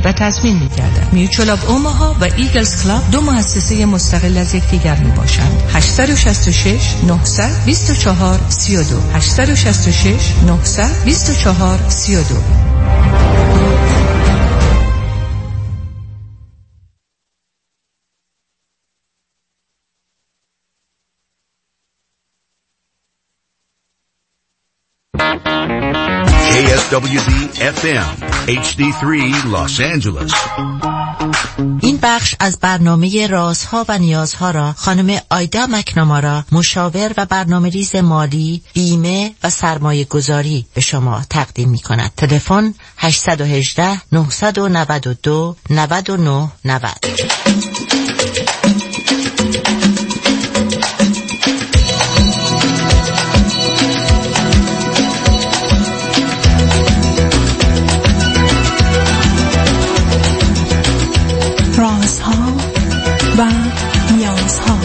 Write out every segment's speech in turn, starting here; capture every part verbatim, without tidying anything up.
و تضمین می‌گردد. میوچوال آف اوماها و ایگلز کلاب دو مؤسسه مستقل از یکدیگر میباشند. هشت شش شش نه دو چهار سه دو هشت شش شش نه دو چهار سه دو. کی اس دبلیو دی اف ام اچ دی سه Los Angeles. این بخش از برنامه رازها و نیازها را خانم آیدا مکنامارا، مشاور و برنامه‌ریز مالی، بیمه و سرمایه گذاری به شما تقدیم می کند. تلفن هشت یک هشت نه نه دو نه نه نه نه. رازها و نیازها.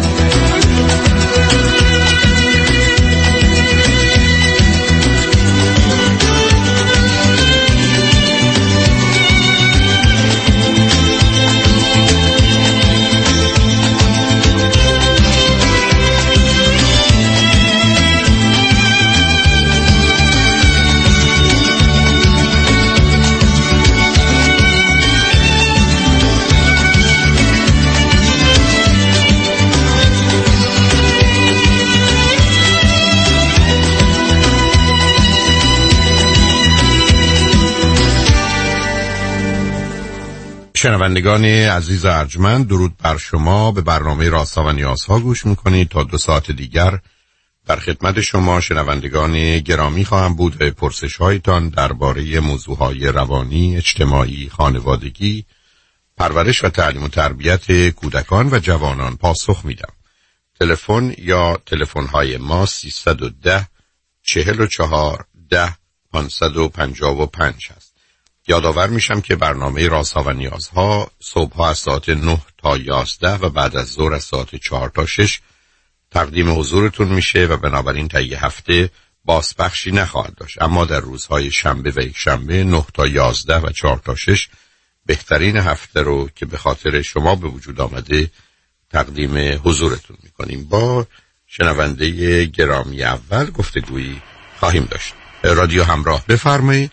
شنوندگان عزیز ارجمند، درود بر شما. به برنامه رازها و نیازها گوش میکنید. تا دو ساعت دیگر در خدمت شما شنوندگان گرامی خواهم بود و پرسش هایتان درباره موضوعهای روانی، اجتماعی، خانوادگی، پرورش و تعلیم و تربیت کودکان و جوانان پاسخ میدم. تلفن یا تلفن های ما سیصد و ده چهل و چهار ده پانصد و پنجاه و پنج هست. یادآور میشم که برنامه رازها و نیازها صبح ها از ساعت نه تا یازده و بعد از ظهر از ساعت چهار تا شش تقدیم حضورتون میشه و بنابراین تا یه هفته بازپخشی نخواهد داشت، اما در روزهای شنبه و یک شنبه نه تا یازده و چهار تا شش بهترین هفته رو که به خاطر شما به وجود آمده تقدیم حضورتون میکنیم. با شنونده گرامی اول گفتگویی خواهیم داشت. رادیو همراه، بفرمایید.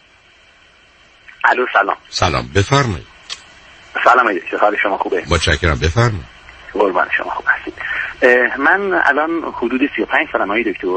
الو سلام. سلام، بفرمایید. سلام علیکم، چه حال شما؟ خوبه؟ متشکرم، بفرمایید. قربان شما، خوب هستید؟ من الان حدود سی و پنج سالم های دکتر.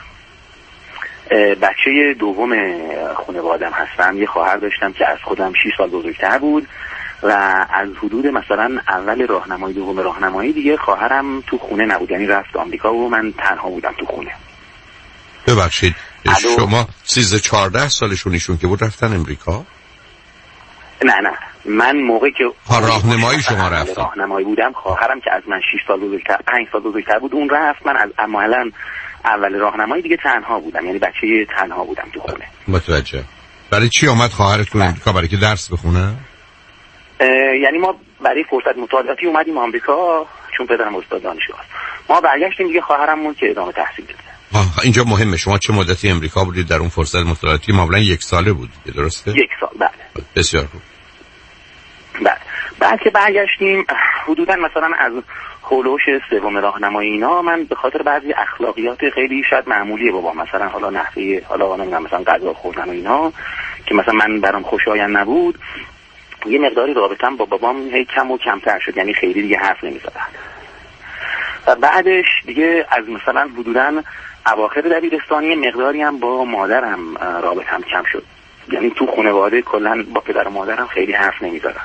بچه دوم خانواده‌ام هستم. یه خواهر داشتم که از خودم شش سال بزرگتر بود و از حدود مثلا اول راهنمایی دوم راهنمایی دیگه خواهرم تو خونه نبود، یعنی رفت آمریکا و من تنها بودم تو خونه. ببخشید شما سیزده چهارده سالشون ایشون که بود رفتن امریکا؟ نه نه، من موقعی که راهنمایی شما رفتن راهنمایی بودم، خواهرم که از من شش سال بزرگتر پنج سال بزرگتر بود اون رفت. من از عملاً اول راهنمایی دیگه تنها بودم، یعنی بچه تنها بودم تو خونه. متوجه. برای چی آمد خواهرتون امریکا؟ برای که درس بخونه؟ یعنی ما برای فرصت مطالعاتی اومدیم آمریکا، چون پدرم استاد دانشگاه است. ما برگشتیم دیگه، خواهرمون که ادامه تحصیل داد. اینجا مهمه شما چه مدتی امریکا بودید؟ در اون فرصت مطالعاتی معمولا یک ساله بود، درسته؟ یک سال، بله. بسیار خوب. بله. بعد که برگشتیم حدودا مثلا از هولوش سوم راهنمایی اینا، من به خاطر بعضی اخلاقیات خیلی شاید معمولیه بابا، مثلا حالا نحوه حالا نمیدونم مثلا غذا خوردن و اینا که مثلا من برام خوشایند نبود، یه مقداری رابطم با بابام هی کم و کمتر شد، یعنی خیلی دیگه حرف نمی‌زدن. و بعدش دیگه از مثلا حدوداً اواخر دبیرستانی مقداری هم با مادرم رابطم کم شد، یعنی تو خانواده کلا با پدر و مادرم خیلی حرف نمی‌زدم.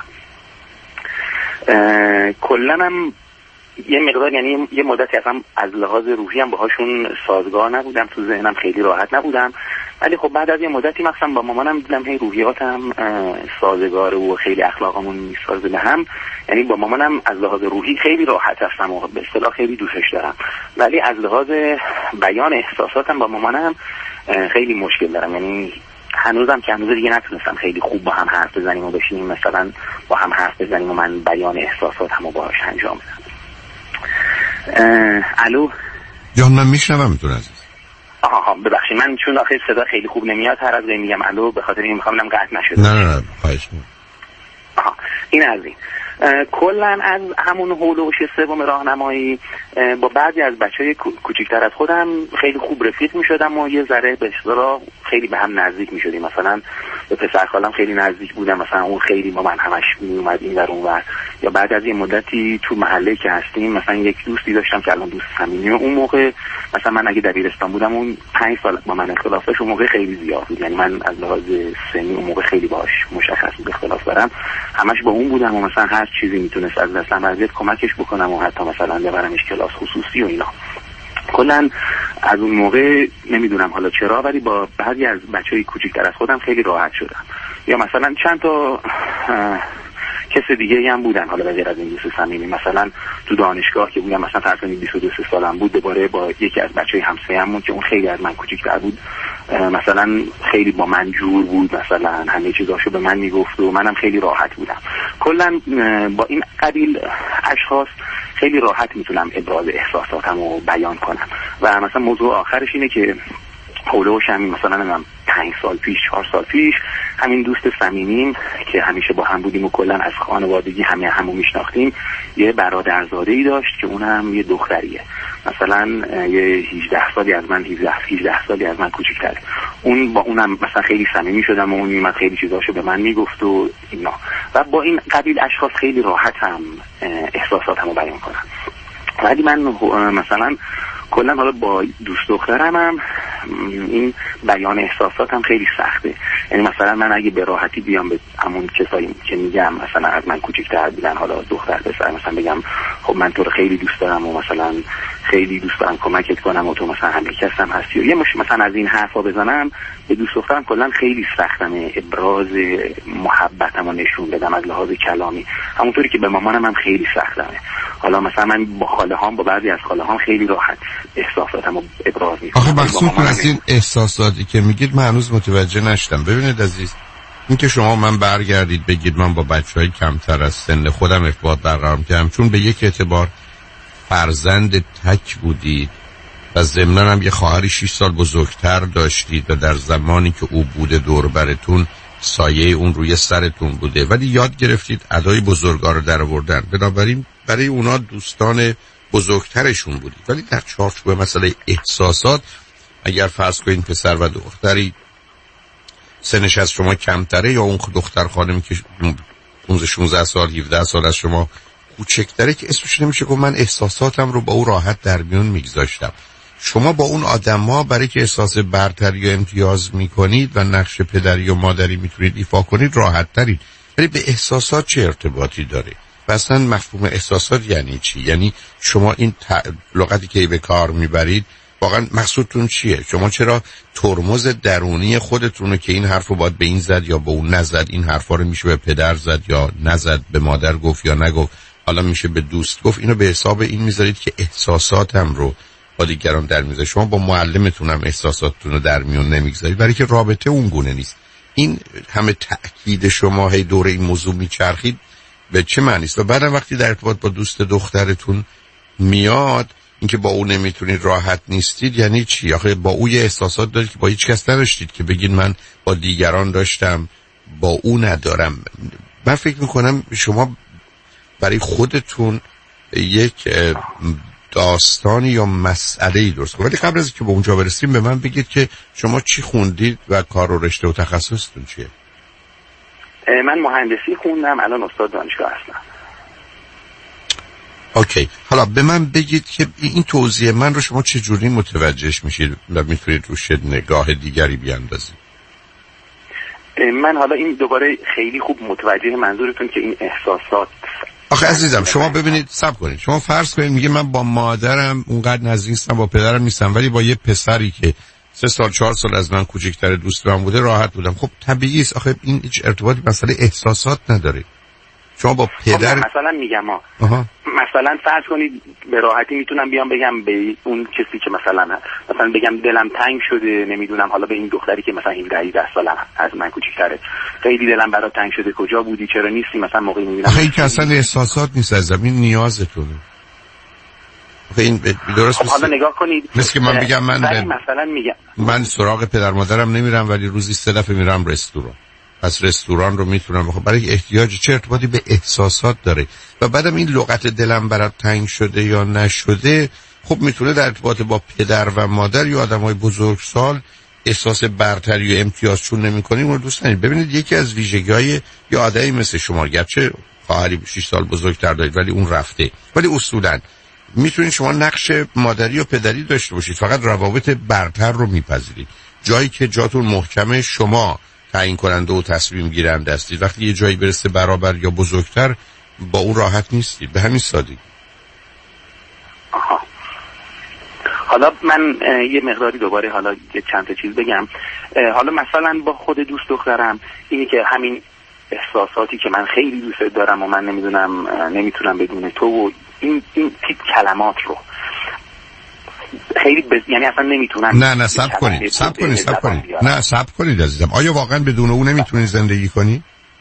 کلا هم یه مقدار، یعنی یه مدتی اصلا از لحاظ روحی هم باهاشون سازگار نبودم، تو ذهنم خیلی راحت نبودم. ولی خب بعد از یه مدتی مثلا با مامانم دیدم هی روحیاتم سازگاره و خیلی اخلاقمون میسازه به هم، یعنی با مامانم از لحاظ روحی خیلی راحت هستم و به اصطلاح خیلی دوستش دارم، ولی از لحاظ بیان احساساتم با مامانم خیلی مشکل دارم، یعنی هنوزم که هنوز دیگه نتونستم خیلی خوب با هم حرف بزنیم و بشینیم مثلا با هم حرف بزنیم و من بیان احساساتمو باهاش انجام بدم. الو جان، من میشنوم تو عزیز. آها ببخشید، من چون آخه صدا خیلی خوب نمیاد هر از میگم الو، به خاطر این میخوام ببینم قطع نشده. نه نه نه خواهش می‌کنم. این از این. کلا از همون هولوش سوم راهنمایی با بعضی از بچهای کوچیک‌تر از خودم خیلی خوب رفیق می‌شدم و یه ذره به اصطلاح خیلی به هم نزدیک می‌شدیم. مثلا به پسر خالم خیلی نزدیک بودم، مثلا اون خیلی با من همش میومد این ور اون ور. یا بعد از یه مدتی تو محله که هستیم مثلا یک دوستی داشتم که الان دوست صمیمی، اون موقع مثلا من اگه دبیرستان بودم اون پنج سال با من اختلاف داشت، اون موقع خیلی زیاد بود، یعنی من از لحاظ سنی اون موقع خیلی باهاش مشخص بود اختلاف دارم، همش با اون بودم و مثلا هر چیزی میتونست از دستم برزید کمکش بکنم و حتی مثلا ببرمش کلاس خصوصی و اینا. کلا از اون موقع نمیدونم حالا چرا ولی با بعضی از بچهای کوچیک‌تر از خودم خیلی راحت شدم. یا مثلا چند تا کس دیگه هم بودن حالا غیر از این دوست صمیمی، مثلا تو دانشگاه که بودم مثلا فرض کنید بیست و دو سالم بود، دوباره با یکی از بچهای همسایه‌مون که اون خیلی از من کوچیک‌تر بود مثلا خیلی با من جور بود، مثلا همه چیزاشو به من میگفت و منم خیلی راحت بودم. کلا با این قبیل اشخاص خیلی راحت میتونم ابراز احساساتمو بیان کنم. و مثلا موضوع آخرش اینه که حولوش همین مثلا من پنج سال پیش چهار سال پیش همین دوست صمیمیم که همیشه با هم بودیم و کلا از خانوادگی همه همو میشناختیم یه برادرزاده‌ای داشت که اونم یه دختریه، مثلا یه هجده سالی از من هجده سالی از من کوچیک‌تره. اون با اونم مثلا خیلی صمیمی شدم و اون میومد خیلی چیزاشو به من میگفت و اینا. و با این قبیل اشخاص خیلی راحتم احساساتمو بیان کنم. ولی من مثلا کلا حالا با دوست دخترم هم این بیان احساساتم خیلی سخته. یعنی مثلا من اگه به راحتی بیام به همون کسایی که میگم مثلا از من کوچیک‌تر بودن، حالا دختر پسر، مثلا بگم خب من تو رو خیلی دوست دارم و مثلا خیلی دوست دارم کمکت کنم و تو مثلا همه کسم هستی و یه مش مثلا از این حرفا بزنم، به دوست دخترم کلا خیلی سختمه ابراز محبتمو نشون بدم از لحاظ کلامی، همونطوری که به مامانم هم خیلی سختمه. حالا مثلا من با خاله هام با بعضی از خاله هام خیلی راحت احساساتمو ابراز میکنم. آخه مقصود از این احساساتی که میگید من هنوز متوجه نشدم. ببینید عزیز، این که شما من برگردید بگید من با بچهای کمتر از سن خودم ارتباط برقرار کردم چون به یک اعتبار فرزند تک بودید و ضمناً هم یه خواهری شش سال بزرگتر داشتید و در زمانی که او بوده دور برتون سایه اون روی سرتون بوده، ولی یاد گرفتید ادای بزرگا رو در آوردن، بنابراین برای اونا دوستان بزرگترشون بودید. ولی در چارچوب مسئله احساسات اگر فرض کنید پسر و دختری سنش از شما کمتره یا اون دختر خانمی که پانزده شانزده سال هفده سال از شما کوچکتره که اسمش نمیشه که من احساساتم رو با او راحت در میون میگذاشتم. شما با اون آدم‌ها برای که احساس برتری یا امتیاز میکنید و نقش پدری و مادری میتونید ایفا کنید راحت ترید، ولی به احساسات چه ارتباطی داره؟ و اصلا مفهوم احساسات یعنی چی؟ یعنی شما این ت... لغتی که به کار میبرید واقعا مقصودتون چیه؟ شما چرا ترمز درونی خودتون رو که این حرف رو باید به این زد یا به اون نزد، این حرفا رو میشه به پدر زد یا نزد، به مادر گفت یا نگفت، حالا میشه به دوست گفت، اینو به حساب این میذارید که احساساتم رو با دیگران در میذارید. شما با معلمتون هم احساساتتون رو در میون نمیگذارید برای که رابطه اون گونه نیست. این همه تأکید شما هی دور این موضوع میچرخید به چه معنی است؟ و بعدم وقتی در ارتباط با دوست دخترتون میاد اینکه با اون نمیتونید راحت نیستید یعنی چی؟ آخه با او یه احساسات دارید که با هیچ کس نداشتید که بگید من با دیگران داشتم با او ندارم. من فکر میکنم شما برای خودتون یک داستانی یا مسئله‌ای درست کنید. ولی قبل از اینکه به اونجا برسیم به من بگید که شما چی خوندید و کار و رشته و تخصصتون چیه؟ من مهندسی خوندم، الان استاد دانشگاه هستم. اوکی، حالا به من بگید که این توضیح من رو شما چجوری متوجهش میشید و میتونید روش نگاه دیگری بیاندازید؟ من حالا این دوباره خیلی خوب متوجه منظورتون که این احساسات. آخه عزیزم شما ببینید صبر کنید، شما فرض کنید میگه من با مادرم اونقدر نزدیک نیستم، با پدرم نیستم، ولی با یه پسری که سه سال چهار سال از من کوچکتر دوست من بوده راحت بودم. خب طبیعی است، آخه این هیچ ارتباطی مسئله احساسات نداره. شما با پدر مثلا میگم ها مثلا فرض کنید به راحتی میتونم بیام بگم به اون کسی که مثلا مثلا بگم دلم تنگ شده، نمیدونم حالا به این دختری که مثلا هفده ساله از من کوچیک‌تره خیلی دلم برات تنگ شده، کجا بودی، چرا نیستی، مثلا موقعی میبینم. آخه این که اصلا احساسات نیست، از زمین نیازتونه. آخه این درست خب حالا نگاه کنید مثل که من بگم من مثلا میگم من سراغ پدر مادرم نمیرم ولی روزی سه دفعه میرم رستوران. پس رستوران رو میتونم بخورم. برای احتیاج چه ارتباطی به احساسات داره؟ و بعدم این لغت دلم برات تنگ شده یا نشده، خب میتونه در ارتباط با پدر و مادر یا آدمای بزرگسال احساس برتری و امتیاز چون نمی‌کنیم اون دوست ندارید. ببینید یکی از ویژگی‌های یه آدمی مثل شما، گرچه خواهری شش سال بزرگتر دارید ولی اون رفته، ولی اصولاً میتونید شما نقش مادری و پدری داشته باشید، فقط روابط برتر رو میپذیرید. جایی که جاتون محکمه شما تعیین کننده و تصمیم گیرنده هستید. وقتی یه جایی برسه برابر یا بزرگتر با اون راحت نیستید، به همین سادگی. آها. حالا من یه مقداری دوباره حالا یه چند تا چیز بگم. حالا مثلا با خود دوست دخترم اینی که همین احساساتی که من خیلی دوست دارم و من نمیدونم نمیتونم بدون تو و این این تیپ کلمات رو خیلی بز... یعنی اصلا نمیتونم. نه نه صبر کنید صبر کنید صبر کنید نه صبر کنید عزیزم. آیا واقعا بدون اون نمیتونید زندگی کنی؟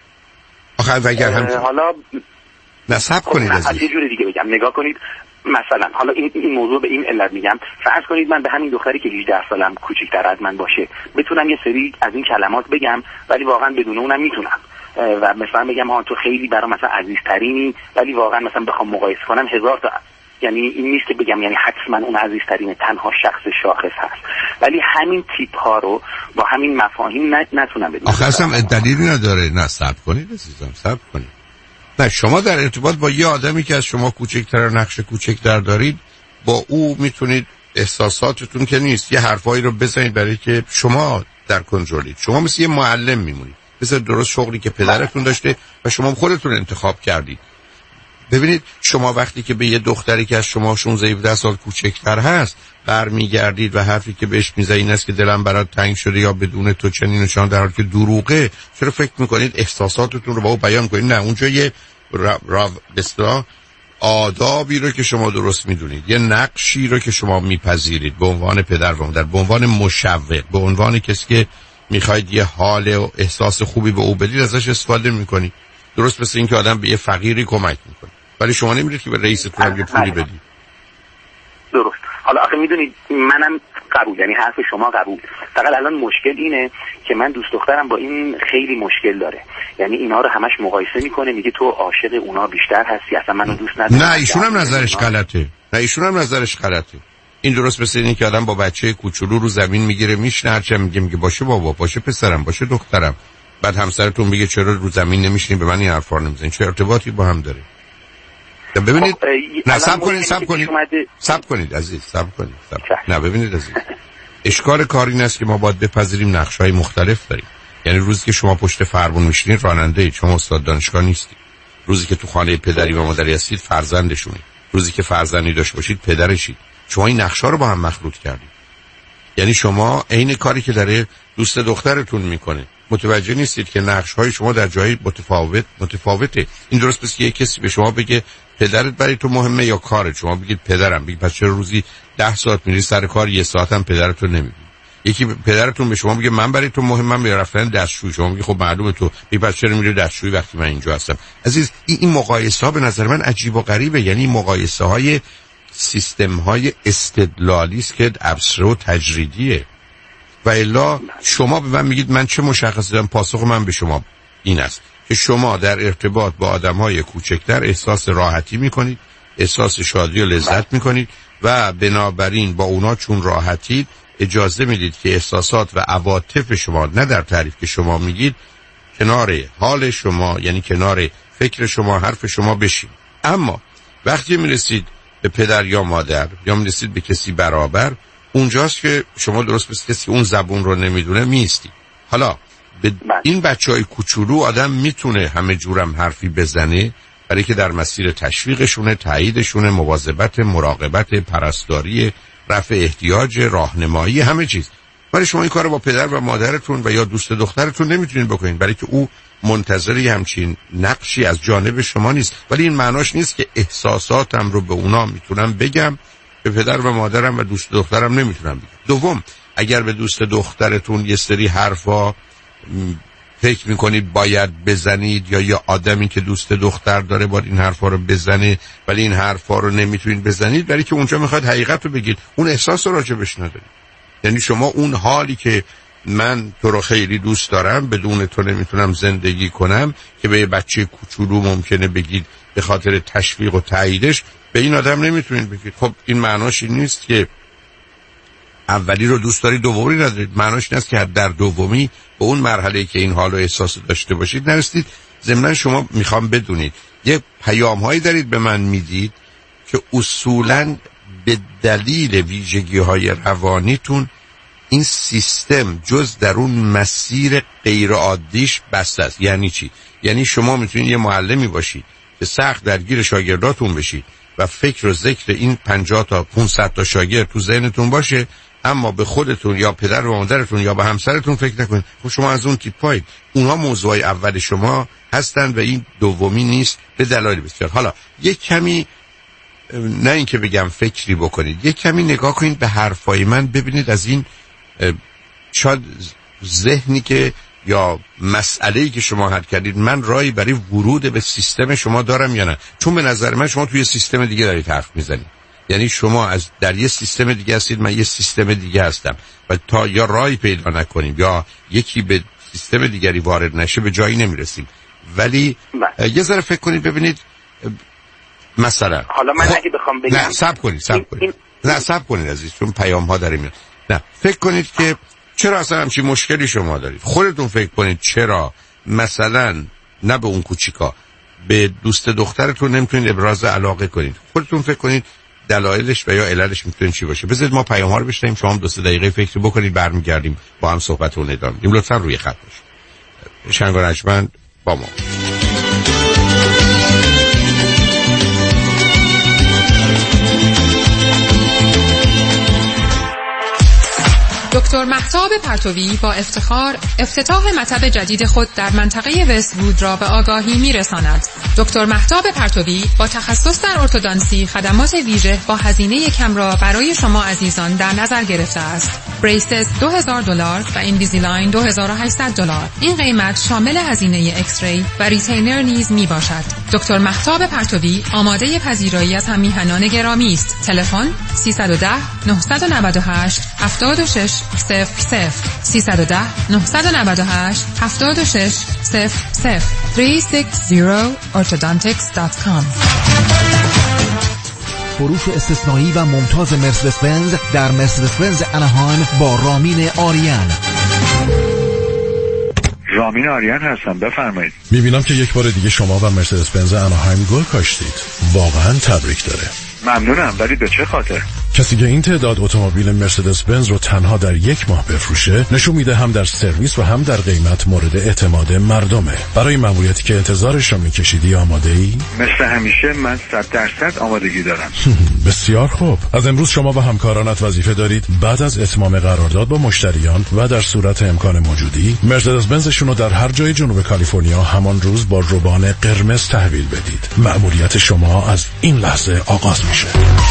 آخه اگر هم حالا نه صبر کنید عزیزم. یه جور دیگه بگم، نگاه کنید مثلا حالا این این موضوع به این علت میگم، فرض کنید من به همین دختری که هجده سالم کوچیک‌تر از من باشه بتونم یه سری از این کلمات بگم ولی واقعا بدون اونم میتونم و مثلا بگم ها تو خیلی برام مثلا عزیزترینی، ولی واقعا مثلا بخوام مقایسه کنم هزار تا، یعنی این نیست که بگم یعنی حتما اون عزیزترین تنها شخص شاخص هست، ولی همین تیپ ها رو با همین مفاهیم نتونم بدونم. آخه اصلا دلیلی نداره. نه صبر کنید عزیزم صبر کنید. نه شما در ارتباط با یه آدمی که از شما کوچکتر و نقش کوچکتر دارید با او میتونید احساساتتون که نیست یه حرفایی رو بزنید برای که شما در کنترلید. شما مثل یه معلم میمونید، مثل درست شغلی که پدرتون داشته و شما خودتون انتخاب کردید. ببینید شما وقتی که به یه دختری که از شما شانزده هفده سال کوچکتر هست برمیگردید و حرفی که بهش میزنید این است که دلم برات تنگ شده یا بدون تو چنین و چنان، در حالی که دروغه، چرا فکر میکنید احساساتتون رو با او بیان کنید؟ نه اونجا یه را, را بسیار آدابی رو که شما درست میدونید، یه نقشی رو که شما میپذیرید به عنوان پدر و مادر، به عنوان مشوق، به عنوان کسی که میخواید یه حال و احساس خوبی به او بدید ازش استفاده میکنید. درست مثل این که آدم به یه فقیری کمک میکنه ولی شما نمیدونید که به رئیستون هم یه پولی بدید. درست. حالا آخه میدونید منم قبول، یعنی حرف شما قبول، فقط الان مشکل اینه که من دوست دخترم با این خیلی مشکل داره، یعنی اینا رو همش مقایسه میکنه، میگه تو عاشق اونا بیشتر هستی، اصلا منو دوست نداری. نه ایشون هم نظرش غلطه. نه ایشون هم نظرش غلطه. این درست مثل اینه که آدم با بچه کوچولو رو زمین میگیره میشنه، هرچه میگه میگه باشه بابا، باشه پسرم، باشه دخترم، بعد همسرتون میگه چرا رو زمین نمیشینی به من این حرفا نمیزنی، چه ارتباطی با هم داره؟ ببینید نه صبر کنید صبر کنید صبر کنید عزیز صبر کنید صبر. نه ببینید عزیز، اشکال کار این است که ما باید بپذیریم نقش‌های مختلف داریم. یعنی روزی که شما پشت فرمون میشینید راننده اید، شما استاد دانشگاه نیستید. روزی که تو خانه پدری و مادری هستید فرزندشونید. روزی که فرزندی داشته باشید پدرشید. شما این نقش‌ها رو با هم مخلوط کردید. یعنی شما عین کاری که داره دوست دخترتون میکنه، متوجه نیستید که نقش‌های شما در جای متفاوت متفاوته. این درست مثل که کسی به شما بگه پدرت برای تو مهمه یا کارت، شما بگید پدرم، بگید پس چرا روزی ده ساعت میری سر کار یه ساعت هم پدرتو نمیبینی؟ یکی پدرتون به شما میگه من برای تو مهمم یا رفتن دستشویی، شما میگی خب معلومه تو، بگید پس چرا میری دستشویی وقتی من اینجا هستم؟ عزیز این, این مقایسه ها به نظر من عجیب و غریبه. یعنی مقایسه های سیستم های استدلالی است که ابستر و تجریدیه. و الا شما به من میگید من چه مشخصی دارم؟ پاسخ من به شما این است که شما در ارتباط با آدم‌های کوچکتر احساس راحتی میکنید، احساس شادی و لذت میکنید و بنابراین با اونا چون راحتید اجازه میدید که احساسات و عواطف شما نه در تعریف که شما میگید کنار حال شما، یعنی کنار فکر شما، حرف شما بشین. اما وقتی میرسید به پدر یا مادر یا میرسید به کسی برابر، اونجاست که شما درست مثل کسی اون زبون رو نمیدونه میستی. حالا به این بچهای کوچولو آدم میتونه همه جورم حرفی بزنه برای که در مسیر تشویقشونه، تاییدشونه، مواظبت، مراقبت، پرستاری، رفع احتیاج، راهنمایی، همه چیز. ولی شما این کارو با پدر و مادرتون و یا دوست دخترتون نمیتونید بکنید برای که او منتظری همچین نقشی از جانب شما نیست. ولی این معناش نیست که احساساتم رو به اونا میتونم بگم، به پدر و مادرم و دوست دخترم نمیتونم بگم. دوم، اگر به دوست دخترتون یه سری حرفا فکر میکنید باید بزنید یا یه آدمی که دوست دختر داره باید این حرفا رو بزنه ولی این حرفا رو نمیتونید بزنید برای که اونجا میخواد حقیقت رو بگید، اون احساس رو راجبش ندارید. یعنی شما اون حالی که من تو رو خیلی دوست دارم، بدون تو نمیتونم زندگی کنم، که به یه بچه کوچولو ممکنه بگید به خاطر تشویق و تاییدش، به این آدم نمیتونید بگید. خب این معناش این نیست که اولی رو دوست دارید دومی ندارید. معناش این است که در دومی به اون مرحله‌ای که این حال و احساس داشته باشید نرسید. ضمن شما میخوام بدونید یه پیام هایی دارید به من میدید که اصولاً به دلیل ویژگی های روانیتون این سیستم جز در اون مسیر غیر عادیش بسته است. یعنی چی؟ یعنی شما میتونید یه معلمی باشید که سخت درگیر شاگرداتون بشید و فکر و ذکر این پنجاه تا پانصد تا شاگرد تو ذهنتون باشه، اما به خودتون یا پدر و مادرتون یا به همسرتون فکر نکنید. خب شما از اون تیپایید. اونها موضوع اول شما هستند و این دومی نیست به دلایل بسیار. حالا یک کمی، نه اینکه بگم فکری بکنید، یک کمی نگاه کنید به حرفای من، ببینید از این شاید ذهنی که یا مسئله‌ای که شما حل کردید من راهی برای ورود به سیستم شما دارم یا نه. چون به نظر من شما توی سیستم دیگه دارید حرف میزنید. یعنی شما از در یه سیستم دیگه هستید، من یه سیستم دیگه هستم و تا یا راهی پیدا نکنیم یا یکی به سیستم دیگری وارد نشه به جایی نمیرسیم. ولی یه ذره فکر کنید ببینید مثلا حالا من خب... اگه بخوام بگم نه صبر کنید صبر کنید این... نه صبر کنید عزیز، چون پیام ها داره میاد. نه فکر کنید که چرا اصلا همچین مشکلی شما دارید. خودتون فکر کنید چرا مثلا نه به اون کوچیکا، به دوست دخترتون نمیتونید ابراز علاقه کنید. خودتون فکر کنید دلایلش و یا عللش میتونه چی باشه. بذارید ما پیام ها رو بشنویم، شما هم دو سه دقیقه فکر بکنید، برمیگردیم با هم صحبتون ادامه میدیم. لطفا روی خط باشید. شنگ و رجمند با ما. دکتر مهتاب پرتوی با افتخار افتتاح مطب جدید خود در منطقه وست وود را به آگاهی می‌رساند. دکتر مهتاب پرتوی با تخصص در ارتودانسی خدمات ویژه با هزینه کم را برای شما عزیزان در نظر گرفته است. بریسز دو هزار دلار و اینویزیلاین دو هزار و هشتصد دلار. این قیمت شامل هزینه ایکس ری و ریتینر نیز میباشد. دکتر مهتاب پرتوی آماده پذیرایی از همیهنان گرامی است. تلفن سیصد و ده نهصد و نود و هشت هفتاد و شش صفر صفر سیصد و ده نهصد و نود و هشت هفتاد و شش صفر صفر سه شش صفر orthodontics دات کام. فروش استثنایی و ممتاز مرسدس بنز در مرسدس بنز اناهایم با رامین آریان. رامین آریان هستم، بفرمایید. میبینم که یک بار دیگه شما و مرسدس بنز اناهایم گل کاشتید. واقعا تبریک داره. ممنونم، ولی به چه خاطر؟ کسی که این تعداد اتومبیل مرسدس بنز رو تنها در یک ماه بفروشه نشون میده هم در سرویس و هم در قیمت مورد اعتماد مردمه. برای ماموریتی که انتظارش رو میکشیدی آماده ای؟ مثل همیشه من صد درصد آمادگی دارم. بسیار خوب. از امروز شما و همکارانت وظیفه دارید بعد از اتمام قرارداد با مشتریان و در صورت امکان موجودی مرسدس بنزشون رو در هر جای جنوب کالیفرنیا همان روز با روبان قرمز تحویل بدید. ماموریت شما از این لحظه آغاز میشه.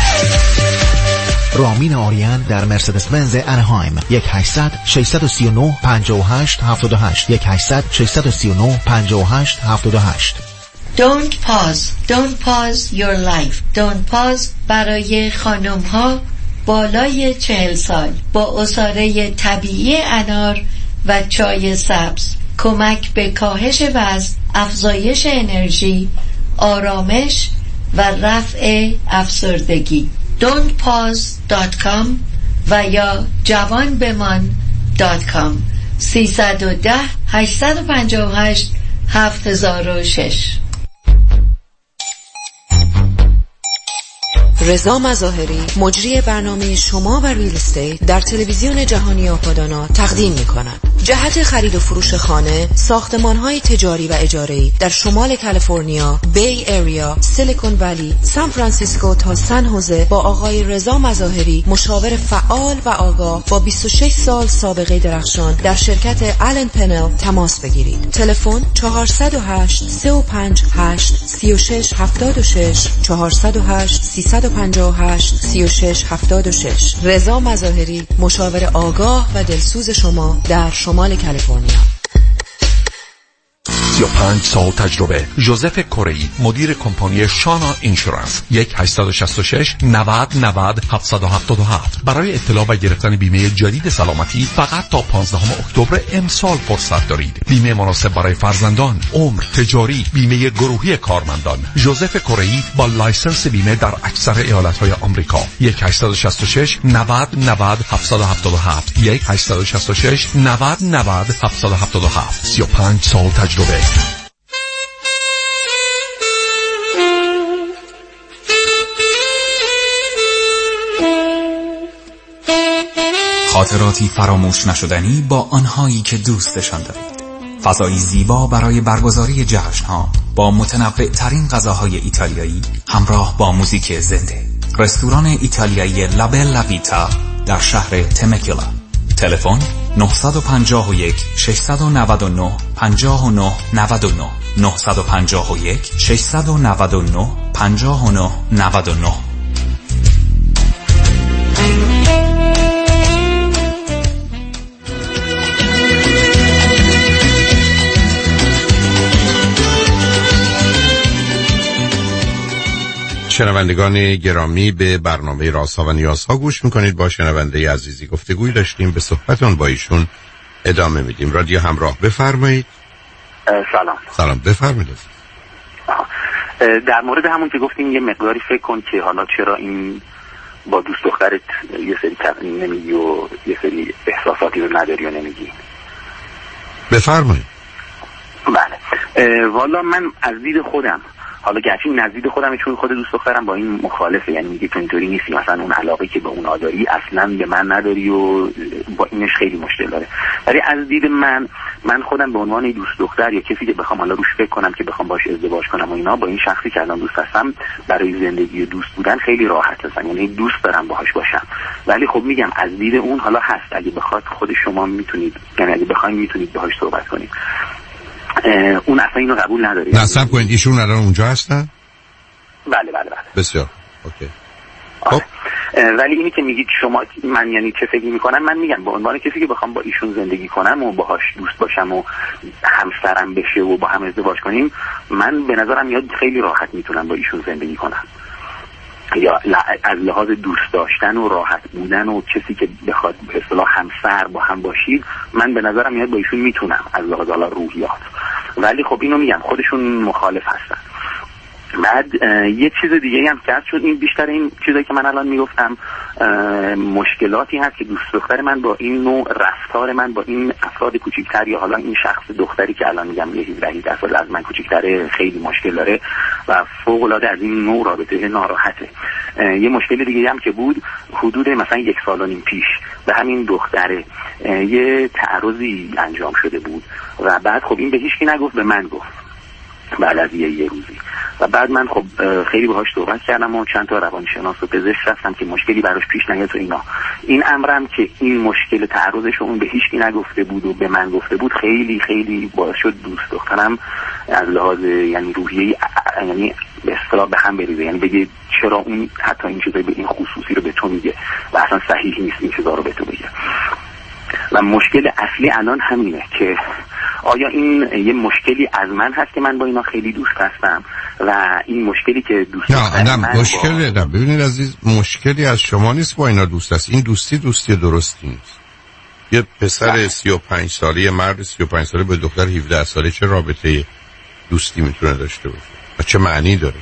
رامین آریان در مرسدس بنز اناهایم. یک هشتصد ششصد و سی و نه پنجاه و هشت هفتاد و هشت یک هشتصد ششصد و سی و نه پنجاه و هشت هفتاد و هشت. Don't pause. Don't pause your life. Don't pause برای خانم ها بالای چهل سال با عصاره طبیعی انار و چای سبز. کمک به کاهش وزن، افزایش انرژی، آرامش و رفع افسردگی. don't pause دات کام و یا جوان بمان دات کام. سیصد و ده هشتصد و پنجاه و هشت هفت هزار و شش. رضا مظاهری مجری برنامه شما و ریل استیت در تلویزیون جهانی آپادانا تقدیم می‌کند. جهت خرید و فروش خانه، ساختمان‌های تجاری و اجاره‌ای در شمال کالیفرنیا، بی ایریا، سیلیکون ولی، سان فرانسیسکو تا سن هوزه با آقای رضا مظاهری مشاور فعال و آگاه با بیست و شش سال سابقه درخشان در شرکت آلن پنل تماس بگیرید. تلفن چهار صفر هشت سه پنج هشت سه شش هفت شش چهار صفر هشت سه پنج هشت سه شش هفت شش. رضا مظاهری مشاور آگاه و دلسوز شما در شمال کالیفرنیا. سی و پنج سال تجربه. ژوزف کره‌ای، مدیر کمپانی شانا اینشورنس. یک هشت شش شش نود نود هفت هفت هفت. برای اطلاع و گرفتن بیمه جدید سلامتی فقط تا پانزدهم اکتبر امسال فرصت دارید. بیمه مناسب برای فرزندان، عمر، تجاری، بیمه گروهی کارمندان. ژوزف کره‌ای با لایسنس بیمه در اکثر ایالت‌های آمریکا. یک هشت شش شش نود نود هفت هفت هفت. یک هشت شش شش نود نود هفت هفت هفت. سی و پنج سال تجربه. خاطراتی فراموش نشدنی با آنهایی که دوستشان دارید. فضایی زیبا برای برگزاری جشن‌ها با متنوع ترین غذاهای ایتالیایی همراه با موزیک زنده. رستوران ایتالیایی لابلا ویتا در شهر تمکیلا. تلفن نه پنج یک شش نه نه پنج نه نه نه نه پنج یک شش نه نه پنج نه نه نه. شنوندگان گرامی، به برنامه رازها و نیازها گوش میکنید. با شنونده عزیزی گفتگوی داشتیم، به صحبتون با ایشون ادامه میدیم. رادیو همراه، بفرمایید. سلام. سلام، بفرمایید. در مورد همون که گفتیم یه مقداری فکر کن که حالا چرا این با دوست دخترت یه سری نمیگی و یه سری احساساتی رو نداری و نمیگی. بفرمایید. بله، والا من از دید خودم، حالا گرچه نزدیک خودم چون خود دوست دخترم با این مخالفه، یعنی میگه تو اینطوری نیستی، مثلا اون علاقه که به اون داری اصلا به من نداری و با اینش خیلی مشکل داره. ولی از دید من من خودم به عنوان دوست دختر یا کسی که بخوام حالا روش فکر کنم که بخوام باش ازدواج کنم و اینا، با این شخصی که الان دوست هستم برای زندگی و دوست بودن خیلی راحت هستم، یعنی دوست دارم باهاش باشم. ولی خب میگم از دید اون حالا هست، اگه بخواد خود شما میتونید، یعنی اگه بخواید میتونید باهاش صحبت کنید. اون اصلا اینو قبول نداره. نه صبر کنید، ایشون الان اونجا هستن؟ بله بله بله. بسیار اوکی. خب ولی اینی که میگید شما من یعنی چه فکر میکنم، من میگم به عنوان کسی که بخوام با ایشون زندگی کنم و باهاش دوست باشم و همسرم بشه و با هم ازدواج کنیم، من به نظرم میاد خیلی راحت میتونم با ایشون زندگی کنم، یا از لحاظ دوست داشتن و راحت بودن و کسی که بخواد به اصطلاح همسر با هم باشید، من به نظرم میاد با ایشون میتونم از لحاظ روحیات. ولی خب اینو میگم خودشون مخالف هستن. بعد یه چیز دیگه هم که هست، شد این بیشتر این چیزایی که من الان میگفتم مشکلاتی هست که دوست دختر من با این نوع رفتار من با این افراد کوچیک‌تر یا حالا این شخص دختری که الان میگم یه هجده سال از من کوچیک‌تره خیلی مشکل داره و فوق‌العاده از این نوع رابطه ناراحته. یه مشکل دیگه هم که بود حدود مثلا یک سال و نیم پیش به همین دختره یه تعرضی انجام شده بود و بعد خب این به هیچکی نگفت، به من گفت بعد از یه, یه روزی. و بعد من خب خیلی باهاش صحبت کردم و چند تا روانشناس و پزشک رفتم که مشکلی براش پیش نیاد و اینا. این امرم که این مشکل تعرضش اون به هیچکی نگفته بود و به من گفته بود، خیلی خیلی باعث شد دوست دخترم از لحاظ یعنی روحیه‌ای یعنی به اصطلاح به هم بریزه، یعنی بگه چرا اون حتی این چیزایی به این خصوصی رو به تو میگه و اصلا صحیح نیست این چیزا رو به تو بگه. و مشکل اصلی الان همینه که آیا این یه مشکلی از من هست که من با اینا خیلی دوست هستم و این مشکلی که دوست نه نه مشکلی با... نه ببینید عزیز، مشکلی از شما نیست با اینا دوست هست، این دوستی دوستی درستی نیست. یه پسر سی و پنج ساله، مرد سی و پنج ساله به دختر هفده ساله چه رابطه دوستی میتونه داشته باشه و چه معنی داره؟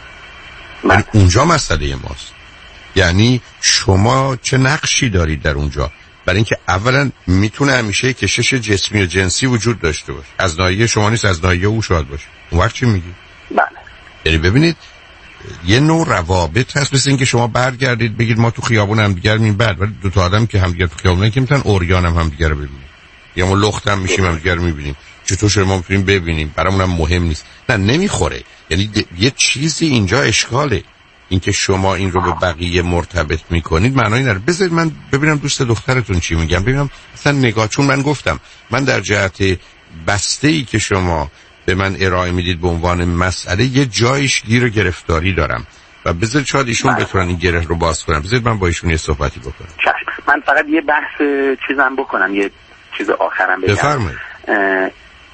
من اونجا مسئله ماست. یعنی شما چه نقشی دارید در اونجا؟ برای اینکه اولا میتونه همیشه کشش جسمی و جنسی وجود داشته باشه، از ناحیه شما نیست، از ناحیه او شاید باشه. اون وقت چی میگی؟ بله. یعنی ببینید یه نوع روابط هست، مثل اینکه شما برگردید بگید ما تو خیابون هم دیگر میبینیم، بعد ولی دو تا آدم که هم دیگر تو خیابون که میتونن اوریان هم هم دیگر رو ببینیم، یا ما لخت هم میشیم هم دیگر رو میبینیم، چطور شما میتونیم ببینیم؟ برامون هم مهم نیست. نه نمیخوره. یعنی یه چیزی اینجا اشکاله. اینکه شما این رو به بقیه مرتبط میکنید معنی نداره. بذارید من ببینم دوست دخترتون چی میگم، ببینم مثلا نگاه، چون من گفتم من در جهت بسته‌ای که شما به من ارائه میدید به عنوان مسئله یه جایش گیر و گرفتاری دارم و بذارید شاید ایشون بتونن این گره رو باز کنم. بذارید من با ایشون یه صحبتی بکنم. من فقط یه بحث چیزم بکنم، یه چیز آخرم بگم. بفرمایید.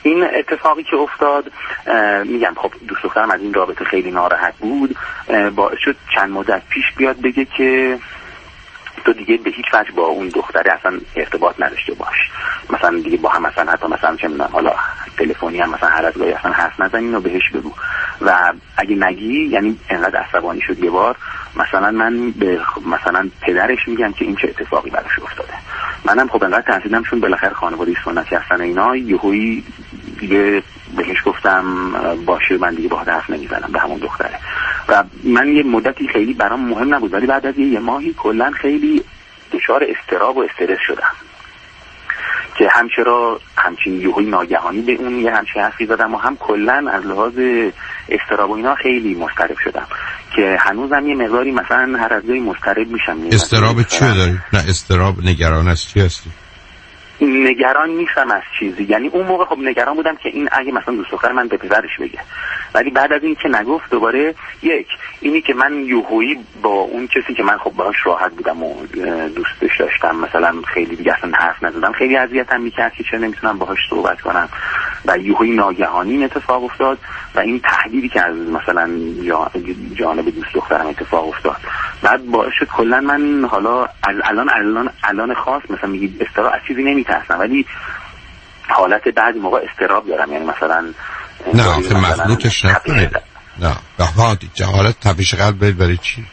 این اتفاقی که افتاد، میگم خب دوست دخترم از این رابطه خیلی ناراحت بود، باعث شد چند مدت پیش بیاد بگه که تو دیگه به هیچ وجه با اون دختره اصلا ارتباط نداشته باش، مثلا دیگه با هم مثلا حتی مثلا چه میدونم حالا تلفنی هم مثلا هر از گاهی اصلا حرف نزنین و بهش بگو، و اگه نگی یعنی انقدر عصبانی شد یه بار مثلا من به مثلا پدرش میگم که این چه اتفاقی براش افتاده. منم خب انقدر ترسیدم چون بالاخره خانواده سنتی هستن اینا، یهویی دیگه بهش گفتم باشه من دیگه با حرف نمیزنم به همون دختره. و من یه مدتی خیلی برام مهم نبود، ولی بعد از یه ماهی کلا خیلی دچار اضطراب و استرس شدم که هم چرا همچین یهویی ناگهانی به اون یه همچین حرفی زدم و هم کلا از لحاظ اضطراب و اینا خیلی مضطرب شدم که هنوزم یه مقداری مثلا هر از گاهی مضطرب میشم. اضطراب چیه داری؟ نه اضطراب نگران از چی هستی؟ نگران نیستم از چیزی، یعنی اون موقع خب نگران بودم که این اگه مثلا دوست دختر من به پدرش بگه، ولی بعد از این که نگفت دوباره یک اینی که من یوهویی با اون کسی که من خب باهاش راحت بودم و دوستش داشتم مثلا خیلی دیگه اصلا حرف نزدم، خیلی اذیتم میکرد که چرا نمیتونم باهاش صحبت کنم و یوهویی ناگهانی این اتفاق افتاد و این تهدیدی که از مثلا جانب دوست دخترم اتفاق افتاد بعد باعث شد کلا من حالا از الان الان الان خاص مثلا میگید استراب از چیزی نمیترسم، ولی حالت بعضی موقع استراب دارم، یعنی مثلا نه آخه مخلوطش نکنه. نه به حالت تپش قلب برید برای چی؟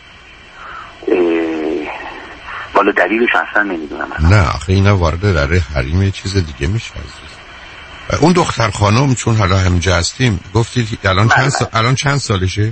والا دلیلش اصلا نمیدونم. نه آخه اینا وارد در حریم یه چیز دیگه میشه. اون دختر خانم چون حالا همجا هستیم گفتید الان چند سال الان چند سالشه؟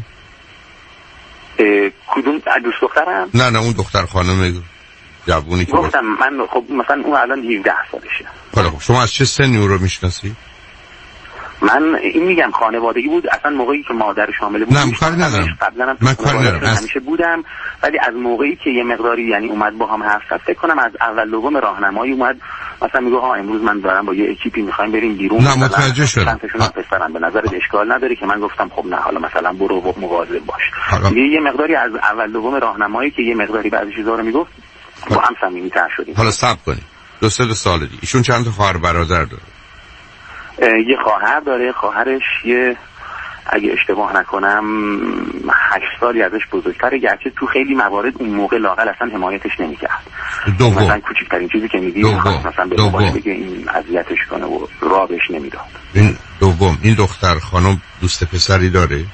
کدوم دوست دخترم؟ نه نه اون دختر خانم جوونی که گفتم من خب مثلا اون الان هفده سالشه. حالا خب شما از چه سنی اون رو میشناسی؟ من این میگم خانوادگی بود، اصلا موقعی که مادرش حامله بود نه کاری ندارم من کاری ندارم همیشه بودم، ولی از موقعی که یه مقداری یعنی اومد با هم حرف زد فکر کنم از اول دوم راهنمایی اومد مثلا میگه ها امروز من دارم با یه اکیپی میخوایم بریم بیرون. نه متوجه شدم. پسرم به نظرت اشکال نداره که من گفتم خب نه حالا مثلا برو و مواظب باش. یه مقداری از اول دوم راهنمایی که یه مقداری بعضی چیزا رو میگفت با هم صمیمیت‌تر شدیم. حالا صبر کنید. دو سه سال دیگه ایشون چند تا خواهر برادر داره؟ یه خواهر داره، خواهرش یه اگه اشتباه نکنم هشت سالی ازش بزرگتره، گرچه تو خیلی موارد اون موقع لااقل اصلا حمایتش نمیکرد. مثلا کوچکترین چیزی که میدید مثلا به باباش بگه این اذیتش کنه و راه بهش نمیداد. این دوم این دختر خانم دوست پسری داره؟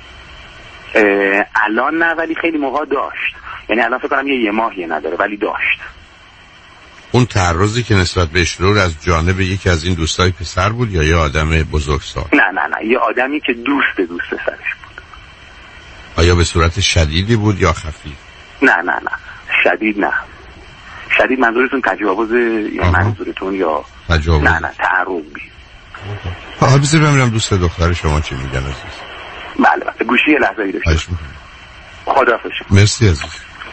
الان نه ولی خیلی موقع داشت، یعنی الان فکر کنم یه یه ماهی نداره ولی داشت. اون تعرضی که نسبت بهش رو از جانب یکی از این دوستای پسر بود یا یه آدم بزرگسال؟ نه نه نه یه آدمی که دوست دوست پسرش بود. آیا به صورت شدیدی بود یا خفیف؟ نه نه نه شدید نه. شدید منظورتون تجاوز یا منظورتون یا تجاوز؟ نه نه تعرض بی. حالا بذار ببینم دوست دختر شما چی میگن عزیز. بله بله گوشی یه لحظه ای داشته. خداحافظ. مرسی عزیز.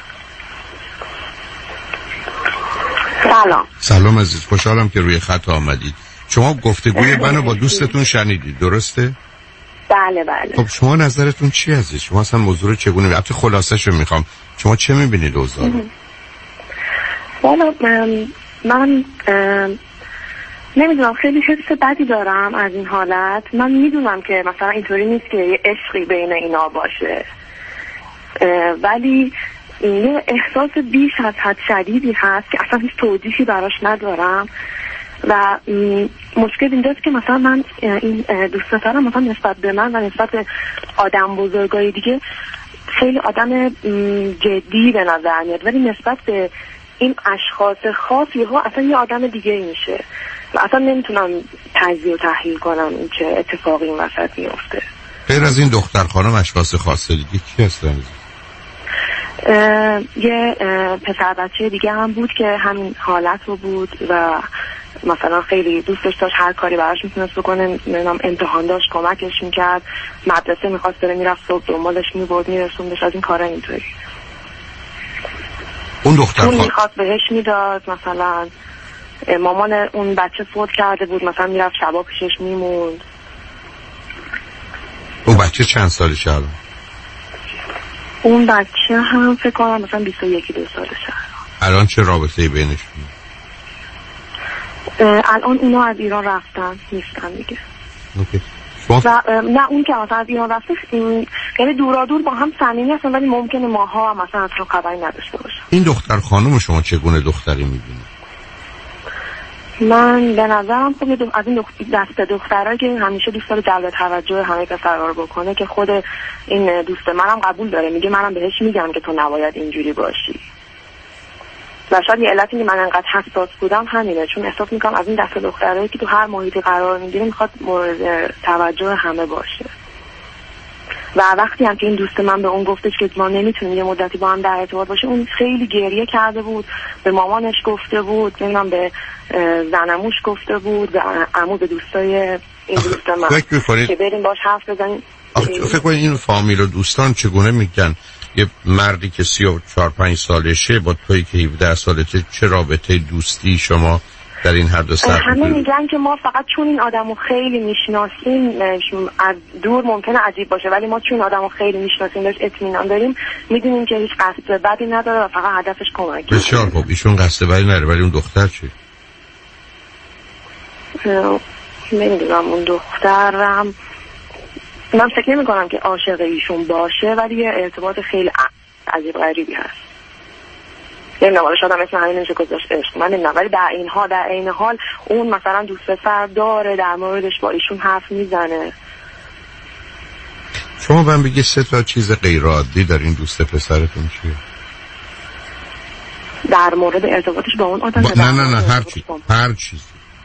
سلام. سلام عزیز، خوشحالم که روی خط آمدید. شما گفتگوی منو با دوستتون شنیدید درسته؟ بله بله. خب شما نظرتون چی عزیز؟ شما اصلا موضوع رو چگونه می‌بینید؟ البته خلاصه‌شو میخوام. شما چه می‌بینید اوضاع رو؟ والا من, من نمیدونم خیلی حس بدی دارم از این حالت. من میدونم که مثلا اینطوری نیست که یه عشقی بین اینا باشه، ولی یه احساس بیش از حد شدیدی هست که اصلا هیچ توضیحی براش ندارم و مشکل اینجاست که مثلا من این دوست دارم مثلا نسبت به من و نسبت به آدم بزرگای دیگه خیلی آدم جدی به نظر میاد، ولی نسبت به این اشخاص خاص یهو اصلا یه آدم دیگه میشه و اصلا نمیتونم تجزیه و تحلیل کنم این چه اتفاقی این وسط میفته. غیر از این دختر خانم اشخاص خاص دیگه کی هستن؟ یه پسر بچه دیگه هم بود که همین حالت رو بود و مثلا خیلی دوستش داشت، هر کاری براش میتونست بکنه، نمیدونم امتحان داشت کمکش میکرد، مدرسه میخواست بره میرفت صبح دنبالش میبرد میرسوندش، از این کارا اینطوری. اون دختر اون میخواست بهش میداد، مثلا مامان اون بچه فوت کرده بود مثلا میرفت شبا پیشش میموند. اون بچه چند سالشه الان؟ اون بچه هم فکر کنم مثلا بیست و یک دو سالشه. الان چه رابطه‌ای بینشون؟ الان اونا از ایران رفتن نیستن دیگه. اوکی. و نه اون که مثلا از ایران رفته، یعنی دورا دور با هم صمیمی هستن ولی ممکنه ماها هم مثلا اصلا خبری نداشته باشن. این دختر خانم شما چگونه دختری میبینید؟ من به نظرم خب از این دست دخترها که همیشه دوست داره جلب توجه همه پسرها رو بکنه، که خود این دوست منم قبول داره، میگه منم بهش میگم که تو نباید اینجوری باشی. و شاید یه علتی که من انقدر حساس بودم همینه، چون احساس میکنم از این دست دخترایی که تو هر محیطی قرار میگیره میخواد مورد توجه همه باشه. و وقتی هم که این دوست من به اون گفتش که ما نمیتونیم یه مدتی با هم در ارتباط باشه، اون خیلی گریه کرده بود، به مامانش گفته بود، نمیدونم به زنموش گفته بود، به عمو، به دوستای این دوست من که بریم باش حرف بزنیم. فکر کنید این فامیل و دوستان چگونه میگن یه مردی که سی و چهار پنج سالشه با تویی که هفده سالته چه رابطه دوستی شما در این هر دو سر؟ همه میگن که ما فقط چون این آدمو خیلی میشناسیم، از دور ممکنه عجیب باشه ولی ما چون آدمو خیلی میشناسیم بهش اطمینان داریم، میدونیم که هیچ قصد بدی نداره و فقط هدفش کمک. بسیار خوب. ایشون قصد بدی نداره ولی اون دختر چی؟ نمیدونم اون دخترم، من فکر نمی کنم که عاشق ایشون باشه ولی یه ارتباط خیلی عجیب غریبی هست. نمیدونم حالا شاید هم اسم همین نمیشه گذاشت عشق، من نمیدونم، ولی در این حال در این حال اون مثلا دوست پسر داره، در موردش با ایشون حرف میزنه. شما من بگی سه تا چیز غیر عادی در این دوست پسرتون چیه؟ در مورد ارتباطش با اون آدم؟ با... نه نه نه هر چیز هر چیز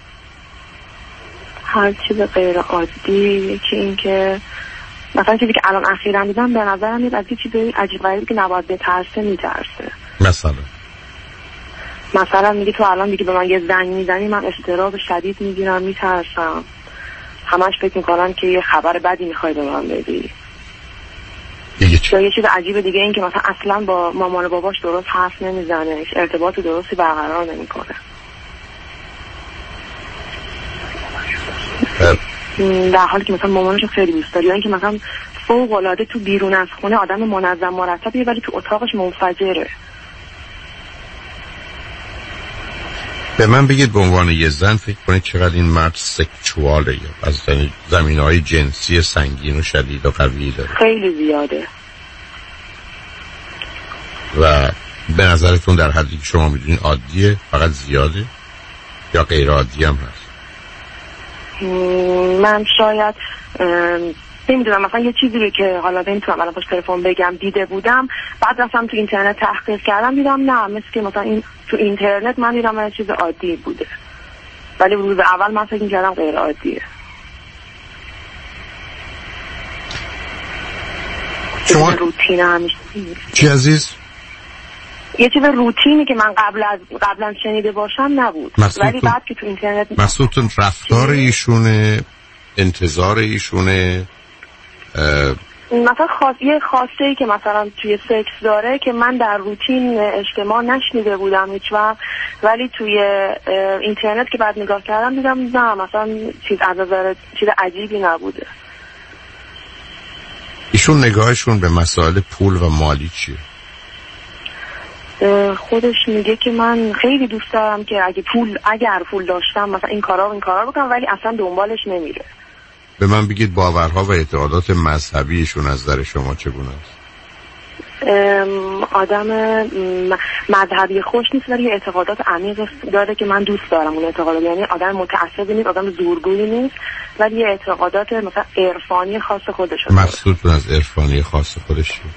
هر چیز غیر عادی. یکی این که مثلا چیزی که الان اخیراً دیدم به نظرم میاد از یه چیزی عجیب غریبی که نباید بترسه میترسه. مثلا مثلا میگه تو الان دیگه به من یه زنگ میزنی من اضطراب شدید میگیرم، میترسم، همش فکر میکنم که یه خبر بدی میخوای به من بدی. یا یه چیز عجیب دیگه این که مثلا اصلا با مامان و باباش درست حرف نمیزنه، هیچ ارتباط درستی برقرار نمیکنه. در حالی که مثلا مامانش خیلی دوست داره، یا اینکه مثلا فوق العاده تو بیرون از خونه آدم منظم مرتبیه ولی تو اتاقش منفجره. به من بگید به عنوان یه زن فکر کنید چقدر این مرد سکشواله یا از زمینه‌های جنسی سنگین و شدید و قوی داره؟ خیلی زیاده. و به نظرتون در حدی که شما میدونید عادیه، فقط زیاده یا غیر عادی هم هست؟ من شاید نمیدونم، مثلا یه چیزی که حالا نمیتونم الان پشت تلفن بگم دیده بودم، بعد رفتم تو اینترنت تحقیق کردم دیدم نه، مثل که مثلا این تو اینترنت من دیدم یه چیز عادی بوده ولی روز اول من فکر می‌کردم غیر عادیه. شما روتین همیشه چی عزیز؟ یه چیز روتینی که من قبل از قبلا شنیده باشم نبود ولی بعد که تو اینترنت مقصودتون رفتار ایشونه، انتظار ایشونه، مثلا خاصیه خاصه ای که مثلا توی سکس داره که من در روتین اجتماع نشنیده بودم هیچ وقت، ولی توی اینترنت که بعد نگاه کردم دیدم نه، مثلا چیز از نظر چیز عجیبی نبوده. ایشون نگاهشون به مسائل پول و مالی چیه؟ خودش میگه که من خیلی دوست دارم که اگه پول اگر پول داشتم مثلا این کارا و این کارا بکنم، ولی اصلا دنبالش نمیره. به من بگید باورها و اعتقادات مذهبیشون از نظر شما چگونه است؟ آدم مذهبی خوش نیست ولی اعتقادات عمیق داره که من دوست دارم اون اعتقادات، یعنی آدم متعصبی نیست، آدم زورگویی نیست ولی اعتقادات مثلا عرفانی خاص خودش داره. مقصودتون از عرفانی خاص خودش چیه؟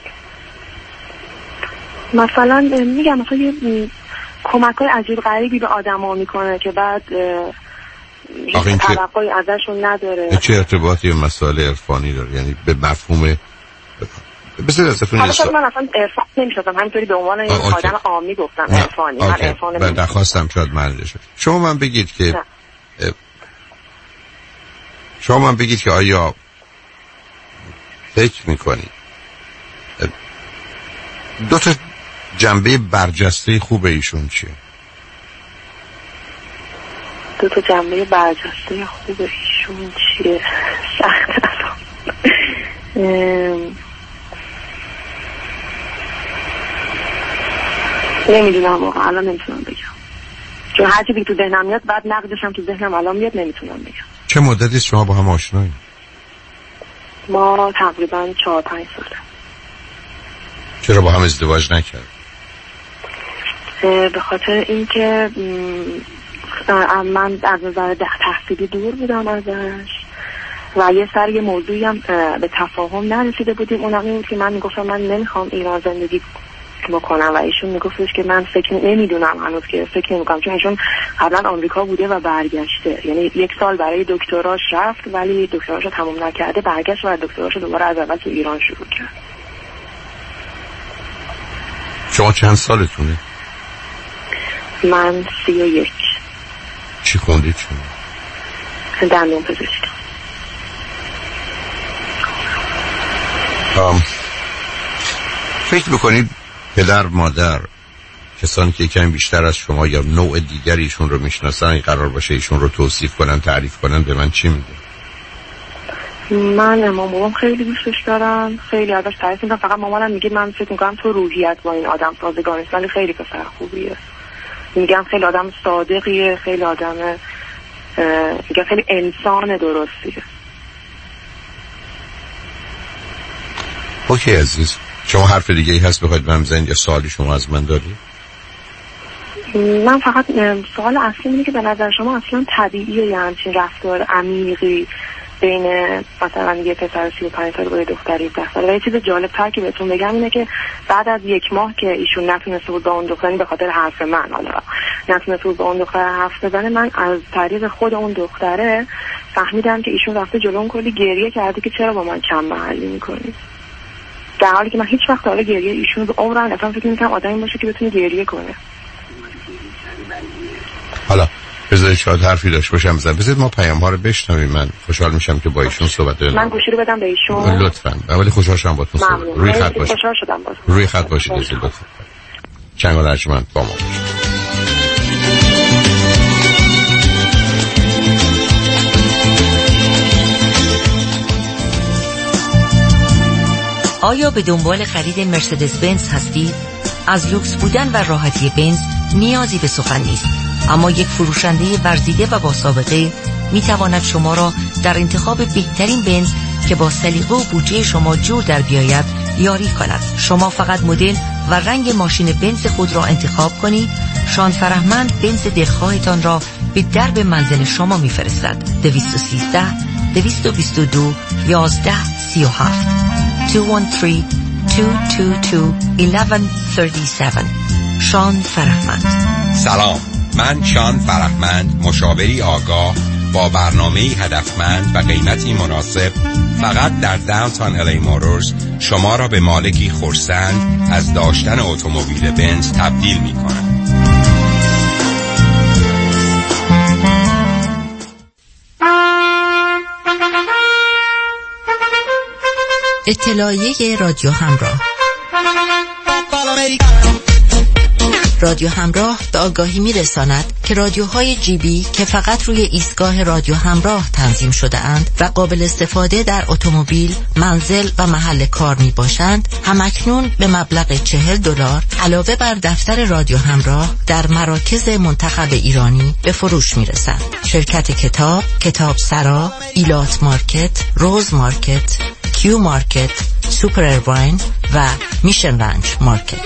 مثلا میگم مثلا یه کمک‌های عجیب غریبی به آدم‌ها میکنه که بعد هیچ توقعی ازشون نداره. چه ارتباطی به مسائل عرفانی داره؟ یعنی به مفهوم بسید از افرین حالا من اصلا عرفان نمیشدم، همینطوری به عنوان این آدم عامی گفتم عرفانی. من عرفان نمیشدم. درخواستم شاید معنی شد. شما من بگید که نه. شما من بگید که آیا فکر میکنید دو تا جنبه برجسته خوب ایشون چیه؟ دو تا جنبه برجسته خوب ایشون چیه؟ سخت نمیدونم واقعا الان نمیتونم بگم، چون هر چیزی تو ذهنم میاد بعد نقدش هم تو ذهنم الان میاد نمیتونم بگم. چه مدتی شما با هم آشنایید؟ ما تقریبا چهار پنج ساله. چرا با هم ازدواج نکرد؟ به خاطر اینکه من از نظر تحصیلی دور بودم ازش و یه سر یه موضوعی هم به تفاهم نرسیده بودیم. اونم این بود که من میگفتم من نمیخوام ایران زندگی بکنم و ایشون میگفتش که من فکر نمیدونم هنوز که فکر نمیکنم، چون ایشون قبلا آمریکا بوده و برگشته، یعنی یک سال برای دکتراش رفت ولی دکتراش رو تموم نکرده، برگشت و دکتراش رو دوباره از اول تو ایران شروع کرد. شما چند سالتونه؟ من سی و یک. چی خوندید شما؟ دندون پزشکی. ام فکر بکنید پدر مادر کسانی که کمی بیشتر از شما یا نوع دیگری ایشون رو میشناسن قرار باشه ایشون رو توصیف کنن تعریف کنن به من چی میگه؟ من مامانم خیلی دوستش دارم، خیلی ازش تعریف میکنم، فقط مامانم میگه من فکر میکنم تو روحیت با این آدم سازگار نیست، ولی خیلی پسر خوبیه. میگم خیلی آدم صادقیه، خیلی آدم میگم خیلی انسان درستیه. اوکی عزیز، شما حرف دیگه ای هست بخواید بهم بزنید یا سوالی شما از من دارید؟ من فقط سوال اصلی اینه که به نظر شما اصلا طبیعیه یه همچین رفتار عمیقی بین مثلا یه پسر سی و پنج ساله با یه دختر هفده ساله؟ و یه چیز جالب تر که بهتون بگم اینه که بعد از یک ماه که ایشون نتونسته بود با اون دختری به خاطر حرف من حالا نتونسته بود با اون دختر حرف بزنه، من از طریق خود اون دختره فهمیدم که ایشون رفته جلو اون کلی گریه کرده که چرا با من کم محلی میکنی، در حالی که من هیچ وقت حالا گریه ایشون به عمرم اصلا فکر نمی‌کردم آدمی باشه که بتونه گریه کنه. حالا بذارید شاید حرفی داشت باشم بزن بذارید ما پیام ها رو بشنویم. من خوشحال میشم که با ایشون صحبت کنم. من گوشی رو بدم به ایشون لطفاً. اولی خوشحال شدم باهاتون صحبت. روی خط باشید. خوشحال شدم باهاتون. روی خط باشید لطفاً. چنگ و رجمند با ما باشید. آیا به دنبال خرید مرسدس بنز هستید؟ از لوکس بودن و راحتی بنز نیازی به سخن نیست، اما یک فروشنده ورزیده و با سابقه می تواند شما را در انتخاب بهترین بنز که با سلیقه و بودجه شما جور در بیاید یاری کند. شما فقط مدل و رنگ ماشین بنز خود را انتخاب کنید. شان فرهمند بنز دلخواهتان را به درب منزل شما می فرستد. دویست و سیزده دویست و بیست و دو یازده سی و هفت دو یک سه دو دو دو یک یک سه هفت. شان فرهمند. سلام، من شان فرهمند، مشاوری آگاه با برنامه هدفمند و قیمتی مناسب فقط در داونتاون الی موتورز شما را به مالکی خرسند از داشتن اتومبیل بنز تبدیل می کنم. اطلاعیه رادیو همراه. رادیو همراه به آگاهی می‌رساند که رادیوهای جی بی که فقط روی ایستگاه رادیو همراه تنظیم شده اند و قابل استفاده در اتومبیل، منزل و محل کار میباشند، همکنون به مبلغ چهل دلار علاوه بر دفتر رادیو همراه در مراکز منتخب ایرانی به فروش میرسند. شرکت کتاب، کتاب سرا، ایلات مارکت، روز مارکت، کیو مارکت، سوپر ایرواین و میشن رنج مارکت.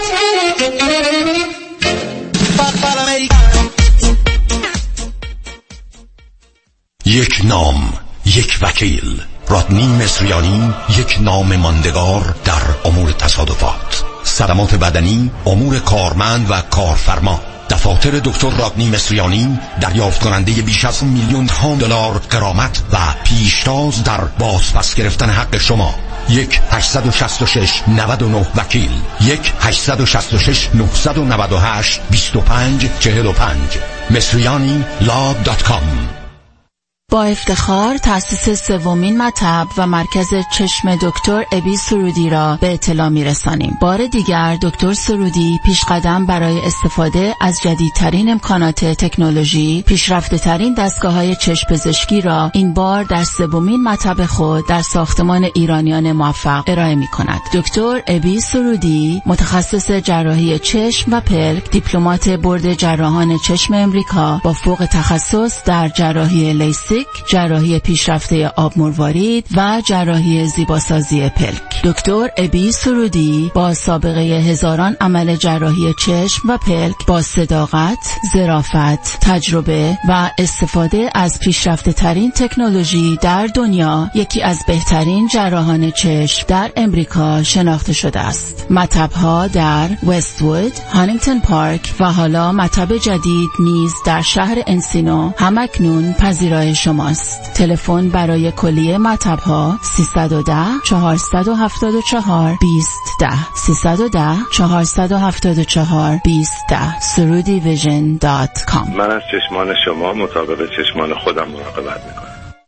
یک نام، یک وکیل. رادنی مصریانی، یک نام ماندگار در امور تصادفات، صدمات بدنی، امور کارمند و کارفرما. دفاتر دکتر رادنی مصریانی دریافت کننده بیش از میلیون ها دلار غرامت و پیشتاز در بازپس گرفتن حق شما. یک هشت شش شش نه نه وکیل، یک هشت شش شش نه نه هشت دو پنج چهل و پنج. مصریانی لا دات کام. با افتخار تأسیس سومین مطب و مرکز چشم دکتر ابی سرودی را به اطلاع می‌رسانیم. بار دیگر دکتر سرودی پیشقدم برای استفاده از جدیدترین امکانات تکنولوژی، پیشرفته‌ترین دستگاه‌های چشم پزشکی را این بار در سومین مطب خود در ساختمان ایرانیان موفق ارائه می‌کند. دکتر ابی سرودی متخصص جراحی چشم و پلک، دیپلمات بورد جراحان چشم امریکا با فوق تخصص در جراحی لیسیک، جراحی پیشرفته آب مروارید و جراحی زیباسازی پلک. دکتر ابی سرودی با سابقه هزاران عمل جراحی چشم و پلک با صداقت، ظرافت، تجربه و استفاده از پیشرفته ترین تکنولوژی در دنیا یکی از بهترین جراحان چشم در امریکا شناخته شده است. مطب‌ها در وست‌وود، هانینگتون پارک و حالا مطب جدید نیز در شهر انسینو همکنون پذیرای شماست. تلفن برای کلیه مطب‌ها سیصد و ده چهارصد و هفتاد و چهار بیست ده سیصد و ده چهارصد و هفتاد و چهار بیست ده سرودی ویژن دات کام. من از چشمان شما مطابق چشمان خودم مراقبت میکنم.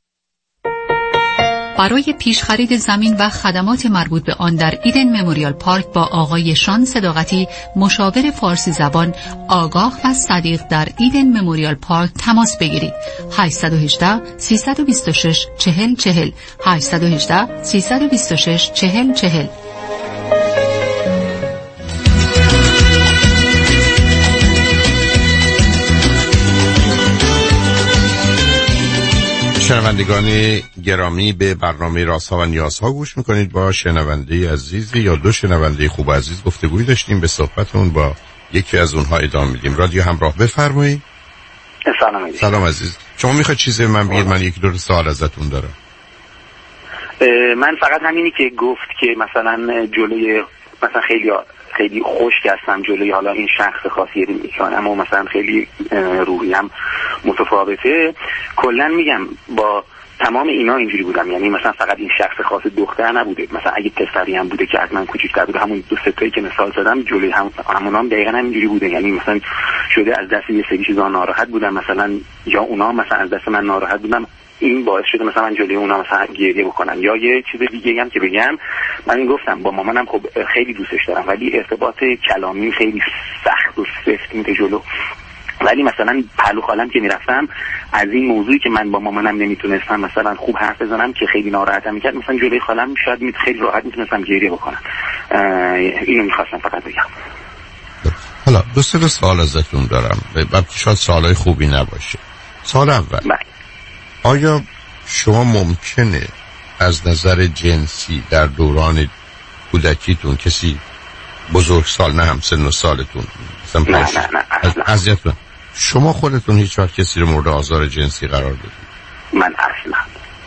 برای پیش خرید زمین و خدمات مربوط به آن در ایدن مموریال پارک با آقای شان صداقتی، مشاور فارسی زبان آگاه و صدیق در ایدن مموریال پارک تماس بگیرید. هشت یک هشت سه دو شش چهل چهل هشت یک هشت سه دو شش چهل چهل. شنوندگان گرامی، به برنامه رازها و نیازها گوش میکنید. با شنونده عزیزی یا دو شنونده خوب عزیز گفتگوی داشتیم، به صحبتون با یکی از اونها ادامه میدیم. رادیو همراه، بفرمایید. سلام عزیز. سلام عزیز. شما میخواید چیزی من بگید؟ من یک دو سوال ازتون دارم. من فقط همینی که گفت که مثلا جلوی مثلا خیلی خیلی خشک هستم جلوی حالا این شخص خاصی میکنم، اما مثلا خیلی روحیم متفاوته. کلا میگم با تمام اینا اینجوری بودم، یعنی مثلا فقط این شخص خاص دختر نبوده، مثلا اگه پسری هم بوده که از من کوچیک‌تر بوده، همون دو سه تایی که مثال زدم جلوی هم همونا هم دقیقاً همینجوری بوده. یعنی مثلا شده از دست یه سری چیزا ناراحت بودم مثلا، یا اونا مثلا از دست من ناراحت بودم، این باعث شده مثلا من جلوی اونا مثلا گریه بکنم. یا یه چیز دیگه هم که بگم، من این گفتم با مامانم خب خیلی دوستش دارم، ولی ارتباط کلامی خیلی سخت و سفت میره جلو. ولی مثلا پهلو خالم که میرفتم از این موضوعی که من با مامانم نمیتونستم مثلا خوب حرف بزنم که خیلی ناراحتم میکرد، مثلا جلوی خالم شاید می خیلی راحت میتونستم گریه بکنم. اینو میخواستم فقط بگم. حالا دو سه سوال ازتون دارم، شاید سوالای خوبی نباشه. سوال اول، آیا شما ممکنه از نظر جنسی در دوران کودکیتون کسی بزرگسال، نه هم سن و سالتون مثلا نه نه نه اصلا اذیتتون، شما خودتون هیچ وقت کسی رو مورد آزار جنسی قرار دادید؟ من اصلا.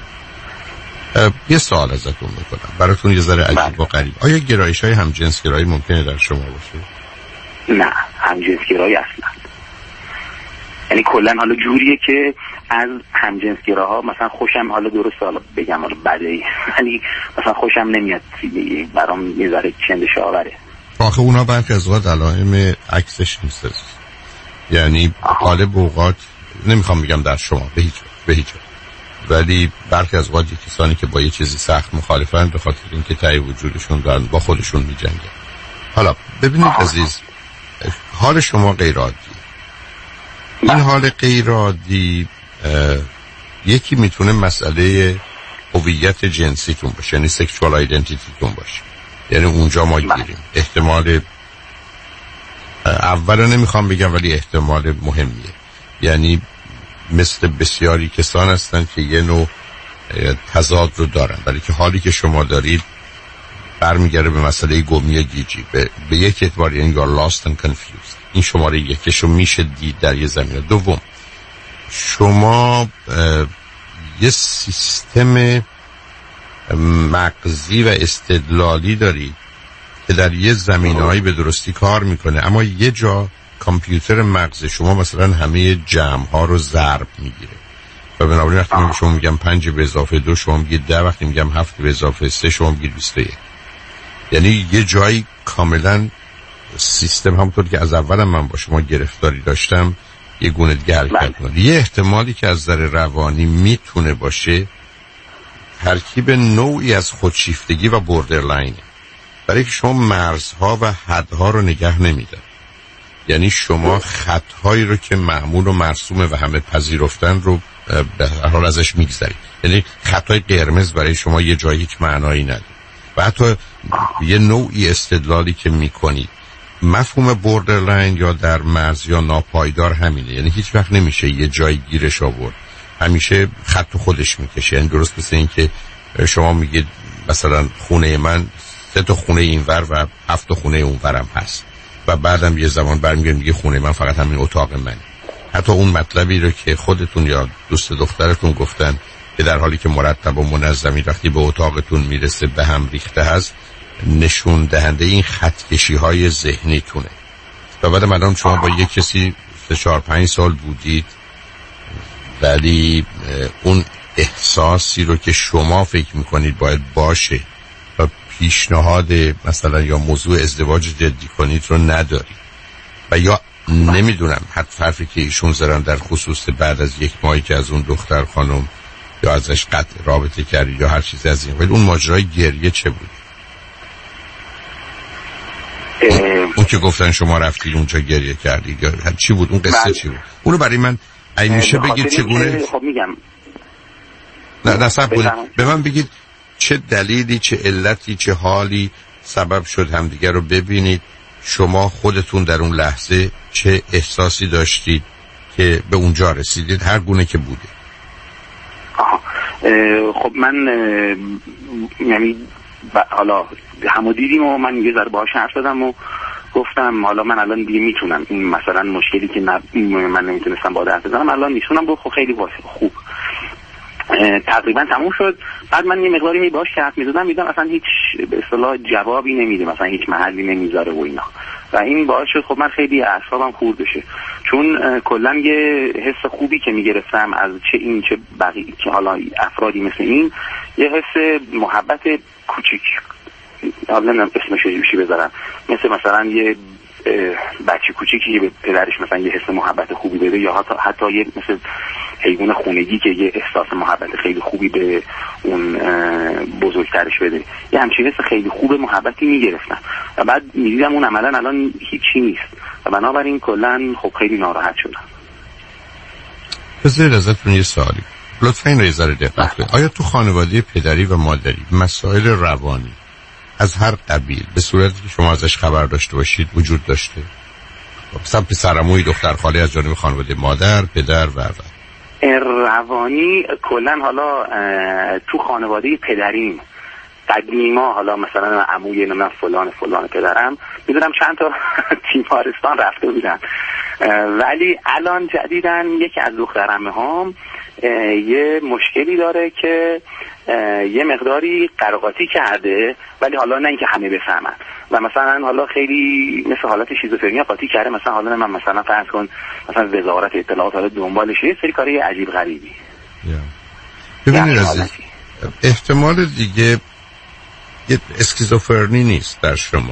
یه سوال ازتون میکنم براتون یه ذره عجیب و غریب، آیا گرایش های همجنسگرایی ممکنه در شما باشه؟ نه، همجنسگرایی اصلا. یعنی کلا حالا جوریه که از همجنسگراها مثلا خوشم، حالا درست حالا بگم حالا بده، ولی مثلا خوشم نمیاد، برام یه ذره چندش آوره. آخه اونا برخی از اوقات علائم عکسش نیست، یعنی غالب اوقات، نمیخوام بگم در شما، به هیچ به هیچ ولی برخی از اوقات کسانی که با یه چیزی سخت مخالفن به خاطر اینکه تای وجودشون دارن با خودشون میجنگن. حالا ببینید عزیز، حال شما غیر عادی. این حال غیر عادی یکی میتونه مسئله هویت جنسیتون باشه، یعنی سکشوال آیدنتیتیتون باشه، یعنی اونجا ما گیریم. احتمال اول نمیخوام بگم ولی احتمال مهمیه، یعنی مثل بسیاری کسان هستن که یه نوع تضاد رو دارن، ولی که حالی که شما دارید برمیگره به مسئله گمی گیجی به, به یک اعتبار، یعنی you're lost and confused. این شماره یکشو میشه دید در یه زمینه. دوم، شما یه سیستم مغزی و استدلالی دارید که در یه زمینه‌ای به درستی کار میکنه، اما یه جا کامپیوتر مغز شما مثلا همه جمع‌ها رو ضرب میگیره و بنابراین وقتی من شما میگم پنج به اضافه دو شما میگید ده، وقتی میگم هفت به اضافه سه شما میگید بیست و یک. یعنی یه جایی کاملا سیستم، همونطور که از اولم من با شما گرفتاری داشتم، یه گونه دیگه حرکت کنید. یه احتمالی که از نظر روانی میتونه باشه ترکیب نوعی از خودشیفتگی و بوردرلاین، برای که شما مرزها و حدها رو نگه نمیدن. یعنی شما خطهایی رو که معمول و مرسومه و همه پذیرفتن رو به هر حال ازش میگذارید. یعنی خطای قرمز برای شما یه جایی هیچ معنایی نداره. و حتی یه نوعی استدلالی که میکنید، مفهوم بوردرلاین یا در مرز یا ناپایدار همینه. یعنی هیچ وقت نمیشه یه جایی گیرش آورد، همیشه خط خودش میکشه. یعنی درست مثل این که شما میگید مثلا خونه من سه تا خونه اینور و هفت تا خونه اونورم هست و بعدم یه زمان برمیگرد میگه خونه من فقط همین اتاق منه. حتی اون مطلبی رو که خودتون یا دوست دخترتون گفتن که در حالی که مرتب و منظمی وقتی به اتاقتون میرسه به هم ریخته هست، نشون دهنده این خطکشی های ذهنیتونه. و بعد مدام شما با یک کسی سه چهار پنج سال بودید ولی اون احساسی رو که شما فکر میکنید باید باشه و پیشنهاد مثلا یا موضوع ازدواج جدی کنید رو ندارید و یا نمیدونم حتی حرفی که ایشون زدن در خصوص بعد از یک ماهی که از اون دختر خانم یا ازش قطع رابطه کردید یا هر چیز از این، ولی اون ماجرای گریه چه بود؟ اون, اون که گفتن شما رفتید اونجا گریه کردید یا چی بود؟ اون قصه چی بود؟ اونو برای من ای میشه بگید چگونه؟ خب میگم نه نه سب بودید به من بگید چه دلیلی، چه علتی، چه حالی سبب شد همدیگر رو ببینید. شما خودتون در اون لحظه چه احساسی داشتید که به اونجا رسیدید، هر گونه که بوده؟ آها. خب من یعنی حالا همو دیدیم و من یه ذره باهاش حرف زدم و گفتم حالا من الان دیگه میتونم این مثلا مشکلی که من نمیتونستم با حرف بزنم الان میتونم. گفت خب خیلی خوب. تقریبا تموم شد. بعد من یه مقداری می باش حرف می‌زدم میدم اصلا هیچ به اصطلاح جوابی نمیده، مثلا هیچ محلی نمیذاره و اینا، و این باعث شد خب من خیلی اعصابم خورد بشه، چون کلا یه حس خوبی که میگرفتم از چه این چه بقیه که حالا افرادی مثل این، یه حس محبت کوچیک، حالا نمیدونم اسمش چی بذارم، مثل مثلا یه بچه کوچیکی که به پدرش مثلا یه حس محبت خوبی بده، یا حتی حتی یه مثل حیوان خونگی که یه احساس محبت خیلی خوبی به اون بزرگترش بده، یه همچین حس خیلی خوب محبتی میگرفتم و بعد میدیدم اون عملا الان هیچی نیست و بنابراین کلا خب خیلی ناراحت شدم. بذارید ازتون یه سوالی لطفا این رو یه ذره دقت کنید. آیا تو خانواده پدری و مادری مسائل روانی از هر قبیل به صورتی که شما ازش خبر داشته باشید وجود داشته؟ مثلا پسرعموی، دختر خاله از جانب خانواده مادر، پدر و و روانی کلا حالا تو خانواده پدریم قدیما، حالا مثلا عموی من فلان فلان پدرم میدونم چند تا تیمارستان رفته بودن، ولی الان جدیدن یکی از دخترعمه هام یه مشکلی داره که یه مقداری قراقاتی کرده، ولی حالا نه اینکه همه بفهمن، و مثلا حالا خیلی مثل حالت شیزوفرنیا قاطی کرده. مثلا حالا من مثلا فرض کن مثلا وزارت اطلاعات حالا دنبالش یه سری کاری عجیب غریبی. ببینید عزیز، احتمال دیگه یه اسکیزوفرنی نیست در شما،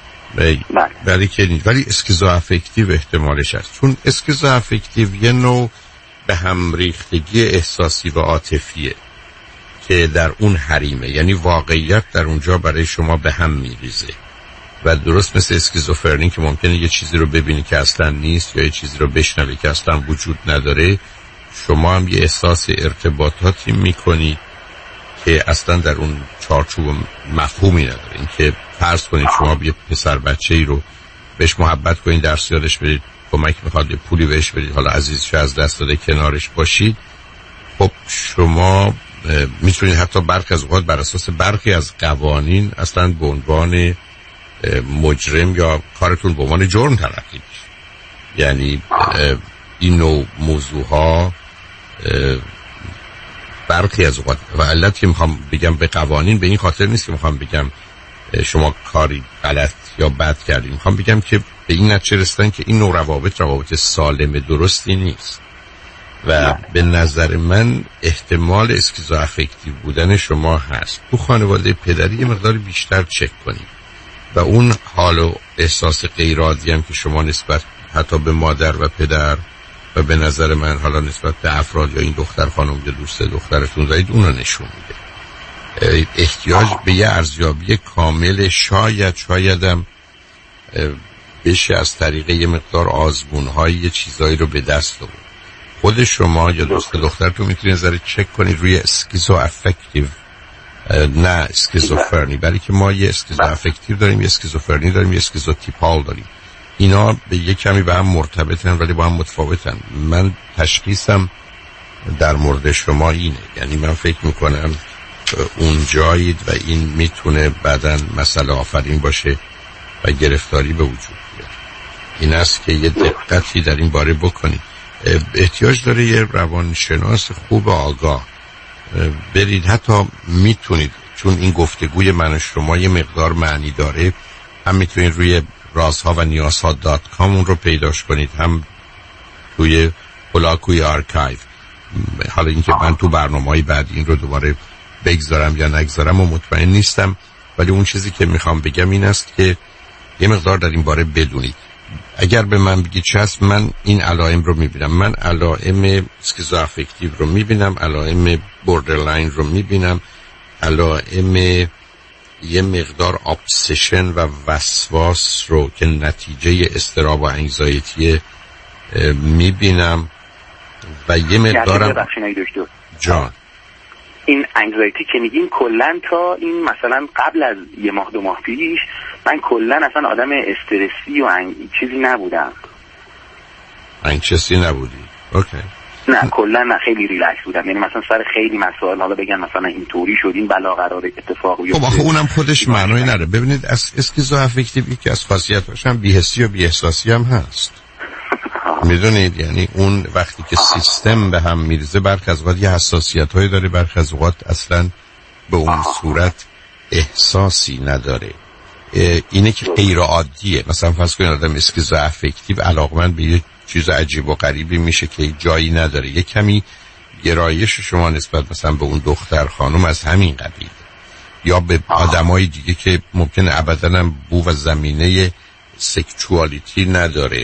ولی که نیست، ولی اسکیزو افکتیو احتمالش هست، چون اسکیزو افکتیو یه نوع به هم ریختگی احساسی و عاطفیه که در اون حریمه، یعنی واقعیت در اونجا برای شما به هم میریزه و درست مثل اسکیزوفرنی که ممکنه یه چیزی رو ببینی که اصلا نیست یا یه چیزی رو بشنوی که اصلا وجود نداره، شما هم یه احساس ارتباطاتی میکنید که اصلا در اون چارچوب مفهومی نداره. این که فرض کنید شما یه پسر بچه‌ای رو بهش محبت کنید، درس یادش بدید، کمک میخواد، یه پولی بهش بدید، حالا عزیزش از دست داده، کنارش باشید، خب شما میتونید حتی برخی از اوقات بر اساس برخی از قوانین اصلا به عنوان مجرم یا کارتون به عنوان جرم تلقی بشه. یعنی این نوع موضوع ها برخی از اوقات، و علت که میخوام بگم به قوانین به این خاطر نیست که میخوام بگم شما کاری غلط یا بد کردید، میخوام بگم که به این نتیجه رسیدن که این نوع روابط روابط سالم درستی نیست و به نظر من احتمال اسکیزو افکتیو بودن شما هست. تو خانواده پدری یه مقدار بیشتر چک کنید و اون حال و احساس غیر عادی هم که شما نسبت حتی به مادر و پدر و به نظر من حالا نسبت به افراد یا این دختر خانم یا دوست دخترتون دارید اون رو نشون میده. احتیاج به یه ارزیابی کامل شاید شایدم بشه از طریق یه مقدار آزمون‌های یه چیزایی رو به دست آورد. خود شما یا دوست دخترتون میتونید ذره چک کنید روی اسکیزو افکتیو، نه اسکیزوفرنی، برای که ما یه اسکیزو افکتیو داریم، یه اسکیزوفرنی داریم، یه اسکیزو تیپال داریم. اینا به یه کمی به هم مرتبطن ولی با هم متفاوتن. من تشخیصم در مورد شما اینه، یعنی من فکر میکنم اون جایید و این میتونه بعداً مسئله آفرین باشه و گرفتاری به وجود بیاره. این است که یه دقتی در این باره بکنید. احتیاج داره یه روانشناس خوب آگاه برید. حتی میتونید، چون این گفتگوی من و شما یه مقدار معنی داره، هم میتونید روی رازها و نیازها دات کام اون رو پیداش کنید، هم توی هولاکوی آرکایو. حالا اینکه من تو برنامه‌های بعد این رو دوباره بگذارم یا نگذارم و مطمئن نیستم، ولی اون چیزی که میخوام بگم این است که یه مقدار در این باره بدونید. اگر به من بگید چه هست، من این علائم رو میبینم، من علائم اسکیزوافکتیو رو میبینم، علائم بوردرلاین رو میبینم، علائم یه مقدار ابسشن و وسواس رو که نتیجه اضطراب و انگزایتی میبینم و یه مقدارم جان این انگزایتی که میگین کلن تا این مثلا قبل از یه ماه دو ماه پیش من کلن اصلا آدم استرسی و انگ... چیزی نبودم. انگشتی نبودی؟ اوکی. نه کلن نه، خیلی ریلکس بودم. یعنی مثلا سر خیلی مسائل حالا بگن مثلا اینطوری شد، این بلا قرار اتفاق بیفته. خب آخه اونم خودش معنی نره. ببینید از اسکیزوافکتیو که از خاصیتاش هم بی‌حسی و بی‌احساسی هم هست. میدونید یعنی اون وقتی که سیستم به هم میرزه برخی از اوقات یه حساسیت هایی داره، برخی از اوقات اصلا به اون صورت احساسی نداره. اینه که غیر عادیه. مثلا فرض کنید آدم اسکیزوافکتیو علاقمند به یه چیز عجیب و غریبی میشه که جایی نداره. یه کمی گرایش شما نسبت مثلا به اون دختر خانم از همین قبیل، یا به آدمای دیگه که ممکنه ابداً هم بو و زمینه سکشوالیتی نداره،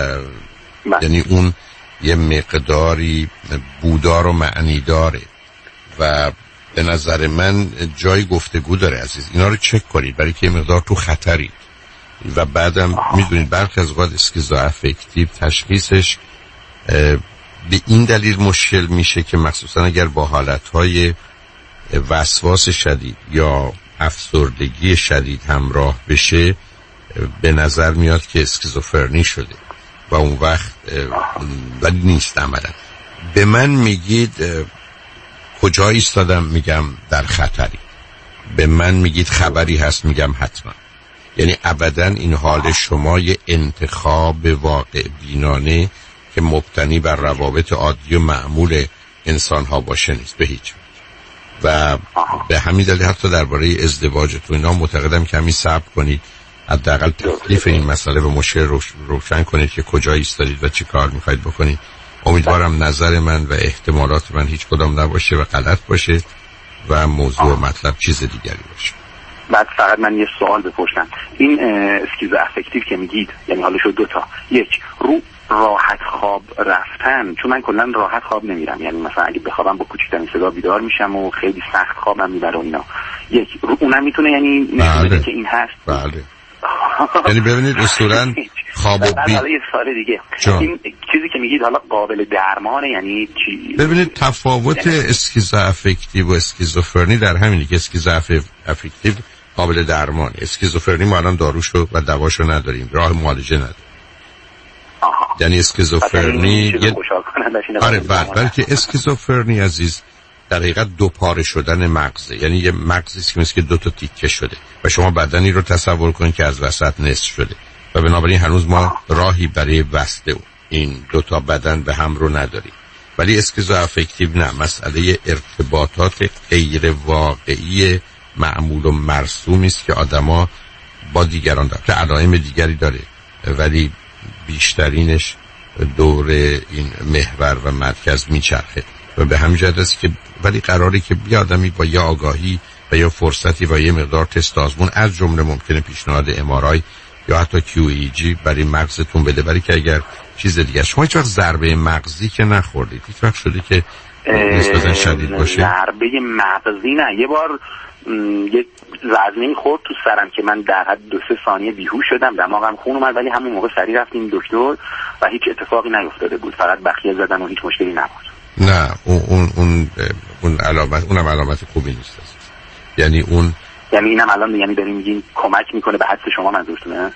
یعنی اون یه مقداری بودار و معنی داره و به نظر من جای گفتگو داره عزیز. اینا رو چک کنید برای که یه مقدار تو خطرید. و بعدم میدونید برخی از اوقات اسکیزوافکتیو تشخیصش به این دلیل مشکل میشه که مخصوصا اگر با حالتهای وسواس شدید یا افسردگی شدید همراه بشه، به نظر میاد که اسکیزوفرنی شده و اون وقت ولی نیست عملا. به من میگید کجا ایستادم، میگم در خطری. به من میگید خبری هست، میگم حتما. یعنی ابدا این حال شما یه انتخاب واقع بینانه که مبتنی بر روابط عادی و معمول انسان ها باشه نیست به هیچ. و به همین دلیل حتی درباره ازدواجتون اینا معتقدم که همین صبر کنید، حداقل تکلیف این مسئله به مشکل روش روشن کنید که کجا ایستادید و چی کار میخواید بکنید. امیدوارم نظر من و احتمالات من هیچ کدام نباشه و غلط باشه و موضوع و مطلب چیز دیگری باشه. بعد فقط من یه سوال بپرسم، این اسکیزوافکتیو که میگید یعنی حالا شد دو تا، یک رو راحت خواب رفتن، چون من کلا راحت خواب نمیرم، یعنی مثلا اگه بخوابم با کوچکترین صدا بیدار میشم و خیلی سخت خوابم میبره اینا. یک رو اونم میتونه یعنی نشون بده که این هست. بله. یعنی ببینید اصولا خواب و بی حالا یه سوال دیگه جان. این چیزی که میگید حالا قابل درمانه یعنی چی؟ ببینید تفاوت یعنی... اسکیزوافکتیو و اسکیزوفرنی در همینه که اسکیزوافکتیو قابل درمان، اسکیزوفرنی ما الان داروشو و دواشو نداریم، راه معالجه نداریم. آها. یعنی اسکیزوفرنی یه... آره بعد بلکه اسکیزوفرنی عزیز در حقیقت دو پاره شدن مغزه، یعنی یه مغزی که مثل که دو تا تیکه شده و شما بدنی رو تصور کنید که از وسط نصف شده و بنابراین هنوز ما راهی برای وصل این دو تا بدن به هم رو نداریم. ولی اسکیزوافکتیو نه، مسئله ارتباطات غیر واقعی معمول و مرسومی است که آدما با دیگران داره، که علائم دیگری داره ولی بیشترینش دور این محور و مرکز میچرخه و به همین جهت است که ولی قراری که یه آدمی با یه آگاهی و یا فرصتی و یه مقدار تست آزمون از جمله ممکنه پیشنهاد ام آر آی یا حتی کیو ای جی برای مغزتون بده، برای که اگر چیز دیگه. شما هیچ وقت ضربه مغزی که نخوردید؟ هیچ وقت شده که نسبتاً شدید باشه؟ ضربه مغزی نه. یه بار یک زلزله‌ای خورد تو سرم که من در حد دو سه ثانیه بیهوش شدم، دماغم خون اومد، ولی همون موقع سریع رفتیم دکتر و هیچ اتفاقی نیفتاده بود، فقط بخیه زدن و هیچ مشکلی نبود. نه اون اون اون اون علامت اونم علامت خوبی نیست. یعنی اون یعنی اینم الان یعنی داریم میگین کمک میکنه به حدس شما منظورتونه؟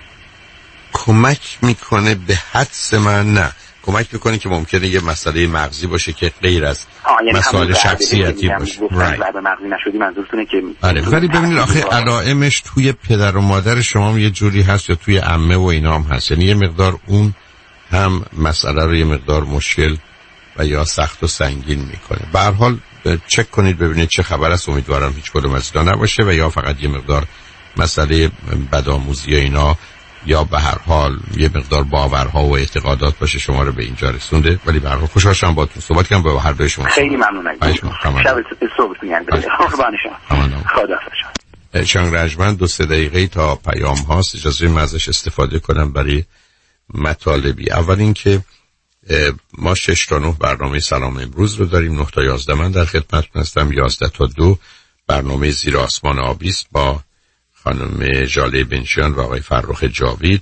کمک میکنه به حدس من نه. کمک میکنه که ممکنه یه مسئله مغزی باشه که غیر از یعنی مسائل شخصیتی باشه. ضربه مغزی نشدی منظورتونه که آره. ولی ببینید آخه علائمش توی پدر و مادر شما یه جوری هست یا توی عمه و اینا هم هست، یعنی یه مقدار اون هم مسئله رو یه مقدار مشکل و یا سخت و سنگین میکنه. به هر حال چک کنید ببینید چه خبر است. امیدوارم هیچ کدوم از اینا نباشه و یا فقط یه مقدار مسئله بدآموزی اینا یا به هر حال یه مقدار باورها و اعتقادات باشه شما رو به اینجا رسونده. ولی به هر حال خوشحال شدم باهاتون صحبت کردم. با هر دوی شما خیلی ممنونم. شبتون صبحتون گردون. قربان شما. خدا شنگ رجمن دو سه دقیقه تا پیام هاست، اجازه من ازش استفاده کنم برای مطالبی. اول اینکه ما شش تا نه برنامه سلام امروز رو داریم. نه تا یازده من در خدمتتون هستم. یازده تا دو برنامه زیر آسمان آبی است با خانم ژاله بنشیان و آقای فرخ جاوید.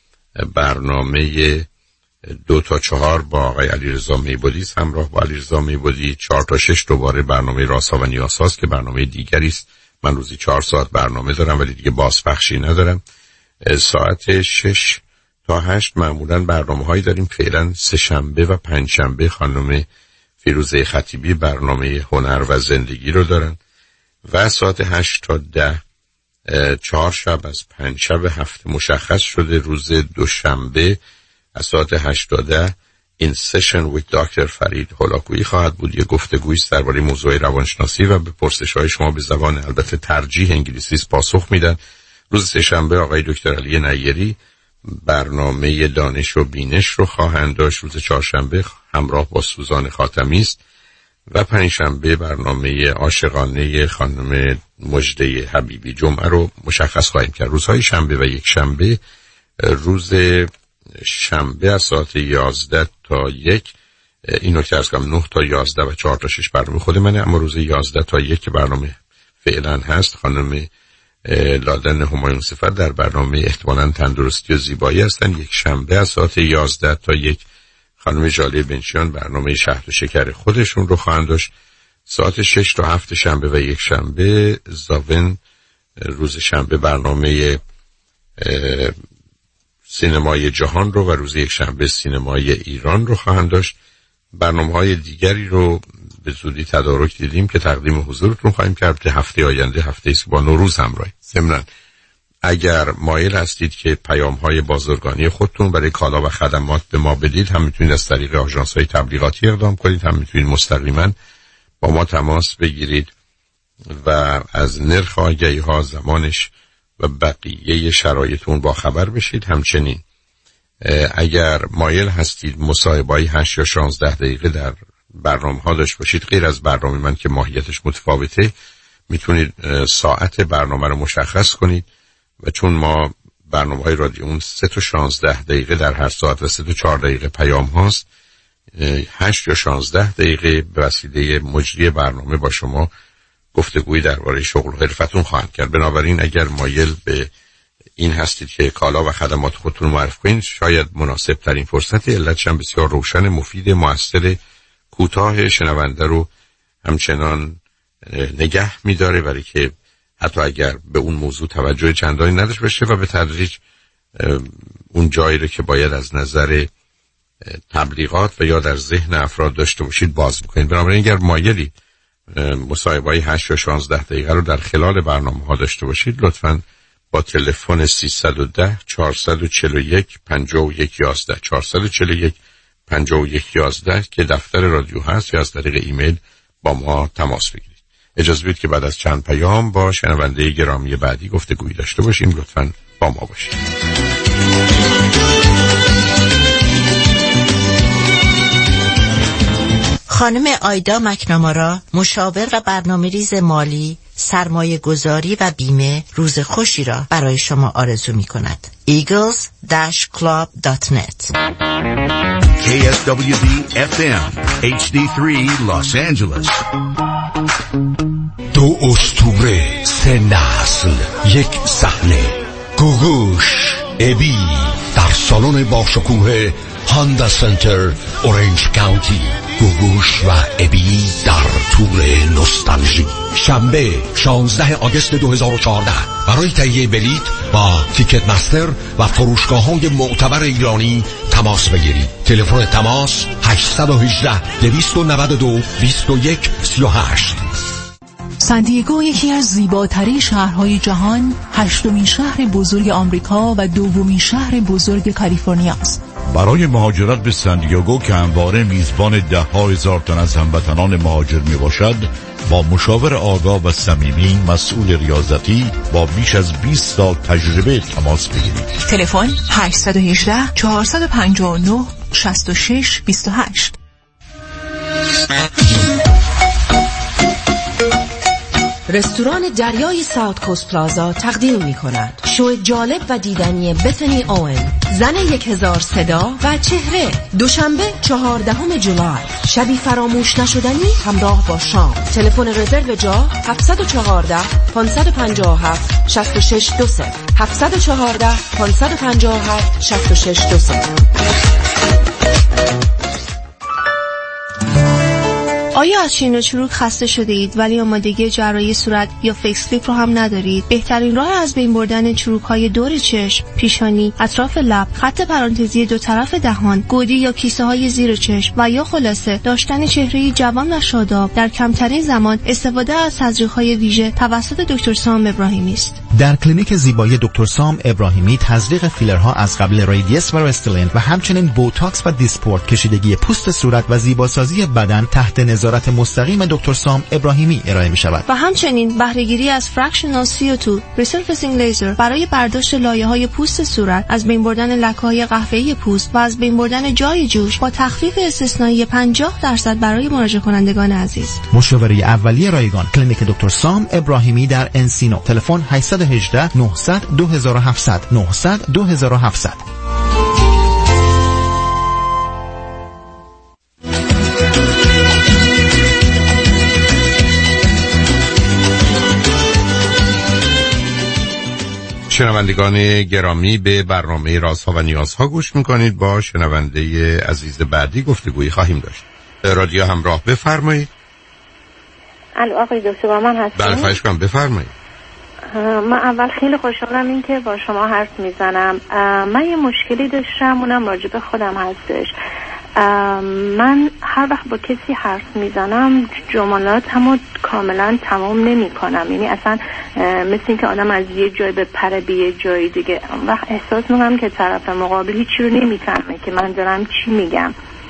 برنامه دو تا چهار با آقای علیرضا میبودی است همراه با علیرضا میبودی. چهار تا شش دوباره برنامه رازها و نیازهاست که برنامه دیگری است. من روزی چهار ساعت برنامه دارم ولی دیگه بازپخشی ندارم. ساعت شش تا هشت معمولا برنامه هایی داریم. فعلا سه شنبه و پنج شنبه خانم فیروزه خطیبی برنامه هنر و زندگی رو دارن و ساعت هشت تا ده چهار شب از پنج شب هفته مشخص شده. روز دوشنبه از ساعت هشت تا ده این سشن with دکتر فرید هولاکویی خواهد بود. یه گفتگویی است درباره موضوع روانشناسی و به پرسش‌های شما به زبان البته ترجیح انگلیسی پاسخ میدن. روز سه‌شنبه آقای دکتر علی نیری برنامه دانش و بینش رو خواهند داشت. روز چهارشنبه همراه با سوزان خاتمی است و پنجشنبه برنامه عاشقانه خانم مجده حبیبی جمعه رو مشخص خواهیم کرد. روزهای شنبه و یک شنبه، روز شنبه از ساعت یازده تا یک اینو که ارز کنم نه تا یازده و چهار تا شش برنامه خود منه، اما روز یازده تا یک برنامه فعلا هست خانم لادن همایون صفت در برنامه احتمالاً تندرستی و زیبایی هستن. یک شنبه از ساعت یازده تا یک خانم ژاله بنشیان برنامه شهد و شکر خودشون رو خواهند داشت. ساعت شش تا هفت شنبه و یک شنبه زاون روز شنبه برنامه سینمای جهان رو و روز یک شنبه سینمای ایران رو خواهند داشت. برنامه های دیگری رو به زودی تدارک دیدیم که تقدیم حضورتون خواهیم کرد. که هفته آینده هفته است با نوروز همراه. ضمناً اگر مایل هستید که پیام های بازرگانی خودتون برای کالا و خدمات به ما بدید، هم میتونید از طریق آژانس های تبلیغاتی اقدام کنید، هم میتونید مستقیما با ما تماس بگیرید و از نرخ آگهی ها، زمانش و بقیه شرایطون با خبر بشید. همچنین اگر مایل هستید مصاحبه‌ای هشت یا شانزده دقیقه در برنامه ها داشت باشید، غیر از برنامه من که ماهیتش متفاوته، میتونید ساعت برنامه رو مشخص کنید و چون ما برنامه های رادیومون سه تا شانزده دقیقه در هر ساعت و سه تا چهار دقیقه پیام هاست، هشت یا شانزده دقیقه به وسیله مجری برنامه با شما گفتگویی درباره شغل و حرفتون خواهند کرد. بنابراین اگر مایل به این هستید که کالا و خدمات خودتون معرفی کنید، شاید مناسب ترین فرصت. علتش هم بسیار روشن، مفید، مؤثر، کوتاه، شنونده رو همچنان نگه می‌داره، برای که حتی اگر به اون موضوع توجه چندانی نداشته باشه و به تدریج اون جایی رو که باید از نظر تبلیغات و یا در ذهن افراد داشته باشید باز می‌کنید. بنابراین اگر مایلی مصاحبه‌های هشت یا شانزده دقیقه رو در خلال برنامه‌ها داشته باشید، لطفاً با تلفن سیصد و ده چهارصد و چهل و یک پنجاه و یک یازده چهارصد و چهل و یک پنجاه و یک یازده که دفتر رادیو هست یا از طریق ایمیل با ما تماس بگیرید. اجازه بدید که بعد از چند پیام با شنونده گرامی بعدی گفتگویی داشته باشیم. لطفاً با ما باشید. خانم آیدا مکنامارا، مشاور و برنامه‌ریز مالی، سرمایه گذاری و بیمه روز خوشی را برای شما آرزو می کند. ایگلز داش کلاب دات نت. کی اس دبلیو دی اف ام اچ دی سه Los Angeles. دو اسطوره، سه نسل، یک صحنه. گوگوش، ابی در سالن باشکوه هاندا سنتر اورنج کانتی. گوگوش و ابی در تور نوستالژی، شنبه شانزده آگوست دو هزار و چهارده. برای تهیه بلیط با تیکت مستر و فروشگاه‌های معتبر ایرانی تماس بگیرید. تلفن تماس هشت یک هشت دویست و نود و دو بیست و یک سی و هشت. سان‌دیگو یکی از زیباترین شهرهای جهان، هشتمین شهر بزرگ آمریکا و دومین شهر بزرگ کالیفرنیا است. برای مهاجرت به سان‌دیگو که همواره میزبان ده ها هزار تن از هموطنان مهاجر می باشد، با مشاور آگاه و صمیمی مسئول ریاضتی با بیش از بیست سال تجربه تماس بگیرید. تلفن هشت یک هشت چهار پنج نه شش شش دو هشت. رستوران دریای ساوت کوست پلازا تقدیم می کند شو جالب و دیدنی بتنی اوین، زن یک هزار صدا و چهره. دوشنبه چهاردهم جولای، شبی فراموش نشدنی همراه با شام. تلفن رزرو جا هفت یک چهار پنج پنج هفت شش شش دو سه هفت یک چهار پنج پنج هفت شش شش دو سه. آیا از چین و چروک خسته شده اید ولی آمادگی جراحی صورت یا فیس لیفت رو هم ندارید؟ بهترین راه از بین بردن چروک های دور چشم، پیشانی، اطراف لب، خط پرانتزی دو طرف دهان، گودی یا کیسه های زیر چشم و یا خلاصه داشتن چهره جوان و شاداب در کمترین زمان استفاده از تزریق های ویژه توسط دکتر سام ابراهیمی است. در کلینیک زیبایی دکتر سام ابراهیمی تزریق فیلرها از قبل ریدیس و رستلین و همچنین بوتاکس و دیسپورت، کشیدگی پوست صورت و زیباسازی بدن تحت نظارت مستقیم دکتر سام ابراهیمی ارائه می شود. و همچنین بهره‌گیری از فرکشنال سی او دو ریسرفیسینگ لیزر برای برداشت لایه‌های پوست صورت، از بین بردن لکه‌های قهوه‌ای پوست و از بین بردن جای جوش با تخفیف استثنایی پنجاه درصد برای مراجعه کنندگان عزیز. مشاوره اولیه رایگان، کلینیک دکتر سام ابراهیمی در انسینو. تلفن هشت یک هشت نه صفر صفر دو هفت صفر صفر نه صفر صفر دو هفت صفر. شنوندگان گرامی، به برنامه رازها و نیازها گوش میکنید. با شنونده عزیز بعدی گفتگویی خواهیم داشت. رادیو همراه، بفرمایید. الو آقای دکتر، با من هستید؟ بله خواهش کنم، بفرمایید. من اول خیلی خوشحالم این که با شما حرف میزنم. من یه مشکلی داشتم، اونم راجع به خودم هستش. من هر وقت با کسی حرف میزنم جملاتمو کاملا تمام نمی کنم، یعنی اصلا مثل این که آدم از یه جای به پره به یه جای دیگه. اون وقت احساس میکنم که طرف مقابل هیچی رو نمیفهمه که من دارم چی میگم.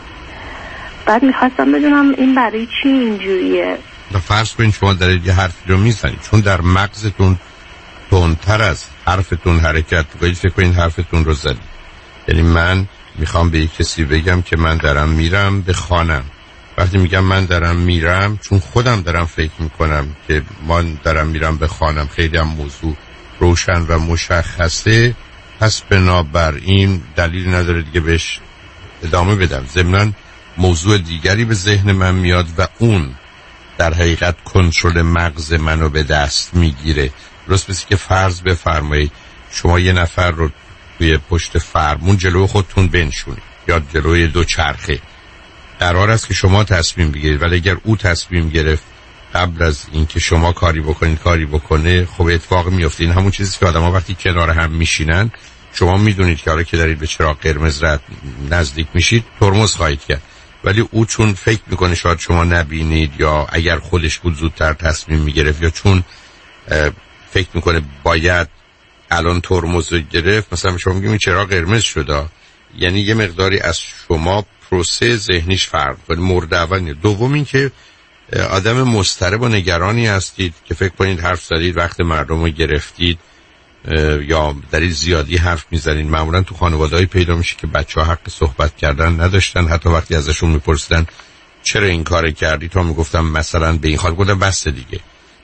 بعد میخواستم بدونم این برای چی اینجوریه. فرض کنید شما دارید یه حرفی رو میزنید، چون در مغزتون تندتر از حرفتون حرکت میکنید، فکر کنید حرفتون رو زدید. یعنی من میخوام به یک کسی بگم که من دارم میرم به خانم. وقتی میگم من دارم میرم، چون خودم دارم فکر میکنم که من دارم میرم به خانم، خیلی هم موضوع روشن و مشخصه، پس بنابراین دلیل نداره دیگه بهش ادامه بدم. ضمناً موضوع دیگری به ذهن من میاد و اون در حقیقت کنترل مغز منو به دست میگیره. درست مثل که فرض بفرمایید شما یه نفر رو توی پشت فرمون جلوی خودتون بنشونید یا جلوی دو چرخه. قرار است که شما تصمیم بگیرید، ولی اگر او تصمیم گرفت قبل از اینکه شما کاری بکنید کاری بکنه، خب اتفاق میفته. این همون چیزی که آدم‌ها وقتی کنار هم میشینن، شما میدونید که حالا که دارید به چراغ قرمز رد نزدیک میشید ترمز خواهید کرد، ولی او چون فکر میکنه شاید شما نبینید، یا اگر خودش بود زودتر تصمیم میگرفت، یا چون فکر میکنه باید الان ترمز رو گرفت، مثلا شما میگیم چراغ قرمز شده، یعنی یه مقداری از شما پروسه ذهنیش فرق کنه. مورد اول. دوم این که آدم مضطرب و نگرانی هستید که فکر کنید حرف زدید وقت مردم رو گرفتید، یا دارید زیادی حرف میزنید. معمولا تو خانواده‌ای پیدا میشه که بچه‌ها حق صحبت کردن نداشتن، حتی وقتی ازشون میپرسیدن چرا این کار کردی، تا میگفتم مثلا به این خاطر، گفتم بس دیگه.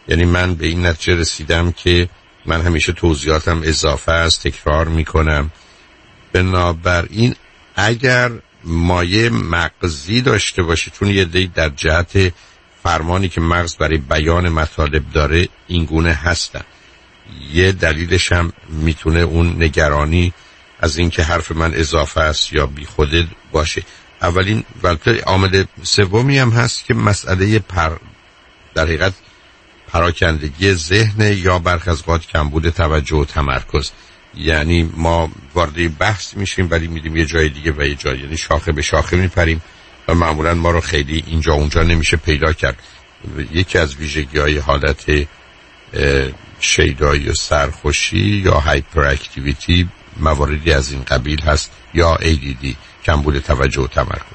یعنی من به این نتیجه رسیدم که من همیشه توضیحاتم اضافه است، تکرار میکنم. بنابراین اگر مایه مغزی داشته باشه، چون یه دی در جهت فرمانی که مغز برای بیان مطالب داره این گونه هستن، یه دلیلش هم میتونه اون نگرانی از اینکه حرف من اضافه است یا بی خوده باشه. اولین البته عامل سومی هم هست که مسئله پر در حقیقت پراکندگی ذهن یا برخی از اوقات کمبود توجه و تمرکز. یعنی ما وارد بحث میشیم ولی میریم یه جای دیگه و یه جای، یعنی شاخه به شاخه میپریم و معمولا ما رو خیلی اینجا اونجا نمیشه پیدا کرد. یکی از ویژگی‌های حالت شیدایی و سرخوشی یا هایپر اکتیویتی مواردی از این قبیل هست، یا ای دی دی کمبود توجه و تمرکز.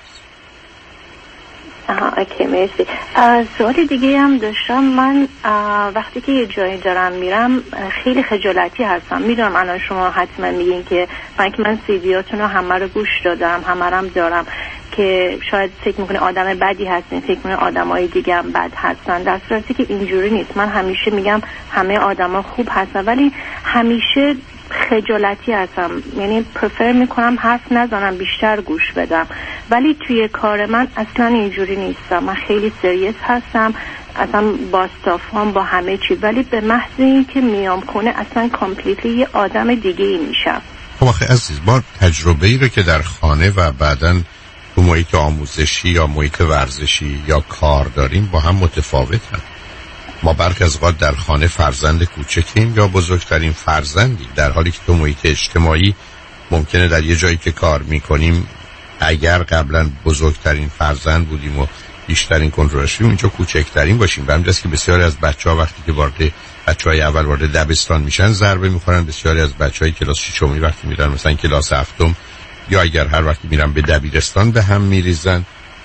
آها اوکی مرسی. سوال دیگه هم داشتم. من وقتی که یه جایی دارم میرم خیلی خجالتی هستم. میدونم الان شما حتما میگین که من که من سیدیاتون رو همه رو گوش دادم، همه رو دارم، که شاید فکر میکنه آدم بدی هستین، فکر میکنه آدمای دیگه هم بد هستن، در صورتی که اینجوری نیست. من همیشه میگم همه آدما خوب هستن، ولی همیشه خجالتی هستم، یعنی پرفر میکنم حرف نزنم، بیشتر گوش بدم. ولی توی کار من اصلا اینجوری نیستم. من خیلی سریس هستم، اصلا با استافام با همه چی، ولی به محض اینکه میام کنه اصلا کامپلیتلی یه آدم دیگه ای میشم. خب آخه عزیز، ما تجربه ای رو که در خانه و بعداً تو محیط آموزشی یا محیط ورزشی یا کار داریم با هم متفاوت هم. ما برخی از اوقات در خانه فرزند کوچکیم یا بزرگترین فرزندی، در حالی که تو محیط اجتماعی ممکنه در یه جایی که کار میکنیم اگر قبلا بزرگترین فرزند بودیم و بیشترین کنترل داشتیم اینجا کوچکترین باشیم. و همینجاست که بسیاری از بچه‌ها وقتی که وارد بچه‌های اول وارد دبستان میشن ضربه میخورن، بسیاری از بچه‌های کلاس ششمی وقتی میرن مثلا کلاس هفتم یا اگر هر وقتی میرن به دبیرستان به هم میریزن.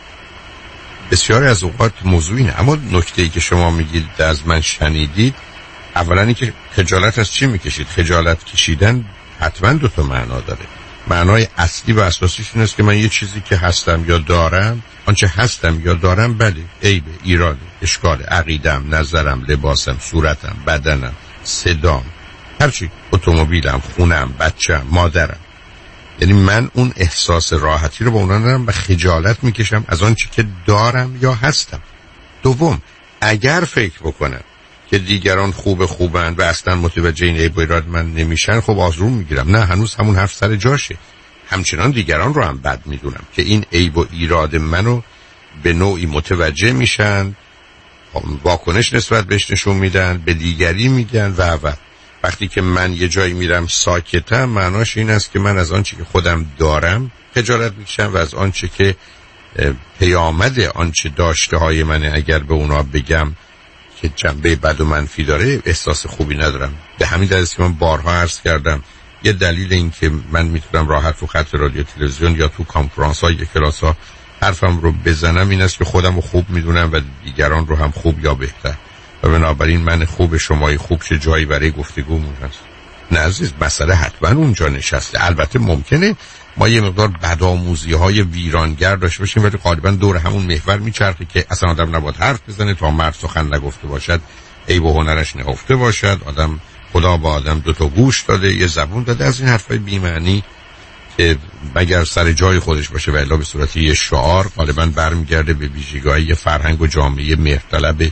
بسیاری از اوقات موضوع اینه. اما نکته‌ای که شما میگید از من شنیدید، اولا این که خجالت از چی میکشید؟ خجالت کشیدن حتما دو تا معنا داره. معنای اصلی و اساسیش این است که من یه چیزی که هستم یا دارم، آنچه هستم یا دارم، بله، عیب، ایراد، اشکال، عقیدم، نظرم، لباسم، صورتم، بدنم، صدام، هرچی، اتومبیلم، خونم، بچه‌م، مادرم. یعنی من اون احساس راحتی رو با اونا ندارم و خجالت میکشم از آن چی که دارم یا هستم. دوم، اگر فکر بکنم که دیگران خوب خوبن و اصلا متوجه این عیب و ایراد من نمیشن، خب آزروم میگیرم. نه، هنوز همون حرف سر جاشه. همچنان دیگران رو هم بد میدونم که این عیب و ایراد منو به نوعی متوجه میشن، واکنش نسبت بهش نشون میدن، به دیگری میگن و و وقتی که من یه جایی میرم ساکتم، معناش این است که من از آنچه که خودم دارم خجالت میکشم و از آنچه که پیامد آنچه داشته های منه اگر به اونا بگم که جنبه بد و منفی داره احساس خوبی ندارم. به همین دلیل که من بارها عرض کردم یه دلیل این که من میتونم راحت رو خط رادیو تلویزیون یا تو کنفرانس ها یا کلاس ها حرفم رو بزنم این است که خودم رو خوب میدونم و دیگران رو هم خوب یا بهتر، و بنابراین من خوب شمای خوب چه جایی برای گفتگومون هست. نه عزیز، مسئله حتما اونجا نشسته. البته ممکنه ما یه مقدار بدآموزی های ویرانگر داشته باشیم ولی غالبا دور همون محور میچرخه که اصلا آدم نباید حرف بزنه تا مرد سخن نگفته باشد، عیب و هنرش نهفته باشد، آدم خدا با آدم دو تا گوش داده، یه زبون داده. از این حرفای بی معنی که مگر سر جای خودش باشه و الا به صورت یه شعار، غالبا برمیگرده به ویژگی‌های فرهنگ و جامعه مهرطلب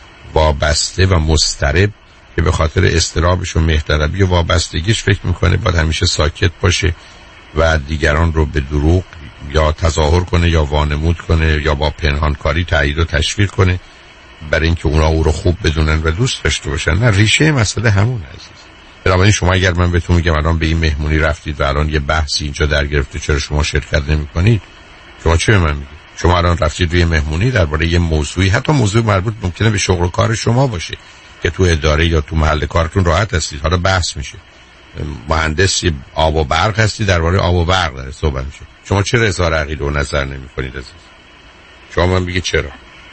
وابسته و مضطرب که به خاطر اضطرابش و مهرطلبی و وابستگیش فکر میکنه باید همیشه ساکت باشه و دیگران رو به دروغ یا تظاهر کنه یا وانمود کنه یا با پنهانکاری تایید و تشویق کنه برای اینکه اونا او رو خوب بدونن و دوست داشته باشن. نه، ریشه مسئله همون عزیز. بنابراین شما اگر من بهتون میگم الان به این مهمونی رفتید و الان یه بحثی اینجا در گرفته چرا شما شرکت نمی‌کنید، شما چه به من میگید؟ شما الان رفتید روی مهمونی درباره یه موضوعی، حتی موضوع مربوط ممکنه به شغل و کار شما باشه که تو اداره یا تو محل کارتون راحت هستید، حالا بحث میشه. مهندسی آب و برق هستی، درباره آب و برق داره صحبت میشه. شما چرا اظهار عقیده و نظر نمی‌کنید عزیز؟ شما من میگید چرا؟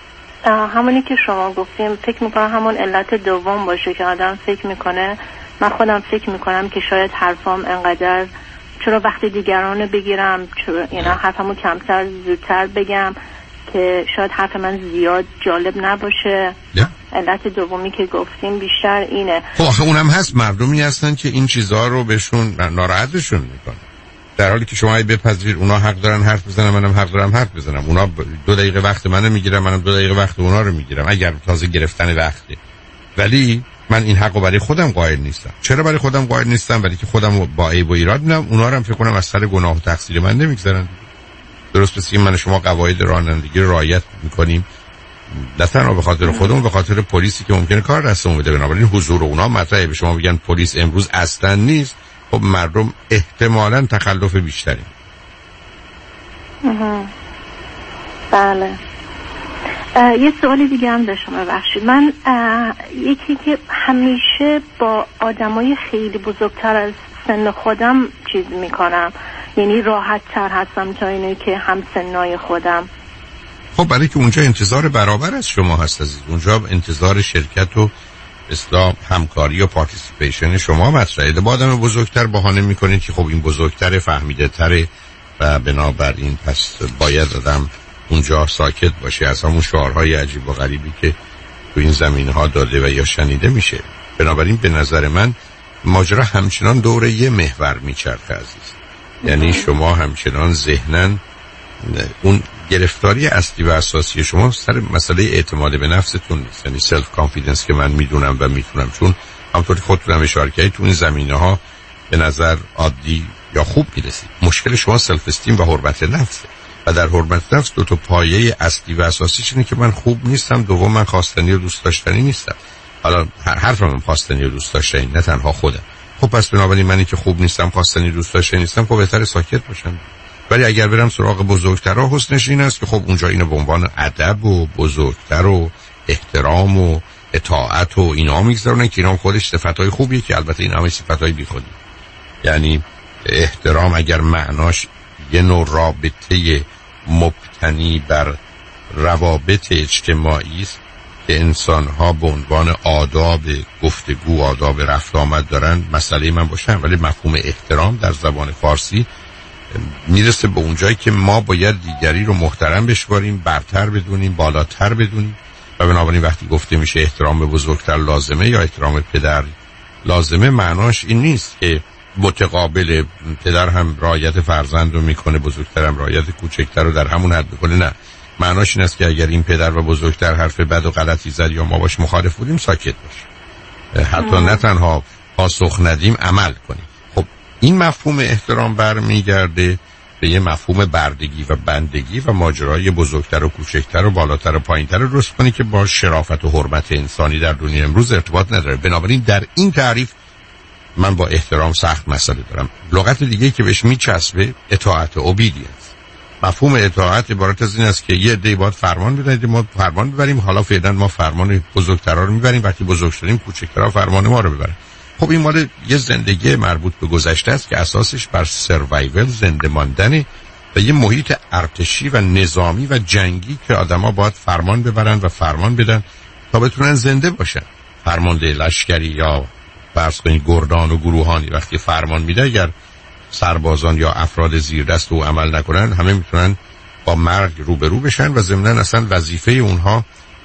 همونی که شما گفتیم فکر میکنم همون علت دوم باشه که آدم فکر میکنه. من خودم فکر میکنم که شاید حرفام انقدر، چرا وقتی دیگران بگیرم چرا اینا حرفمو کمتر زودتر بگم که شاید حرف من زیاد جالب نباشه. نه علت دومی که گفتیم بیشتر اینه. خب آخه اونم هست، مردمی هستن که این چیزها رو بهشون ناراحتشون میکنه، در حالی که شما ای بپذیر اونا حق دارن حرف بزنن، منم حق دارم حرف بزنم. اونا دو دقیقه وقت منو میگیرن، منم دو دقیقه وقت اونا رو میگیرم، اگر تازه گرفتن وقته. ولی من این حقو برای خودم قائل نیستم. چرا برای خودم قائل نیستم؟ ولی که خودم با عیب و ایراد میدم، اونا رو هم فکر کنم از سر گناه و تقصیر من نمیگذارن. درست مثل این من شما قواعد رانندگی رو رعایت میکنیم، نه تنها به خاطر خودمون، به خاطر پلیسی که ممکنه کار دستمون بده. بنابراین حضور اونا مطرحه. به شما بگن پلیس امروز اصلا نیست، خب مردم احتمالاً تخلف بیشتری. بله. یه سوالی دیگه هم داشتم، ببخشید. من یکی که همیشه با آدمای خیلی بزرگتر از سن خودم چیز میکنم، یعنی راحت تر هستم تا اینه که هم سنای خودم. خب برای که اونجا انتظار برابر از شما هست عزیز، اونجا انتظار شرکت و اصلاح همکاری و پارتیسیپیشن شما مطرحه. با آدم بزرگتر بهانه میکنید که خب این بزرگتر، فهمیده تره و بنابراین پس باید آدم اونجا ساکت باشه. از همون شعارهای عجیب و غریبی که تو این زمینه ها داده و یا شنیده میشه. بنابراین به نظر من ماجرا همچنان دور یه محور میچرخه عزیز. یعنی شما همچنان ذهنن اون گرفتاری اصلی و اساسی شما سر مسئله اعتماد به نفستون نیست، یعنی سلف کانفیدنس که من میدونم و میتونم. چون همونطوری خودتونم اشاره کردید تو این زمینه ها به نظر عادی یا خوب میرسید. مشکل شما سلف استیم و حرمت نفسه و در حرمت نفس دو تا پایه اصلی و اساسیش اینه که من خوب نیستم، دوم من خواستنی و دوست داشتنی نیستم. حالا حرفم خواستنی و دوست داشتنی، نه تنها خودم. خب پس بنابراین منی که خوب نیستم، خواستنی دوست داشتنی نیستم، خب بهتره ساکت باشم. ولی اگر برم سراغ بزرگترها، حسنش این است که خب اونجا اینو به عنوان ادب و بزرگتر و احترام و اطاعت و اینا میگذارن که اینا خودش صفاتای خوبیه که البته این همه صفاتای بیخودی. یعنی احترام اگر معناش یه نوع رابطه مبتنی بر روابط اجتماعی است که انسان‌ها به عنوان آداب گفتگو، آداب رفت آمد دارن، مسئله من باشن. ولی مفهوم احترام در زبان فارسی میرسه به اونجایی که ما باید دیگری رو محترم بشماریم، برتر بدونیم، بالاتر بدونیم. و بنابراین وقتی گفته میشه احترام به بزرگتر لازمه یا احترام پدر لازمه، معناش این نیست که متقابل پدر هم رعایت فرزند رو میکنه، بزرگتر هم رعایت کوچکتر رو در همون حد میکنه. نه، معناش این است که اگر این پدر و بزرگتر حرف بد و غلطی زد یا ما باش مخالف بودیم، ساکت باش، حتی نه تنها پاسخ ندیم، عمل کنیم. خب این مفهوم احترام برمیگرده به یه مفهوم بردگی و بندگی و ماجرای بزرگتر و کوچکتر و بالاتر و پایینتر رو درست کنی که با شرافت و حرمت انسانی در دنیا امروز ارتباط نداره. بنابراین در این تعریف من با احترام سخت مسئله دارم. لغت دیگه که بهش میچسبه اطاعت، اوبیدینس. مفهوم اطاعت عبارت از این است که یه عده باید فرمان بدن، ما فرمان ببریم. حالا فعلا ما فرمان بزرگترا رو میبریم، وقتی بزرگ شدیم کوچکترا فرمان ما رو ببرن. خب این مال یه زندگی مربوط به گذشته است که اساسش بر سروایول، زنده ماندن و یه محیط ارتشی و نظامی و جنگی که آدما باید فرمان ببرن و فرمان بدن تا بتونن زنده باشن. فرمانده لشکری یا فرض کنید گردان و گروهانی وقتی فرمان میده، اگر سربازان یا افراد زیر دست او عمل نکنن، همه میتونن با مرگ روبرو بشن و ضمناً اصلا وظیفه اونها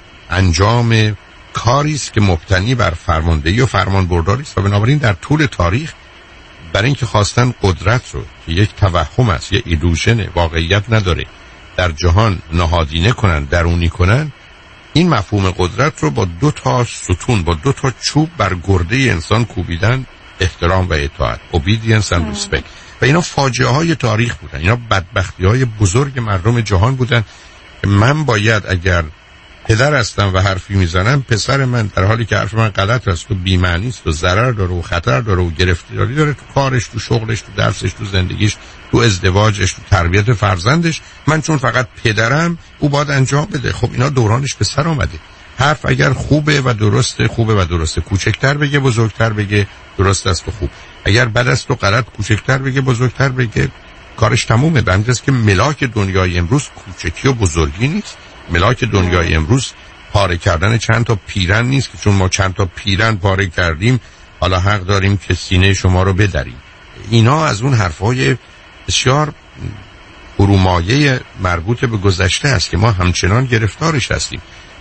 انجام کاری است که مبتنی بر فرماندهی و فرمانبرداری است. و بنابراین در طول تاریخ برای اینکه خواستن قدرت رو که یک توهم است، یک ایلوژن، واقعیت نداره، در جهان نهادینه کنن، درونی کنن، این مفهوم قدرت رو با دو تا ستون، با دو تا چوب بر گرده انسان کوبیدن: احترام و اطاعت، obedience and respect. و اینا فاجعه های تاریخ بودن، اینا بدبختی های بزرگ مردم جهان بودن. من باید اگر پدر هستم و حرفی میزنم، پسر من در حالی که حرف من غلط است و بی‌معنی است و ضرر داره و خطر داره و گرفتاری داره تو کارش، تو شغلش، تو درسش، تو زندگیش، تو ازدواجش، تو تربیت فرزندش، من چون فقط پدرم او باید انجام بده. خب اینا دورانش به سر آمده. حرف اگر خوبه و درسته، خوبه و درسته، کوچکتر بگه بزرگتر بگه، درست است و خوب. اگر بد است و غلط، کوچکتر بگه بزرگتر بگه، کارش تمومه. به همین که ملاک دنیای امروز کوچکی و بزرگی نیست. ملاک دنیای امروز پاره کردن چند تا پیرن نیست که چون ما چند تا پیرن پاره کردیم حالا حق داریم که سینه شما رو بدریم. اینا از اون حرفای بسیار فرومایه مربوط به گذشته است که ما همچنان گرفتارش هستیم.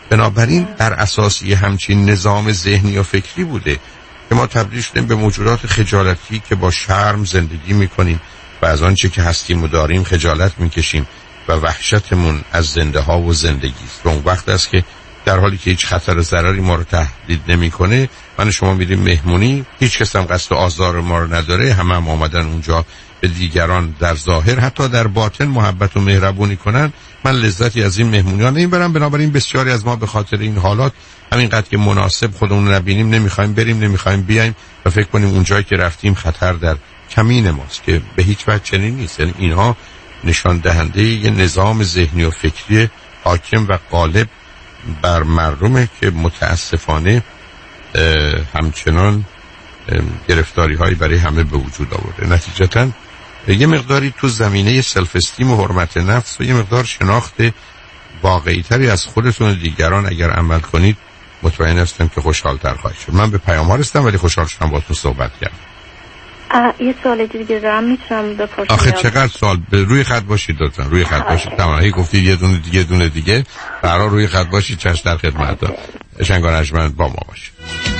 بنابراین بر اساس یه همچین نظام ذهنی و فکری بوده که ما تبدیل شدیم به موجودات خجالتی که با شرم زندگی میکنیم و از آنچه که هستیم و داریم خجالت میکشیم و وحشتمون از زنده ها و زندگی است. و اون وقت است که در حالی که هیچ خطر ضرری ما رو تهدید نمیکنه، من شما میریم مهمونی، هیچ کس هم قصد آزار ما رو نداره، همه هم آمدن اونجا به دیگران در ظاهر حتی در باطن محبت و مهربونی کنن، من لذتی از این مهمونی‌ها نمیبرم. بنابراین بسیاری از ما به خاطر این حالات همینقدر که مناسب خودمون رو نبینیم نمیخوایم بریم، نمیخوایم بیایم و فکر کنیم اونجایی که رفتیم خطر در کمین ماست، که به هیچ وجه چنین نیست. یعنی اینها نشان دهنده یه نظام ذهنی و فکری حاکم و غالب بر مردمه که متاسفانه همچنان گرفتاری هایی برای همه به وجود آورده. نتیجتاً یه مقداری تو زمینه سلف استیم و حرمت نفس و یه مقدار شناخت واقعی تری از خودتون و دیگران اگر عمل کنید، مطمئن هستم که خوشحال تر خواهید شد. من به پیام ها رسیدم ولی خوشحال شدم با تو صحبت کردم. یه سوال دیگه دارم، میتونم بپرسم؟ آخه چقدر سوال؟ به روی خط باشید لطفا، روی خط باشید. تمام هی گفتی یه دونه دیگه دونه دیگه، قرار روی خط باشید. چش در خدمت دارم. شنگانجمند با ما باشید.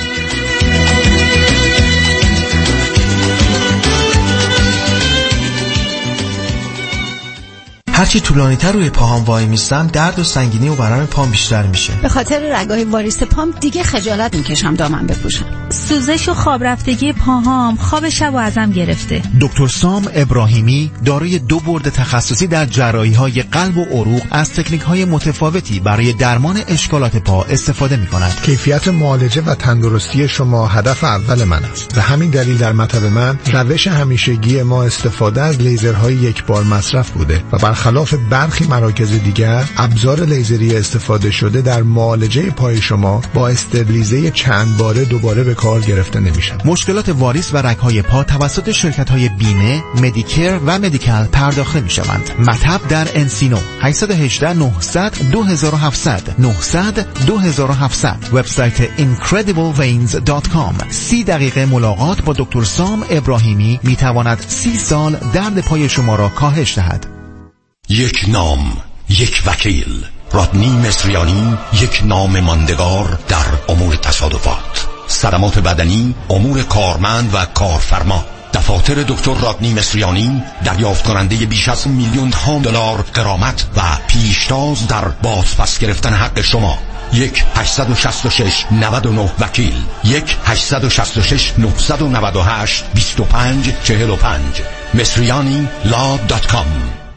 هرچی طولانی تر روی پاهام وای میستم، درد و سنگینی و ورم پام بیشتر میشه. به خاطر رگای واریس پام دیگه خجالت میکشم دامن بپوشم. سوزش و خواب رفتگی پاهام خواب شب و ازم گرفته. دکتر سام ابراهیمی دارای دو برد تخصصی در جراحی‌های قلب و عروق از تکنیک‌های متفاوتی برای درمان اشکالات پا استفاده می‌کند. کیفیت معالجه و تندرستی شما هدف اول من است. به همین دلیل در مطب من روش همیشگی ما استفاده از لیزرهای یک بار مصرف بوده و برخلاف برخی مراکز دیگر، ابزار لیزری استفاده شده در معالجه پای شما با استبلیزه چند باره دوباره به کار گرفته نمیشن. مشکلات واریس و رگ‌های پا توسط شرکت‌های بیمه، مدیکر و مدیکال پرداخته می‌شوند. مطب در انسینو هشت یک هشت نه صفر صفر دو هفت صفر صفر نه صفر صفر دو هفت صفر صفر. وبسایت اینکردیبل وینز دات کام. سی دقیقه ملاقات با دکتر سام ابراهیمی میتواند سی سال درد پای شما را کاهش دهد. یک نام، یک وکیل. رادنی مصریانی، یک نام ماندگار در امور تصادفات، صدمات بدنی، امور کارمند و کارفرما. دفاتر دکتر رادنی مصریانی دریافت کننده بیش از میلیون ها دلار غرامت و پیشتاز در بازپس گرفتن حق شما. یک هشت شش شش نه نه وکیل، یک هشت شش شش نه نه هشت دو پنج چهل پنج. مصریانی لا دات کام.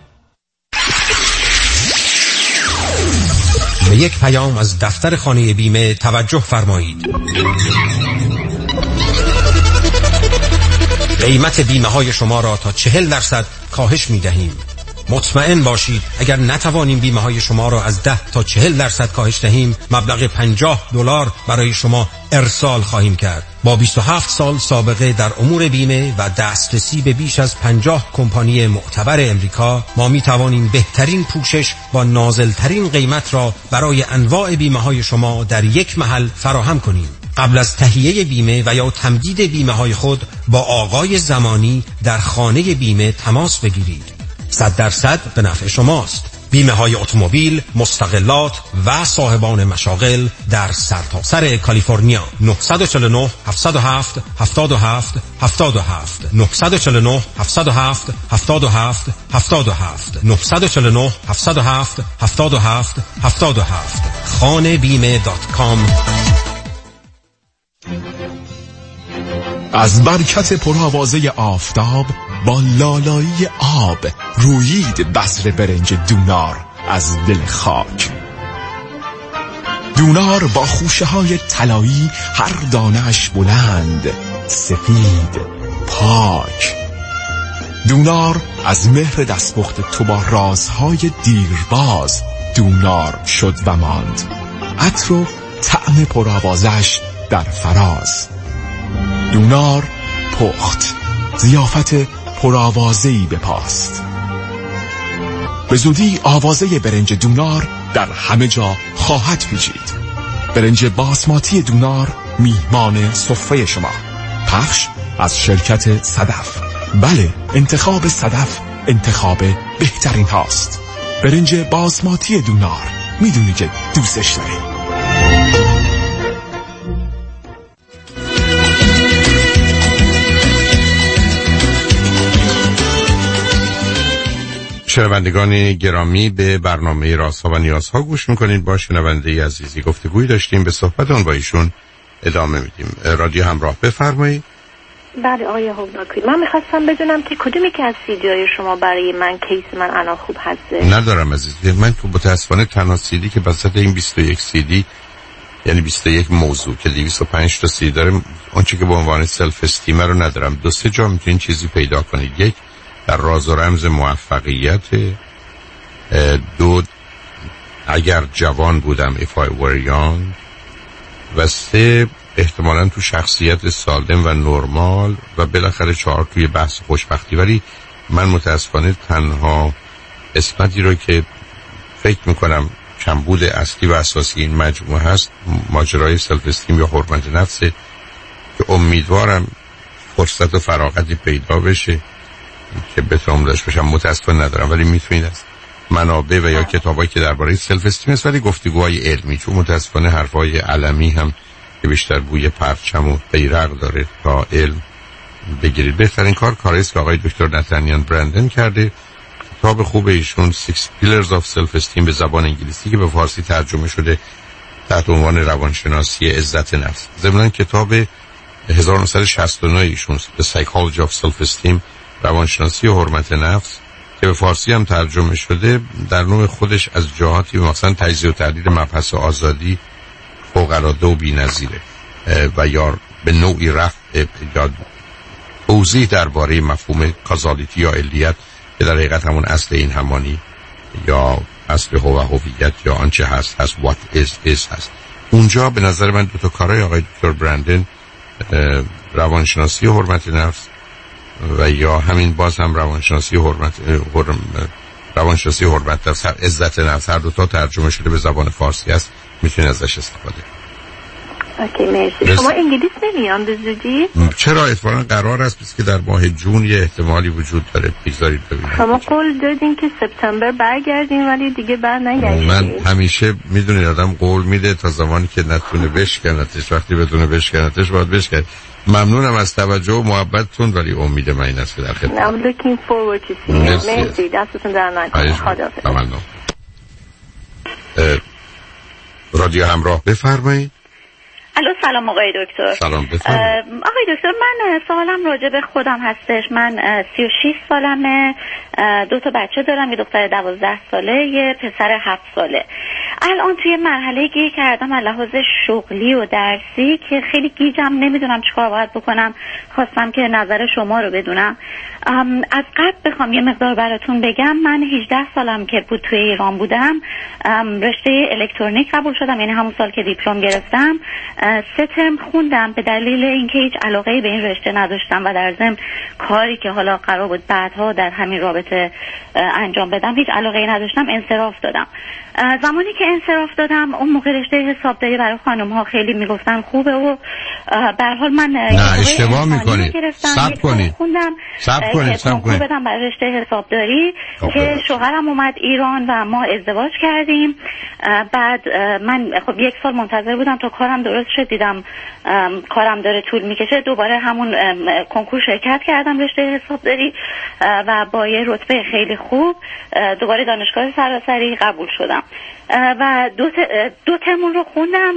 به یک پیام از دفتر خانه بیمه توجه فرمایید. قیمت بیمه های شما را تا چهل درصد کاهش می دهیم. مطمئن باشید اگر نتوانیم بیمه های شما را از ده تا چهل درصد کاهش دهیم، مبلغ پنجاه دلار برای شما ارسال خواهیم کرد. با بیست و هفت سال سابقه در امور بیمه و دسترسی به بیش از پنجاه کمپانی معتبر امریکا، ما می توانیم بهترین پوشش با نازلترین قیمت را برای انواع بیمه های شما در یک محل فراهم کنیم. قبل از تهیه بیمه و یا تمدید بیمه های خود با آقای زمانی در خانه بیمه تماس بگیرید. صد درصد به نفع شماست. بیمه های اتومبیل، مستقلات و صاحبان مشاغل در سرتاسر کالیفرنیا. نه چهار نه هفت صفر هفت هفت هفت هفت هفت نه چهار نه هفت صفر هفت هفت هفت هفت هفت نه چهار نه هفت صفر هفت هفت هفت هفت هفت. خانه بیمه دات کام. از برکت پرآوازه آفتاب با لالایی آب رویید بذر برنج دونار از دل خاک. دونار با خوشه های طلایی، هر دانش بلند، سفید، پاک. دونار از مهر دستپخت تو با رازهای دیرباز دونار شد و ماند. عطر و طعم پرآوازش در فراز. دونار پخت، ضیافت پرآوازه‌ای بپاست. به زودی آوازه برنج دونار در همه جا خواهد پیچید. برنج باسماتی دونار میهمان سفره شما. پخش از شرکت صدف. بله، انتخاب صدف انتخاب بهترین هاست. برنج باسماتی دونار، میدونی که دوستش داری. شنوندگان گرامی، به برنامه رازها و نیازها گوش میکنید. با شنونده عزیزی گفتگوی داشتیم، به صحبت آن با ایشون ادامه میدیم. رادیو همراه، بفرمایید. بله آقای هوگناکوی، من میخواستم بدونم که کدومی که از سیدی های شما برای من کیس من الان خوب هسته؟ ندارم عزیزی، من تو متاسفانه تنها سیدی که وسط این بیست و یک سیدی، یعنی بیست و یک موضوع که دویست و پنج تا سیدی داره، آنچه که به عنوان سلف استیم رو ندارم. دو سه جا میتونید چیزی پیدا کنید. یک در راز و رمز موفقیت، دو اگر جوان بودم if I were young، و سه احتمالاً تو شخصیت سالم و نرمال، و بالاخره چهار توی بحث خوشبختی. ولی من متاسفانه تنها قسمتی رو که فکر میکنم کمبود اصلی و اساسی این مجموعه هست ماجرای سلف استیم یا حرمت نفسه که امیدوارم فرصت و فراغتی پیدا بشه که بتونم داشت باشم. متاسفانه ندارم، ولی میتونید از منابع و یا کتابایی که درباره سلف استیم است، ولی گفتگوهای علمی، چون متاسفانه حرفای علمی هم که بیشتر بوی پرچم و بیرق داره تا علم بگیرید. بهترین کار کاری است که آقای دکتر نتانیان برندن کرده. کتاب خوب ایشون Six Pillars of Self Esteem به زبان انگلیسی که به فارسی ترجمه شده تحت عنوان روانشناسی عزت نفس. ضمن کتاب هزار و نهصد و شصت و نه ایشون The Psychology of Self Esteem، روانشناسی حرمت نفس، که به فارسی هم ترجمه شده، در نوع خودش از جهاتی مثلا تجزیه و تحلیل مبحث آزادی فوق‌العاده و بی‌نظیره و یا به نوعی رفع یا توضیح درباره مفهوم کازالیتی یا علیت که در حقیقت همون اصل این همانی یا اصل هو و هویت یا آنچه هست هست what is is هست. اونجا به نظر من دو تا کارهای آقای دکتر برندن، روانشناسی حرمت نفس و یا همین باز هم روانشناسی حرمت روانشناسی حرمت نفس، عزت نفس، هر دو تا ترجمه شده به زبان فارسی است، میتونید ازش استفاده. اوکی مرسی. شما انگلیس نمیان به زودی؟ چرا؟ اتفاقا قرار است که در ماه جون یه احتمالی وجود داره. بگذارید ببینید. شما قول دادین که سپتامبر برگردین ولی دیگه بر نگردین. من همیشه میدونید آدم قول میده تا زمانی که نتونه بشکنتش. وقتی بدونه بشکنتش باید بشکن. ممنونم از توجه و محبتتون، ولی امید من این است که در خدمت. I'm looking forward to seeing you. مرسی. دستتون در نکنه. خداحافظ. ممنون. رادیو همراه، بفرمایید. الو سلام آقای دکتر. سلام بفرمایید. آقای دکتر، من سوالم راجع به خودم هستش. من سی و شش سالمه، دو تا بچه دارم، یه دختر دوازده ساله، یه پسر هفت ساله. الان توی مرحله گیر کردم از لحاظ شغلی و درسی که خیلی گیجم، نمیدونم چیکار باید بکنم. خواستم که نظر شما رو بدونم. از قبل بخوام یه مقدار براتون بگم، من هجده سالم که بود توی ایران بودم، رشته الکترونیک قبول شدم، یعنی همون سال که دیپلم گرفتم سه ترم خوندم به دلیل اینکه هیچ علاقه‌ای به این رشته نداشتم و در ضمن کاری که حالا قرار بود بعدها در همین رابطه انجام بدم هیچ علاقه‌ای نداشتم، انصراف دادم. زمانی که انصراف دادم اون موقع رشته حسابداری برای خانم‌ها خیلی میگفتن خوبه و به هر حال من نه اشتباه می‌کنید. صبر کنید. خوندم صبر کنید. صبر کنید. بدم برای رشته حسابداری که شوهرم اومد ایران و ما ازدواج کردیم. بعد من خب یک سال منتظر بودم تا کارم درست شد، دیدم کارم داره طول میکشه، دوباره همون کنکور شرکت کردم رشته حسابداری و با یه رتبه خیلی خوب دوباره دانشگاه سراسری قبول شدم و دو, دو ترمون رو خوندم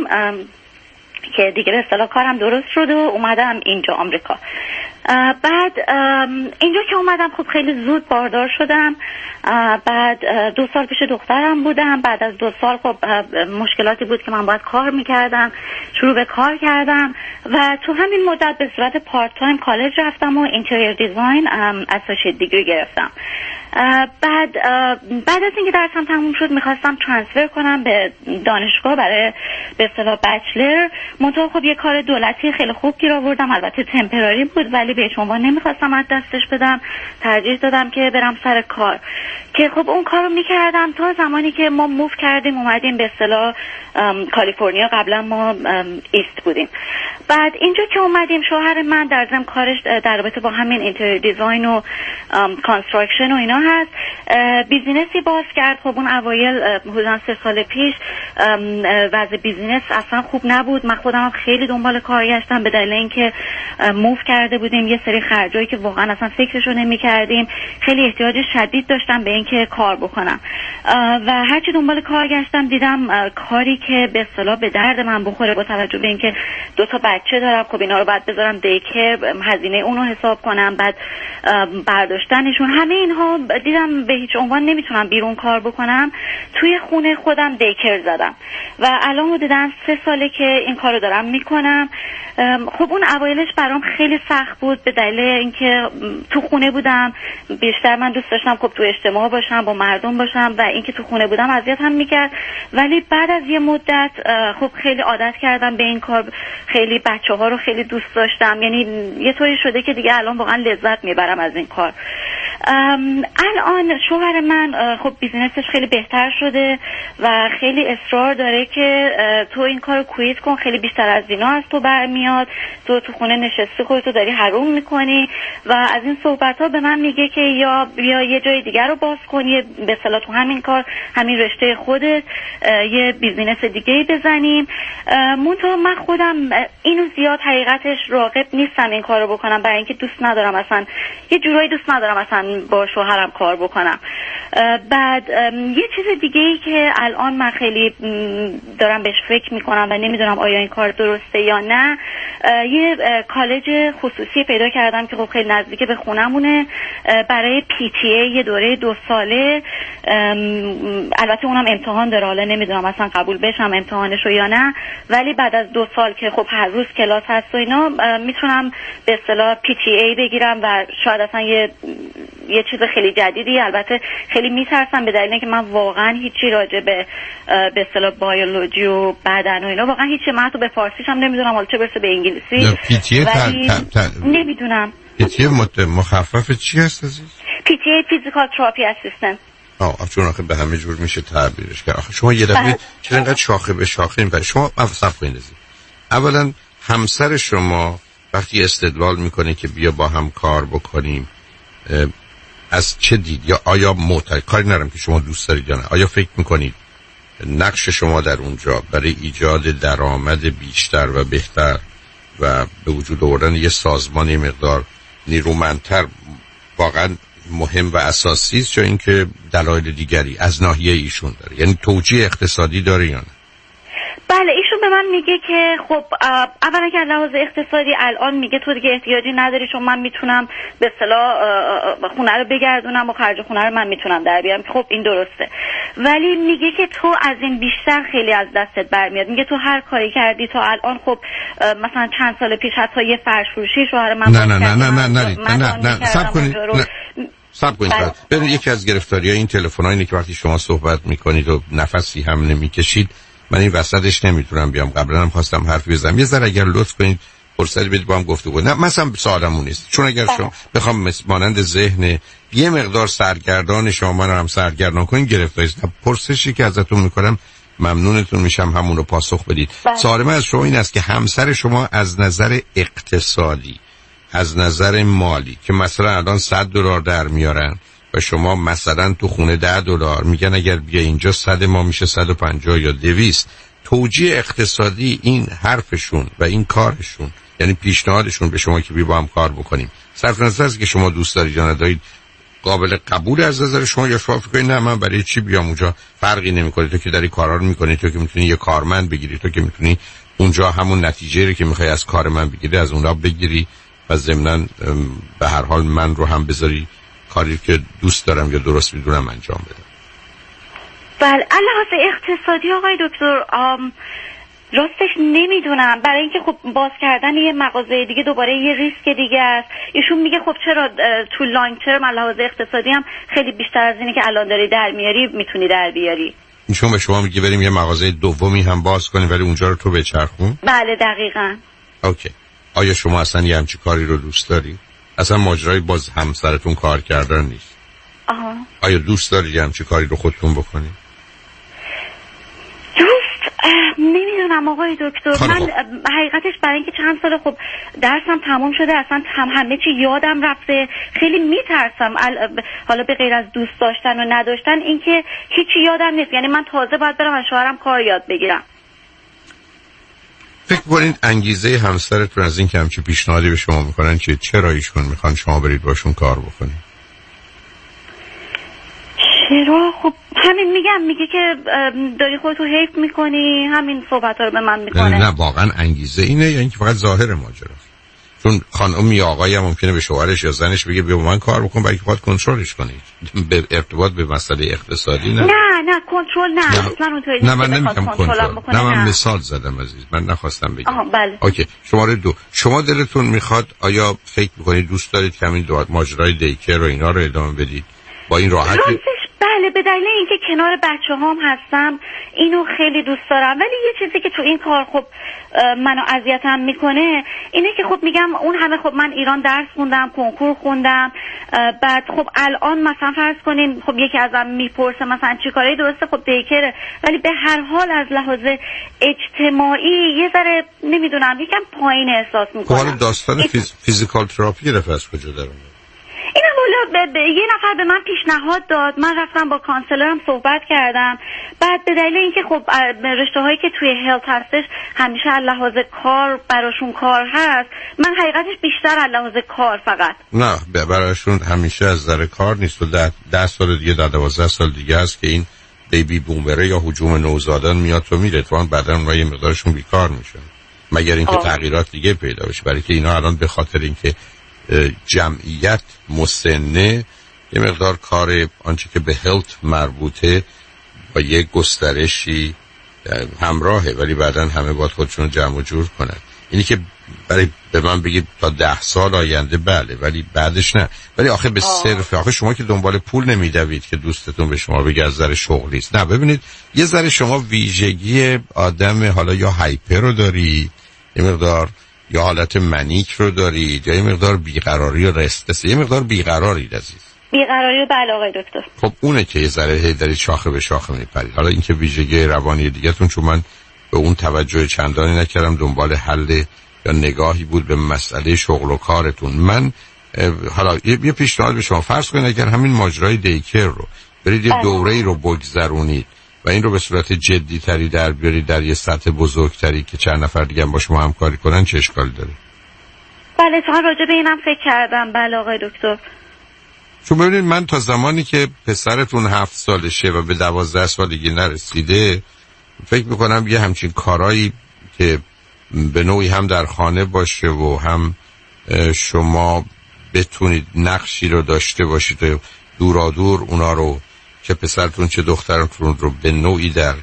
که دیگه به اصطلاح کارم درست شد و اومدم اینجا آمریکا. بعد اینجا که اومدم خب خیلی زود باردار شدم. بعد دو سال پیش دخترم بودم. بعد از دو سال خب مشکلاتی بود که من باید کار میکردم، شروع به کار کردم و تو همین مدت به صورت پارت تایم کالج رفتم و اینتریور دیزاین اسوسییت دیگری گرفتم. بعد بعد از اینکه درسم تموم شد میخواستم ترانسفر کنم به دانشگاه برای به اصطلاح بچلر. منتها خب یه کار دولتی خیلی خوب گیر آوردم، البته تمپراری بود ولی به شما نمیخواستم از دستش بدم، ترجیح دادم که برم سر کار که خب اون کارو میکردم تا زمانی که ما موو کردیم اومدیم به اصطلاح کالیفرنیا. قبلا ما ایست بودیم. بعد اینجا که اومدیم شوهر من در ضمن کارش در رابطه با همین اینتریور دیزاین و کانستراکشن و اینا هست، بیزینسی باز کرد. خب اون اوایل حدودا سه سال پیش وضع بیزینس اصلا خوب نبود. من خودم خیلی دنبال کار گشتم به دلیل اینکه موو کرده بودیم بکنیم یه سری خرجایی که واقعا اصلا فکرشو نمی‌کردیم. خیلی احتیاج شدید داشتم به اینکه کار بکنم و هرچی دنبال کار گشتم دیدم کاری که به اصطلاح به درد من بخوره، با توجه به اینکه دو تا بچه دارم، خب اینا رو بعد بذارم دیکر، هزینه اونو حساب کنم، بعد برداشتنشون، همه اینها دیدم به هیچ عنوان نمیتونم بیرون کار بکنم. توی خونه خودم دیکر زدم و الان حدوداً سه ساله که این کارو دارم میکنم. خب اون اوایلش برام خیلی سخت بود به دلیل اینکه تو خونه بودم، بیشتر من دوست داشتم خب تو اجتماع باشم، با مردم باشم و اینکه تو خونه بودم اذیتم میکرد. ولی بعد از یه مدت خب خیلی عادت کردم به این کار، خیلی بچه‌ها رو خیلی دوست داشتم، یعنی یه طوری شده که دیگه الان واقعا لذت میبرم از این کار. الان شوهر من خب بیزینسش خیلی بهتر شده و خیلی اصرار داره که تو این کارو کویت کن، خیلی بیشتر از اینا از تو برمیاد، تو تو خونه نشستی خودتو داری حروم میکنی و از این صحبت ها به من میگه که یا بیا یه جای دیگر رو باز کنی، به اصطلاح تو همین کار، همین رشته خودت یه بیزینس دیگه بزنیم. منتها من خودم اینو زیاد حقیقتش راغب نیستم این کارو بکنم، برای اینکه دوست ندارم، اصلا یه جورایی دوست ندارم اصلا با شوهرم کار بکنم. بعد یه چیز دیگه ای که الان من خیلی دارم بهش فکر میکنم و نمیدونم آیا این کار درسته یا نه، یه کالج خصوصی پیدا کردم که خب خیلی نزدیک به خونمونه، برای پی تی ای یه دوره دو ساله، البته اونم امتحان داره، حالا نمیدونم اصلا قبول بشم امتحانشو یا نه، ولی بعد از دو سال که خب هر روز کلاس هست و اینا میتونم به اصطلاح پی تی ای بگیرم و شاید اصلا یه یه چیز خیلی جدیدی. البته خیلی میترسم به دلیل اینکه من واقعا هیچی راجع به به اصطلاح بیولوژی و بدن و اینا واقعا هیچی، من تو به فارسیش هم نمیدونم، حالا چه برسه به انگلیسی. پی تی ای ولی تا... تا... نمیدونم پی تی ای مخفف چی هست عزیز؟ پی تی ای فیزیکال تراپی اسیستنت. آه چون آخه به همه جور میشه تعبیرش کرد. آخه شما یه دفعه چرا اینقدر شاخه به شاخه این شما صف کنید. اولا همسر شما وقتی استدلال میکنه که بیا با هم کار بکنیم، از چه دید؟ یا آیا معتقد، کاری ندارم که شما دوست دارید یا نه، آیا فکر میکنید نقش شما در اونجا برای ایجاد درآمد بیشتر و بهتر و به وجود آوردن یه سازمان مقدار نیرومندتر واقعا مهم و اساسی است، یا اینکه دلایل دیگری از ناحیه ایشون داره، یعنی توجیه اقتصادی داره یا نه؟ بله، ایشون به من میگه که خب اولا که لحاظ اقتصادی الان میگه تو دیگه احتیاجی نداری، چون من میتونم به اصطلاح خونه رو بگردونم و خرج خونه رو من میتونم در بیارم، که خب این درسته. ولی میگه که تو از این بیشتر خیلی از دستت برمیاد. میگه تو هر کاری کردی تا الان، خب مثلا چند سال پیش حتی یه فرش فروشی شوهر من نه نه نه نه نه نه نه نه نه صبر کنید صبر کنید ببین، یکی از گرفتاری‌های این تلفن‌ها اینه که وقتی شما صحبت میکنید و نفسی هم نمیکشید، من این وسطش نمیتونم بیام. قبلا هم خواستم حرفی بزنم، یه ذره اگر لطف کنید فرصت بدید با هم گفتگو. نه مثلا سوالمون نیست، چون اگر شما بخوام مانند ذهن یه مقدار سرگردان شما من هم سرگردان کنید گرفتاری است. پرسشی که ازتون میکنم ممنونتون میشم همون رو پاسخ بدید. سوال من از شما این است که همسر شما از نظر اقتصادی، از نظر مالی، که مثلا الان صد دلار در میارن و شما مثلا تو خونه ده دلار، میگن اگر بیا اینجا صد ما میشه صد و پنجاه یا دویست، توجیه اقتصادی این حرفشون و این کارشون، یعنی پیشنهادشون به شما که بیا با هم کار بکنیم، صرف نظر از که شما دوست دارید یا ندارید، قابل قبول از نظر شما، یا شما فکر کنید نه من برای چی بیام اونجا، فرقی نمیکنه، تو که داری کارا رو میکنی، تو که میتونی یه کارمند بگیری، تو که میتونی اونجا همون نتیجه رو که میخوای از کار من بگیری از اونجا بگیری و ضمناً به هر حال من رو هم بذاری کاری که دوست دارم یا درست میدونم انجام بدم. بله، علاوه اقتصادی آقای دکتر راستش نمیدونم، برای اینکه خب باز کردن یه مغازه دیگه دوباره یه ریسک دیگه است. ایشون میگه خب چرا تو لانگ ترم علاوه اقتصادی هم خیلی بیشتر از اینی که الان داری در میاری میتونی در بیاری. ایشون به شما میگه بریم یه مغازه دومی هم باز کنیم ولی اونجا رو تو بچرخون؟ بله دقیقاً. اوکی. آیا شما اصلا یه همچی کاری رو دوست داری؟ اصلا ماجرای باز همسرتون کار کردن نیست. آها. آیا دوست داری یه همچی کاری رو خودتون بکنی؟ دوست نمیدونم آقای دکتر، من حقیقتش برای اینکه چند سال خب درسم تمام شده، اصلا هم همه چی یادم رفته، خیلی میترسم حالا به غیر از دوست داشتن و نداشتن اینکه هیچی یادم نیست. یعنی من تازه باید برم از شوهرم کار یاد بگیرم. فکر کنید انگیزه همسرتون از این که همچی پیشنهادی به شما میکنن که چرا ایشون میخوان شما برید باشون کار بکنید؟ چرا؟ خب همین میگم، میگه که داری خودتو حیف میکنی، همین صحبت ها رو به من میکنه. نه, نه واقعا انگیزه اینه یا اینکه فقط ظاهر ماجراست؟ چون خانم یا آقایی هم ممکنه به شوهرش یا زنش بگه بیا با من کار بکن برای که باید کنترلش کنید، به ارتباط به مسئله اقتصادی نه. نه نه کنترل نه، نه. اصلا اونطوری نه من نمیگم کنترل، نه من نه. مثال زدم عزیز، من نخواستم بگم. آها بله. اوکی. شماره دو، شما دلتون میخواد، آیا فکر میکنید دوست دارید که همین دو ماجرای دیکر و اینا رو ادامه بدید با این راحتی؟ بله، به دلیل اینکه کنار بچه هام هستم اینو خیلی دوست دارم، ولی یه چیزی که تو این کار خب منو اذیتم میکنه اینه که خب میگم اون همه، خب من ایران درس خوندم، کنکور خوندم، بعد خب الان مثلا فرض کنین خب یکی ازم میپرسه مثلا چی کاری درسته، خب دیکره، ولی به هر حال از لحاظ اجتماعی یه ذره نمیدونم یکم پایین احساس میکنم. حالا داستان فیز... فیزیکال تراپی گرفت از کجا در اومد؟ این مولا ب... ب... یه نفر به من پیشنهاد داد، من رفتم با کانسلرم صحبت کردم، بعد به دلیل اینکه خب رشته هایی که توی هلت هستش همیشه از لحاظ کار براشون کار هست، من حقیقتش بیشتر از لحاظ کار فقط. نه براشون همیشه از نظر کار نیست و ده, ده سال دیگه ده دوازده سال دیگه است که این بیبی بومبره یا هجوم نوزادان میاد و میره، تو بعدا اونها یه مقدارشون بیکار میشن مگر اینکه تغییرات دیگه پیدا بشه، برای که اینا الان به خاطر اینکه جمعیت مسنه یه مقدار کار آنچه که به هلت مربوطه با یک گسترشی همراهه، ولی بعداً همه باید خودشون جمع و جور کنن. اینی که برای به من بگید تا ده سال آینده بله، ولی بعدش نه. ولی آخه به صرف آخه شما که دنبال پول نمیدوید که دوستتون به شما بگه از ذره شغلیست. نه ببینید یه ذره شما ویژگی آدم حالا یا هایپر رو داری، یه مقدار یا حالت منیک رو دارید، یا یه مقدار بیقراری و رستس، یه مقدار بیقرارید عزیز. بیقراری بله آقای دکتر. خب اونه که یه ذره هی دارید شاخه به شاخه میپرید. حالا اینکه ویژگی روانی دیگه‌تون، چون من به اون توجه چندانی نکردم، دنبال حل یا نگاهی بود به مسئله شغل و کارتون. من حالا یه پیشنهاد به شما، فرض کنید اگر همین ماجرای دیکر رو برید یه دوره‌ای رو بگذرونید و این رو به صورت جدی تری در بیارید در یه سطح بزرگتری که چند نفر دیگه هم با شما همکاری کنن، چه اشکالی داره؟ بله تا راجع به اینم فکر کردم. بله آقای دکتر. چون ببینید من تا زمانی که پسرتون هفت سالشه و به دوازده سالگی نرسیده فکر میکنم یه همچین کارایی که به نوعی هم در خانه باشه و هم شما بتونید نقشی رو داشته باشید و دورادور اونا رو که پسرتون چه دخترتون رو به نوعی در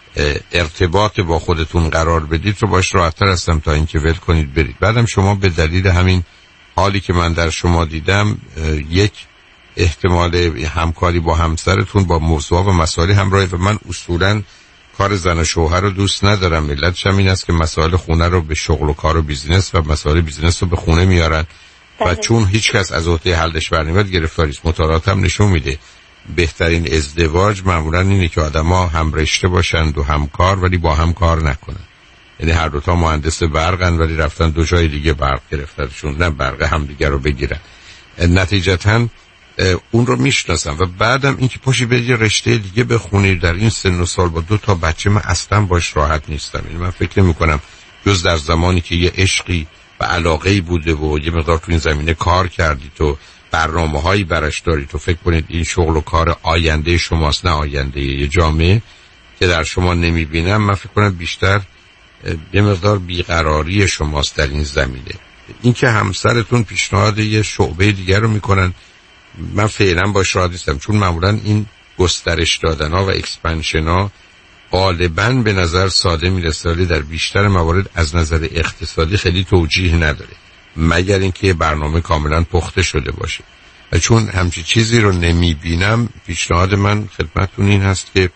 ارتباط با خودتون قرار بدید رو باش راحت‌تر هستم تا اینکه ول کنید برید. بعدم شما به دلیل همین حالی که من در شما دیدم یک احتمال همکاری با همسرتون با موضوع و مسائل همراهی، و من اصولاً کار زن و شوهر رو دوست ندارم. ملتش هم این است که مسائل خونه رو به شغل و کار و بیزینس و مسائل بیزینس رو به خونه میارن و چون هیچ کس از عهده حلش برنمیاد گرفتاری است. مطالعات هم نشون میده بهترین ازدواج معمولا اینه که آدما هم رشته باشند و همکار ولی با هم کار نکنن. یعنی هر دو تا مهندس برقن ولی رفتن دو جای دیگه برق گرفتنشون، نه برق هم دیگه رو بگیرن. نتیجتاً اون رو میشناسم. و بعدم اینکه پاشی به یه رشته دیگه بخونی در این سن و سال با دو تا بچه، من اصلا باش راحت نیستم. یعنی من فکر نمی کنم جز در زمانی که یه عشقی و علاقه‌ای بوده و یه مقدار تو این زمینه کار کردی تو برنامه‌هایی برش داری تو فکر کنید این شغل و کار آینده شماست، نه آینده یه جامعه که در شما نمیبینم. من فکر کنم بیشتر یه مقدار بیقراری شماست در این زمینه. اینکه همسرتون پیشنهاد یه شعبه دیگر رو میکنن من فعلا باش راحت نیستم، چون معمولا این گسترش دادن ها و اکسپنشن ها غالبا به نظر ساده میرسه ولی در بیشتر موارد از نظر اقتصادی خیلی توجیه نداره مگر اینکه برنامه کاملا پخته شده باشه. و چون همچی چیزی رو نمیبینم پیشنهاد من خدمتتون این هست که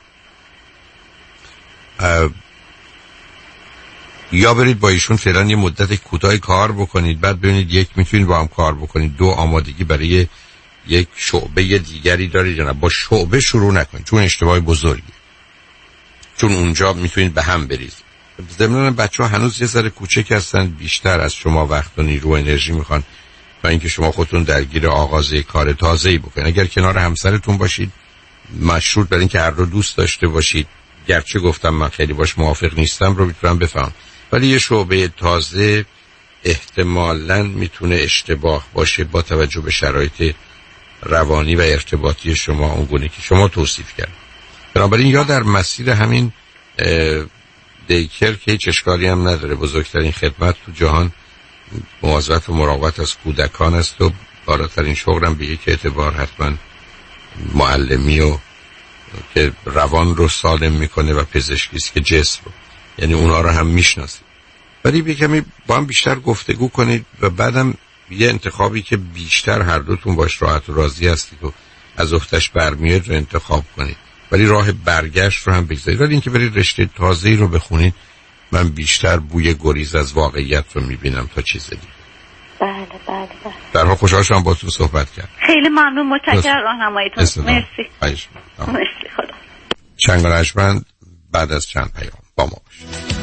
یا برید با ایشون فعلا یه مدت کوتاه کار بکنید، بعد ببینید یک میتونید با هم کار بکنید، دو آمادگی برای یک شعبه دیگری دارید یا نه. با شعبه شروع نکنید چون اشتباه بزرگی، چون اونجا میتونید به هم برید. ضمناً بچه‌ها هنوز یه ذره کوچک هستن، بیشتر از شما وقت و نیرو و انرژی میخوان تا اینکه شما خودتون درگیر آغاز کار تازه‌ای بکنید. اگر کنار همسرتون باشید مشروط بر اینکه هر دو دوست داشته باشید، گرچه گفتم من خیلی باش موافق نیستم رو میتونم بفهم، ولی یه شعبه تازه احتمالاً میتونه اشتباه باشه با توجه به شرایط روانی و ارتباطی شما اونگونه که شما توصیف کردید. بنابراین یا در مسیر همین دیکر که هیچ اشکالی هم نداره، بزرگترین خدمت تو جهان مواظبت و مراقبت از کودکان است و بالاترین شغلم به یک اعتبار حتما معلمی و که روان رو سالم میکنه و پزشکی است که جسم رو، یعنی اونا رو هم میشناسید. ولی بی کمی با هم بیشتر گفتگو کنید و بعدم یه انتخابی که بیشتر هر دوتون باش راحت و راضی هستید و از اختش برمیاد رو انتخاب کنید، ولی راه برگشت رو هم بگذارید. ولی اینکه برید رشته تازه‌ای رو بخونید، من بیشتر بوی گریز از واقعیت رو میبینم تا چیز دیگه. بله بله بله. در حال خوشحال شدم با تو صحبت کردم. خیلی ممنون، متشکرم راهنماییتون. مرسی. خواهش می‌کنم. مرسی خدا. چنگالشمند بعد از چند پیام با ما باشید.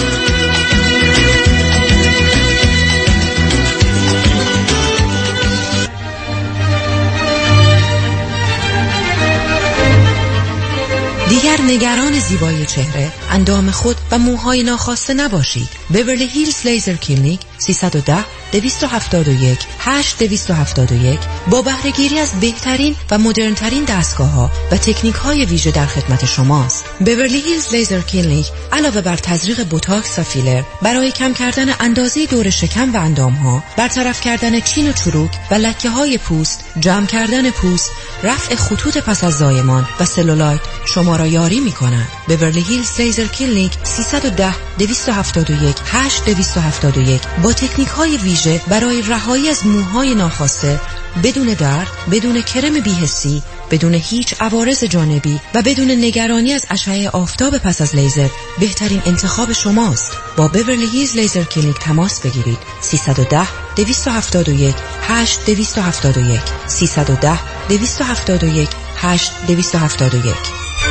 دیگر نگران زیبایی چهره، اندام خود و موهای ناخواسته نباشید. بیورلی هیلز لیزر کلینیک سیصد و ده دویست و هفتاد و یک هشت دویست و هفتاد و یک با بهره‌گیری از بهترین و مدرن‌ترین دستگاه‌ها و تکنیک‌های ویژه در خدمت شماست. بیورلی هیلز لیزر کلینیک علاوه بر تزریق بوتاکس و فیلر برای کم کردن اندازه دور شکم و اندام‌ها، برطرف کردن چین و چروک و لکه‌های پوست، جمع کردن پوست، رفع خطوط پس از زایمان و سلولایت شما را یاری می‌کنند. بیورلی هیلز لیزر کلینیک سیصد و ده دویست و هفتاد و یک هشت دویست و هفتاد و یک با تکنیک‌های ویژه برای رهایی از موهای ناخواسته بدون درد، بدون کرم بی‌حسی، بدون هیچ عوارض جانبی و بدون نگرانی از اشعه آفتاب پس از لیزر بهترین انتخاب شماست. با بیورلی هیلز لیزر کلینیک تماس بگیرید. سیصد و ده دویست و هفتاد و یک هشت دویست و هفتاد و یک سیصد و ده دویست و هفتاد و یک هشت دویست و هفتاد و یک.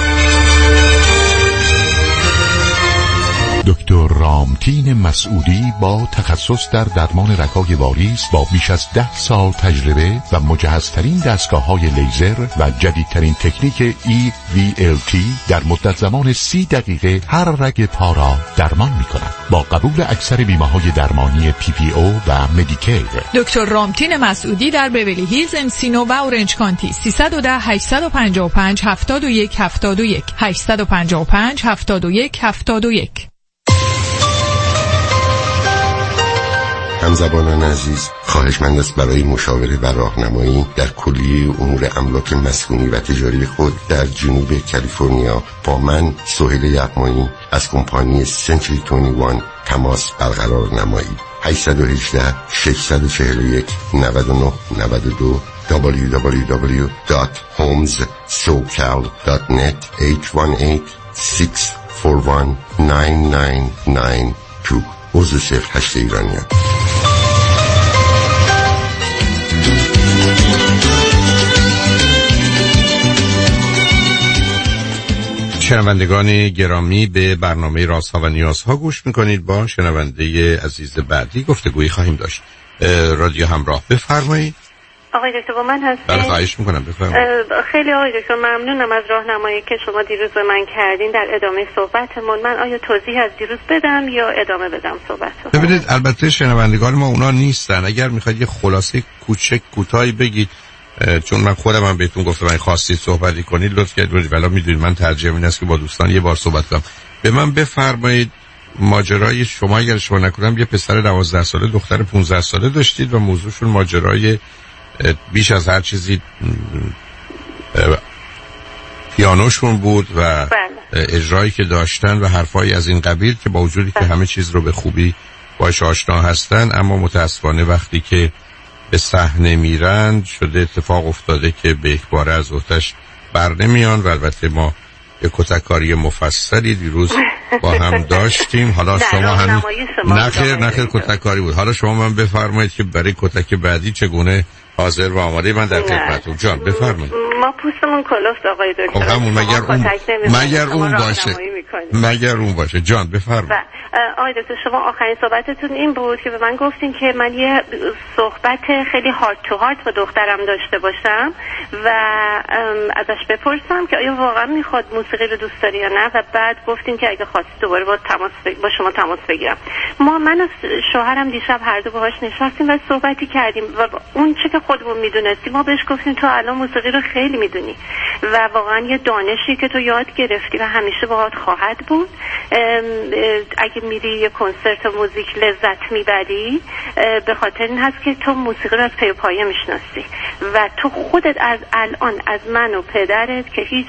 دکتر رامتین مسعودی با تخصص در درمان رگ‌های واریس با بیش از ده سال تجربه و مجهزترین دستگاه‌های لیزر و جدیدترین تکنیک ای وی ال تی در مدت زمان سی دقیقه هر رگ پا را درمان می‌کند. با قبول اکثر بیمه‌های درمانی پی پی او و مدیکیر. دکتر رامتین مسعودی در بیولی هیلز، امسینو و اورنج کانتی. سیصد و ده هشتصد و پنجاه و پنج هفتاد و یک هفتاد و یک هشتصد و پنجاه و پنج هفتاد و یک هفتاد و یک. همزبانان عزیز، خواهشمند است برای مشاوره و راهنمایی در کلیه امور املاک مسکونی و تجاری خود در جنوب کالیفرنیا با من سهیل یغمایی از کمپانی سنچری بیست و یک تماس برقرار نمایید. هشت یک هشت شش چهار یک نه نه نه دو دبلیو دبلیو دبلیو دات هومز سوکال دات نت هشت یک هشت شش چهار یک نه نه نه دو عضو صفر هشت ایرانیان. شنوندگان گرامی، به برنامه رازها و نیازها گوش میکنید. با شنونده عزیز بعدی گفتگویی خواهیم داشت. رادیو همراه، بفرمایید. آقای دکتر با من هستید؟ بله خواهش میکنم بفرمایید. خیلی آقای دکتر ممنونم از راهنمایی که شما دیروز به من کردین در ادامه صحبتمون. من آیا توضیح از دیروز بدم یا ادامه بدم صحبتو؟ ببینید، البته شنوندگان ما اونا نیستن. اگر میخواید یه خلاصه کوچک کوتاهی بگید، چون من خودم هم بهتون گفتم من خواستید صحبتی کنید، لطف کنید. ولی میدونید من ترجیح این است که با دوستان یه بار صحبت کنم. به من بفرمایید ماجرای شما، اگر شما نکنم یه پسر دوازده ساله دختر پانزده ساله داشتید و موضوعشون ماجرای بیش از هر چیزی پیانوشون بود و اجرایی که داشتن و حرفایی از این قبیل که با وجودی که همه چیز رو به خوبی باش آشنا هستن، اما متاسفانه وقتی که به صحنه میرند شده اتفاق افتاده که به یک باره از اوتش بر نمیان. و البته ما یه کتککاری مفصلی دیروز با هم داشتیم. حالا شما هم نخیر نخیر کتککاری بود. حالا شما من بفرمایید که برای کتک بعدی چگونه حاضر و آماده من در خدمتتون. جان بفرمایید. ما پوستمون کلفت آقای دکتر. خب همون مگر اون مگر اون باشه میکنیم. مگر اون باشه. جان بفرمایید. آقای دکتر شما آخرین صحبتتون این بود که به من گفتین که من یه صحبت خیلی هارت تو هارت با دخترم داشته باشم و ازش بپرسم که آیا واقعا میخواد موسیقی رو دوست داری یا نه، و بعد گفتین که اگه خواستی دوباره با تماس با شما تماس بگیرم. ما من و شوهرم دیشب هر دو باهاش نشستیم و صحبتی کردیم و اون چه که خودمون میدونستیم ما بهش گفتیم تو الان موسیقی رو خیلی میدونی و واقعا یه دانشی که تو یاد گرفتی و همیشه باهات خواهد بود. اگه میری یه کنسرت موزیک لذت میبری به خاطر این هست که تو موسیقی رو از پی و پایه میشناسی و تو خودت از الان از من و پدرت که هیچ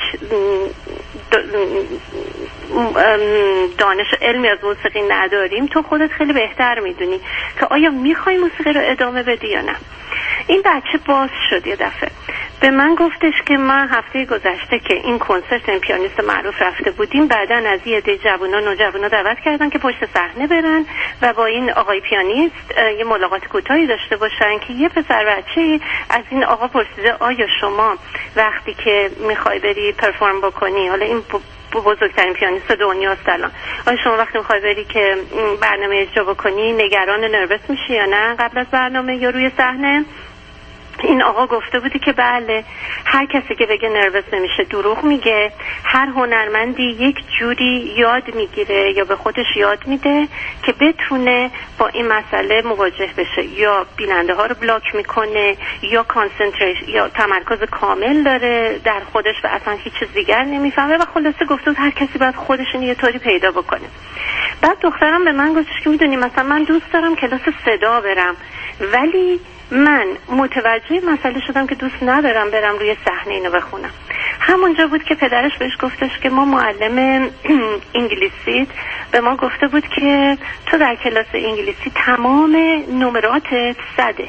دانش علمی از موسیقی نداریم تو خودت خیلی بهتر میدونی که آیا میخوای موسیقی رو ادامه بدی یا نه. این بچه باز شد یه دفعه به من گفتش که من هفته گذشته که این کنسرت این پیانیست معروف رفته بودیم بعدن از یه عده جوونا نوجوانا دعوت کردن که پشت صحنه برن و با این آقای پیانیست یه ملاقات کوتاهی داشته باشن که یه پسر بچه از این آقا پرسیده آیا شما وقتی که میخوای بری پرفورم بکنی، حالا این بزرگترین پیانیست دنیاست الان، آیا شما وقتی میخوای بری که برنامه اجرا بکنی نگران نروس میشی یا نه قبل از برنامه یا روی صحنه؟ این آقا گفته بودی که بله، هر کسی که بگه نروس نمیشه دروغ میگه. هر هنرمندی یک جوری یاد میگیره یا به خودش یاد میده که بتونه با این مسئله مواجه بشه، یا بیننده ها رو بلاک میکنه یا کانسنتریشن یا تمرکز کامل داره در خودش و اصلا هیچ چیز دیگر نمیفهمه و خلاصه گفته بود هر کسی باید خودش یه طوری پیدا بکنه. بعد دخترم به من گفتش که میدونی مثلا من دوست دارم کلاس صدا برم ولی من متوجه مسئله شدم که دوست ندارم برم روی صحنه اینو بخونم. همونجا بود که پدرش بهش گفتش که ما معلم انگلیسیت به ما گفته بود که تو در کلاس انگلیسی تمام نمراتت صده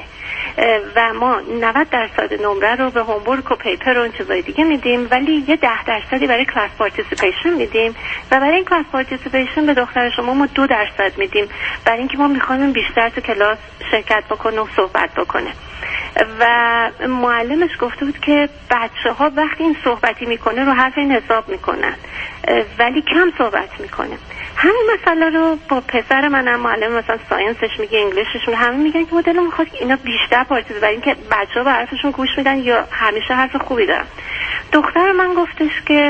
و ما نود درصد نمره رو به هومورک و پیپر و این چیزای دیگه میدیم ولی یه ده درصدی برای کلاس پارتیسیپیشن میدیم و برای این کلاس پارتیسیپیشن به دختر شما ما دو درصد میدیم برای اینکه ما میخوایم بیشتر تو کلاس شرکت بکنه و صحبت بکنه. و معلمش گفته بود که بچه ها وقتی این صحبتی میکنه رو حرف این حساب میکنن ولی کم صحبت میکنه. همین مسئله رو با پسر منم معلم مثلا ساینسش میگه انگلیسش میگه همین میگن که ما دلم میخواد اینا بیشتر پارتیز برای اینکه بچه‌ها به حرفشون گوش میدن یا همیشه حرف خوبی دارن. دختر من گفتش که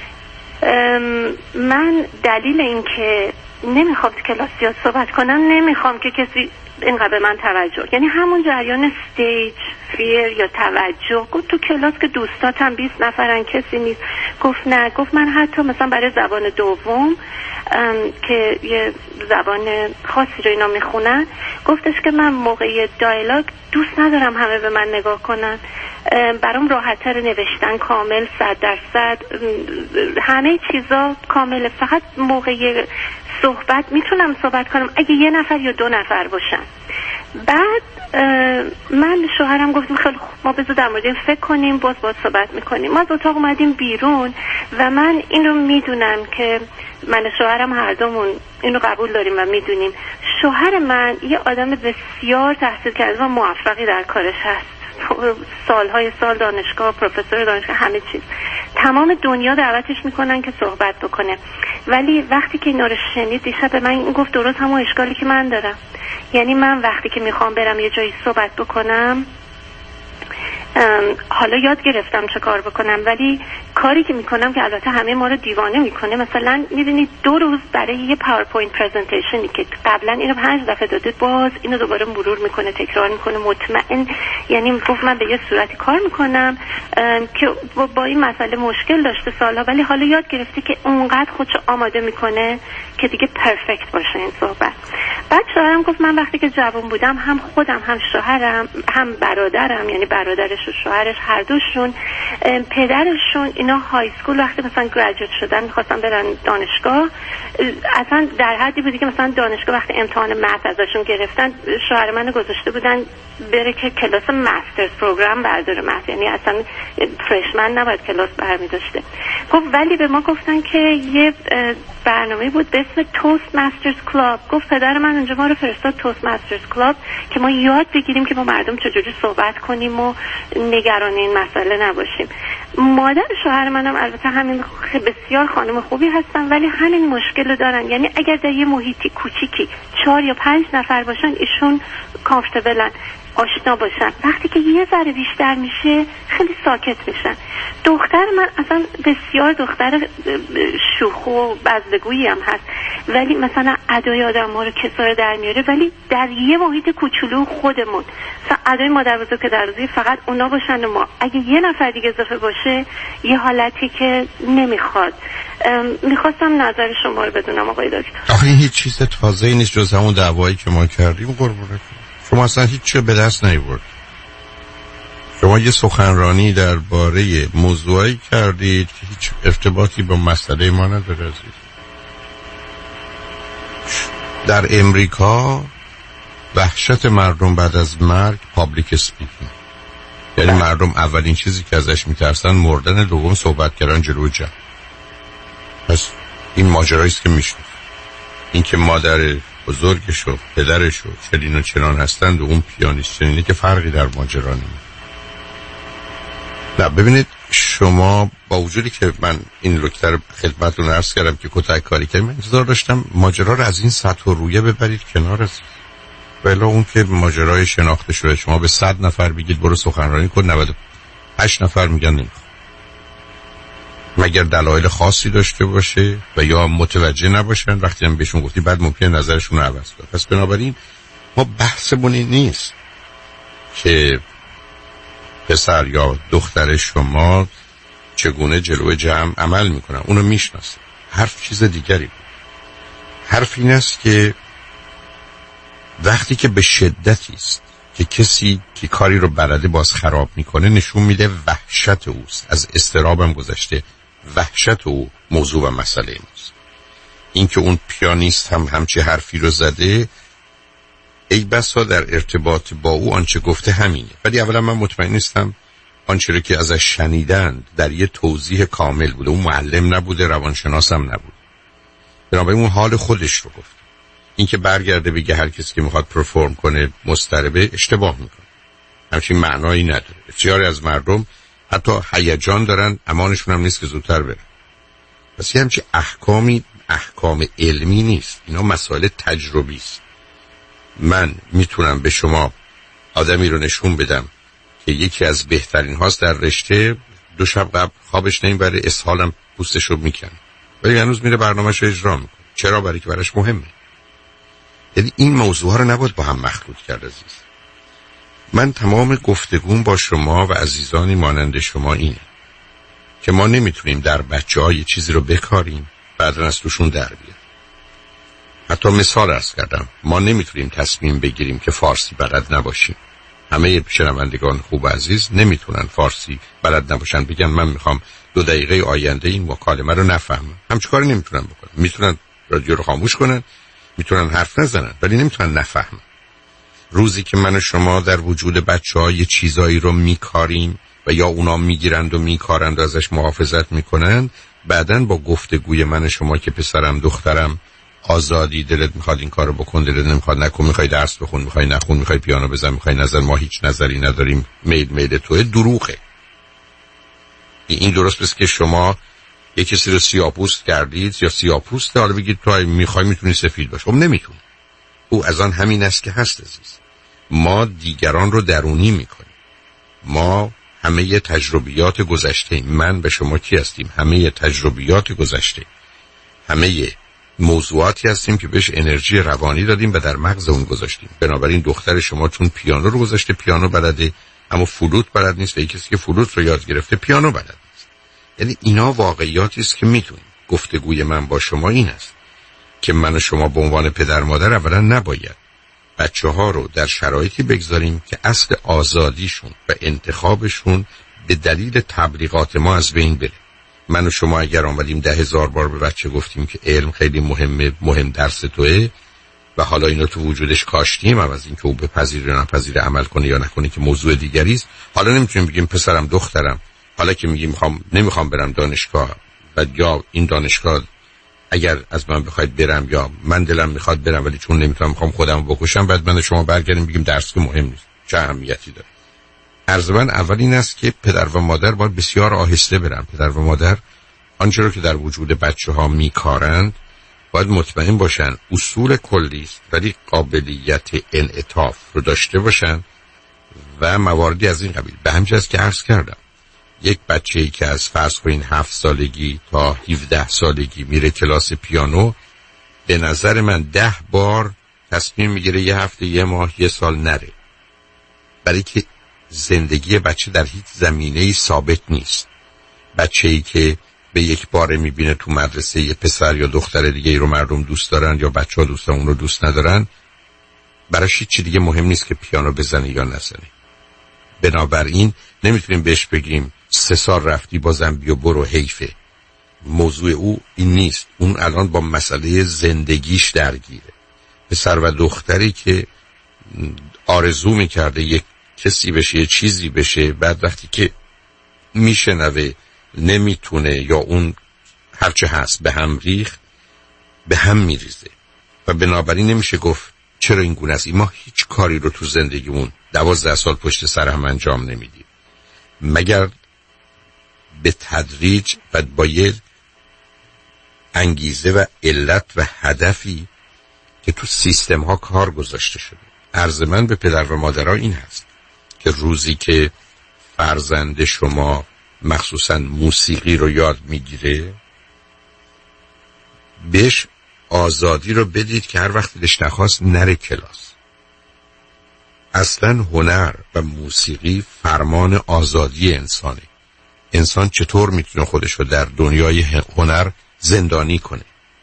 من دلیل این که نمیخوام تو کلاسیات صحبت کنم نمیخوام که کسی اینقدر به من توجه، یعنی همون جریان استیج فیر یا توجه. گفت تو کلاس که دوستاتم بیست نفرن کسی نیست. گفت نه، گفت من حتی مثلا برای زبان دوم که یه زبان خاصی رو اینا میخونن گفتش که من موقع دایالوگ دوست ندارم همه به من نگاه کنن، برام راحت‌تر نوشتن کامل صد درصد همه چیزا کامله، فقط موقع صحبت میتونم صحبت کنم اگه یه نفر یا دو نفر باشن. بعد من شوهرم گفتیم خیلی خوب ما بذار در مورد این فکر کنیم باز باز صحبت میکنیم. ما از اتاق اومدیم بیرون و من این رو میدونم که من شوهرم هر دومون این رو قبول داریم و میدونیم شوهر من یه آدم بسیار تحصیل کرده و موفقی در کارش هست، سالهای سال دانشگاه، پروفسور دانشگاه، همه چیز. تمام دنیا دعوتش میکنن که صحبت بکنه ولی وقتی که اینا رو شنید دیشب به من این گفت درست همون اشکالی که من دارم، یعنی من وقتی که میخوام برم یه جایی صحبت بکنم حالا یاد گرفتم چه کار بکنم ولی کاری که میکنم که البته همه ما رو دیوانه میکنه، مثلا میدونید دو روز برای یه پاورپوینت پرزنتیشنی که قبلا اینو پنج دفعه داده باز اینو دوباره مرور میکنه تکرار میکنه مطمئن، یعنی گفت من به یه صورتی کار میکنم که با این مسئله مشکل داشته سالها ولی حالا یاد گرفته که اونقدر خودشو آماده میکنه که دیگه پرفکت باشه این صحبت. بعد شوهرم گفت من وقتی که جوان بودم هم خودم هم شوهرم هم برادرم یعنی برادرش و شوهرش هر دوشون پدرشون اینا های اسکول وقتی مثلا گریجویت شدن میخواستن برن دانشگاه اصلا در حدی بودی که مثلا دانشگاه وقتی امتحان مت ازشون گرفتن شوهر منو گذاشته بودن بره که کلاس مسترز پروگرام برداره مت، یعنی اصلا فرشمن نباید کلاس برمی داشته. گفت ولی به ما گفتن که یه برنامه بود به اسم توست مسترز کلاب. گفت پدر من اونجا ما رو فرستاد توست مسترز کلاب که ما یاد بگیریم که با مردم چجوری صحبت کنیم و نگران این مسئله نباشیم. مادر شوهر منم البته همین بسیار خانم خوبی هستن، ولی همین مشکل رو دارن. یعنی اگر در یه محیطی کوچیکی چهار یا پنج نفر باشن ایشون کامفتبلن، آشنا باشن. وقتی که یه ذره بیشتر میشه خیلی ساکت میشن. دختر من اصلا بسیار دختر شوخ و بزدگویی هم هست، ولی مثلا ادای آدم ها رو کسا در میاره، ولی در یه محیط کوچولو خودمون مثلا ادای مادر بزرگ که در روزی فقط اونا باشن و ما اگه یه نفر دیگه اضافه باشه یه حالتی که نمیخواد. میخواستم نظر شما رو بدونم آقای دکتر. آخه این هیچ چیز تازه‌ای نیست جز همون دعوایی که ما کردیم. قربونت شما اصلا هیچ چیز به دست نیاورد. شما یه سخنرانی درباره موضوعی کردید که هیچ ارتباطی با مسئله ما نداره عزیز. در امریکا وحشت مردم بعد از مرگ پابلیک اسپیکینگ، یعنی مردم اولین چیزی که ازش میترسن مردن، دوم صحبت کردن جلوی جمع. پس این ماجرایی است که میشنید. این که مادر بزرگش و پدرش و چنین و چنان هستند و اون پیانیست چنینه که فرقی در ماجرا نمیده. نه ببینید، شما با وجودی که من این نکته رو خدمتتون عرض کردم که کتک کاری کردم، من انتظار داشتم ماجرا رو از این سطح و رویه ببرید کنار است. ولی اون که ماجرای شناخته شده، شما به صد نفر بگید برو سخنرانی کن، نود و هشت نفر میگن نمیخوام، مگر دلایل خاصی داشته باشه و یا متوجه نباشن. وقتی هم بهشون گفتی بعد ممکنه نظرشون رو عوض کنه. پس بنابراین ما بحثمون این نیست که پسر یا دختر شما چگونه جلوی جمع عمل میکنن، اونو میشناسه. حرف چیز دیگری بود. حرف این است که وقتی که به شدتی است که کسی که کاری رو بلده باز خراب میکنه، نشون میده وحشت اوست. از اضطرابم گذشته، وحشت او موضوع و مسئله نیست. این که اون پیانیست هم همچی حرفی رو زده، ای بسا در ارتباط با او آنچه گفته همینه. ولی اولا من مطمئن نیستم آنچه رو که ازش شنیدند در یه توضیح کامل بوده. اون معلم نبوده، روانشناس هم نبود، بنابراین اون حال خودش رو گفت. این که برگرده بگه هر کسی که میخواد پرفورم کنه مضطربه، اشتباه میکنه. همچین معنایی نداره. بسیاری از مردم حتی هیجان دارن، امانشون هم نیست که زودتر برن. پس یه همچین احکامی احکام علمی نیست، اینا مسائل تجربی است. من میتونم به شما آدمی رو نشون بدم که یکی از بهترین هاست در رشته، دو شب قبل خوابش نمیبره، اسهالم پوستش رو میکنه، ولی هنوز میره برنامه‌اش رو اجرا میکنه. چرا؟ برای که براش مهمه. یعنی این موضوع ها رو نباید با هم مخلوط کرد عزیز. من تمام گفتگوم با شما و عزیزانی مانند شما اینه که ما نمیتونیم در بچه ها یه چیزی رو بکاریم بعدن از توشون در بیاد. حتی مثال عرض کردم، ما نمیتونیم تصمیم بگیریم که فارسی بلد نباشیم. همه شنوندگان خوب عزیز نمیتونن فارسی بلد نباشن بگن من میخوام دو دقیقه آینده این مکالمه رو نفهمم. همچین کاری نمیتونن بکنن. میتونن رادیو رو خاموش کنن، میتونن حرف نزنن، ولی نمیتونن نفهمن. روزی که من و شما در وجود بچه‌ها یه چیزایی رو میکاریم و یا اونا میگیرند و میکارند و ازش محافظت میکنن، بعدن با گفتگوی من و شما که پسرم دخترم آزادی، دلت میخواد این کارو بکن، دلت نمیخواد نکن، میخوای درس بخون، میخوای نخون، میخوای پیانو بزن، میخوای نظر، ما هیچ نظری نداریم، میل میل توه، دروغه. این درست بس که شما یه کسی رو سیاپوست کردید یا سیاپوسته، حالا بگید تو میخوای میتونی سفید باش. خب نمیتون. او از آن همین است که هست عزیز. ما دیگران رو درونی میکنیم. ما همه تجربیات گذشته، من به شما کی هستیم؟ همه تجربیات گذشته، همه موضوعاتی هستیم که بهش انرژی روانی دادیم و در مغز اون گذاشتیم. بنابراین دختر شما چون پیانو رو گذاشته، پیانو بلده، اما فلوت بلد نیست، و یک کسی که فلوت رو یاد گرفته پیانو بلد نیست. یعنی اینا واقعیاتی است که میتونیم. گفتگوی من با شما این است که من و شما به عنوان پدر مادر اولا نباید بچه ها رو در شرایطی بگذاریم که اصل آزادیشون و انتخابشون به دلیل تبلیغات ما از بین بره. من و شما اگر آمدیم ده هزار بار به بچه گفتیم که علم خیلی مهمه، مهم درس توه و حالا اینو تو وجودش کاشتیم، هم از این که او به پذیر یا نپذیر عمل کنه یا نکنه که موضوع دیگری است. حالا نمیتونیم بگیم پسرم دخترم، حالا که میگیم میخوام نمیخوام برم دانشگاه و یا این دانشگاه اگر از من بخواید برم یا من دلم میخواد برم ولی چون نمیتونم میخوام خودم بکشم، بعد من و شما برگردیم بگیم درس که مهم نیست، چه اهمیتی داره. عرض من اول این است که پدر و مادر باید بسیار آهسته برن. پدر و مادر آنچه رو که در وجود بچه ها میکارند باید مطمئن باشن اصول کلی است، ولی قابلیت انعطاف رو داشته باشن و مواردی از این قبیل. به همین جهت که عرض کردم یک بچه‌ای که از فرض کنین هفت سالگی تا هفده سالگی میره کلاس پیانو، به نظر من ده بار تصمیم میگیره یه هفته، یه ماه، یه سال نره، برای که زندگی بچه در هیچ زمینه‌ای ثابت نیست. بچه‌ای که به یک بار میبینه تو مدرسه یه پسر یا دختر دیگه ای رو مردم دوست دارن یا بچه‌ها دوست اون رو دوست ندارن، براش هیچ چی دیگه مهم نیست که پیانو بزنه یا نزنه. بنابراین نمیتونیم بهش بگیم سه سال رفتی بازم بیا برو حیفه. موضوع او این نیست. اون الان با مسئله زندگیش درگیره. پسر و دختری که آرزو میکرده یک کسی بشه، یه چیزی بشه، بعد وقتی که میشنوه نمیتونه یا اون هرچه هست به هم ریخت، به هم میریزه و بنابراین نمیشه گفت چرا این گونه است. ما هیچ کاری رو تو زندگیمون دوازده سال پشت سر هم انجام نمیدیم مگر به تدریج و با یه انگیزه و علت و هدفی که تو سیستم ها کار گذاشته شده. عرض من به پدر و مادرها این هست که روزی که فرزند شما مخصوصا موسیقی رو یاد میگیره، بهش آزادی رو بدید که هر وقت دلش نخواست نره کلاس. اصلا هنر و موسیقی فرمان آزادی انسانه. انسان چطور میتونه خودش رو در دنیای هنر زندانی کنه؟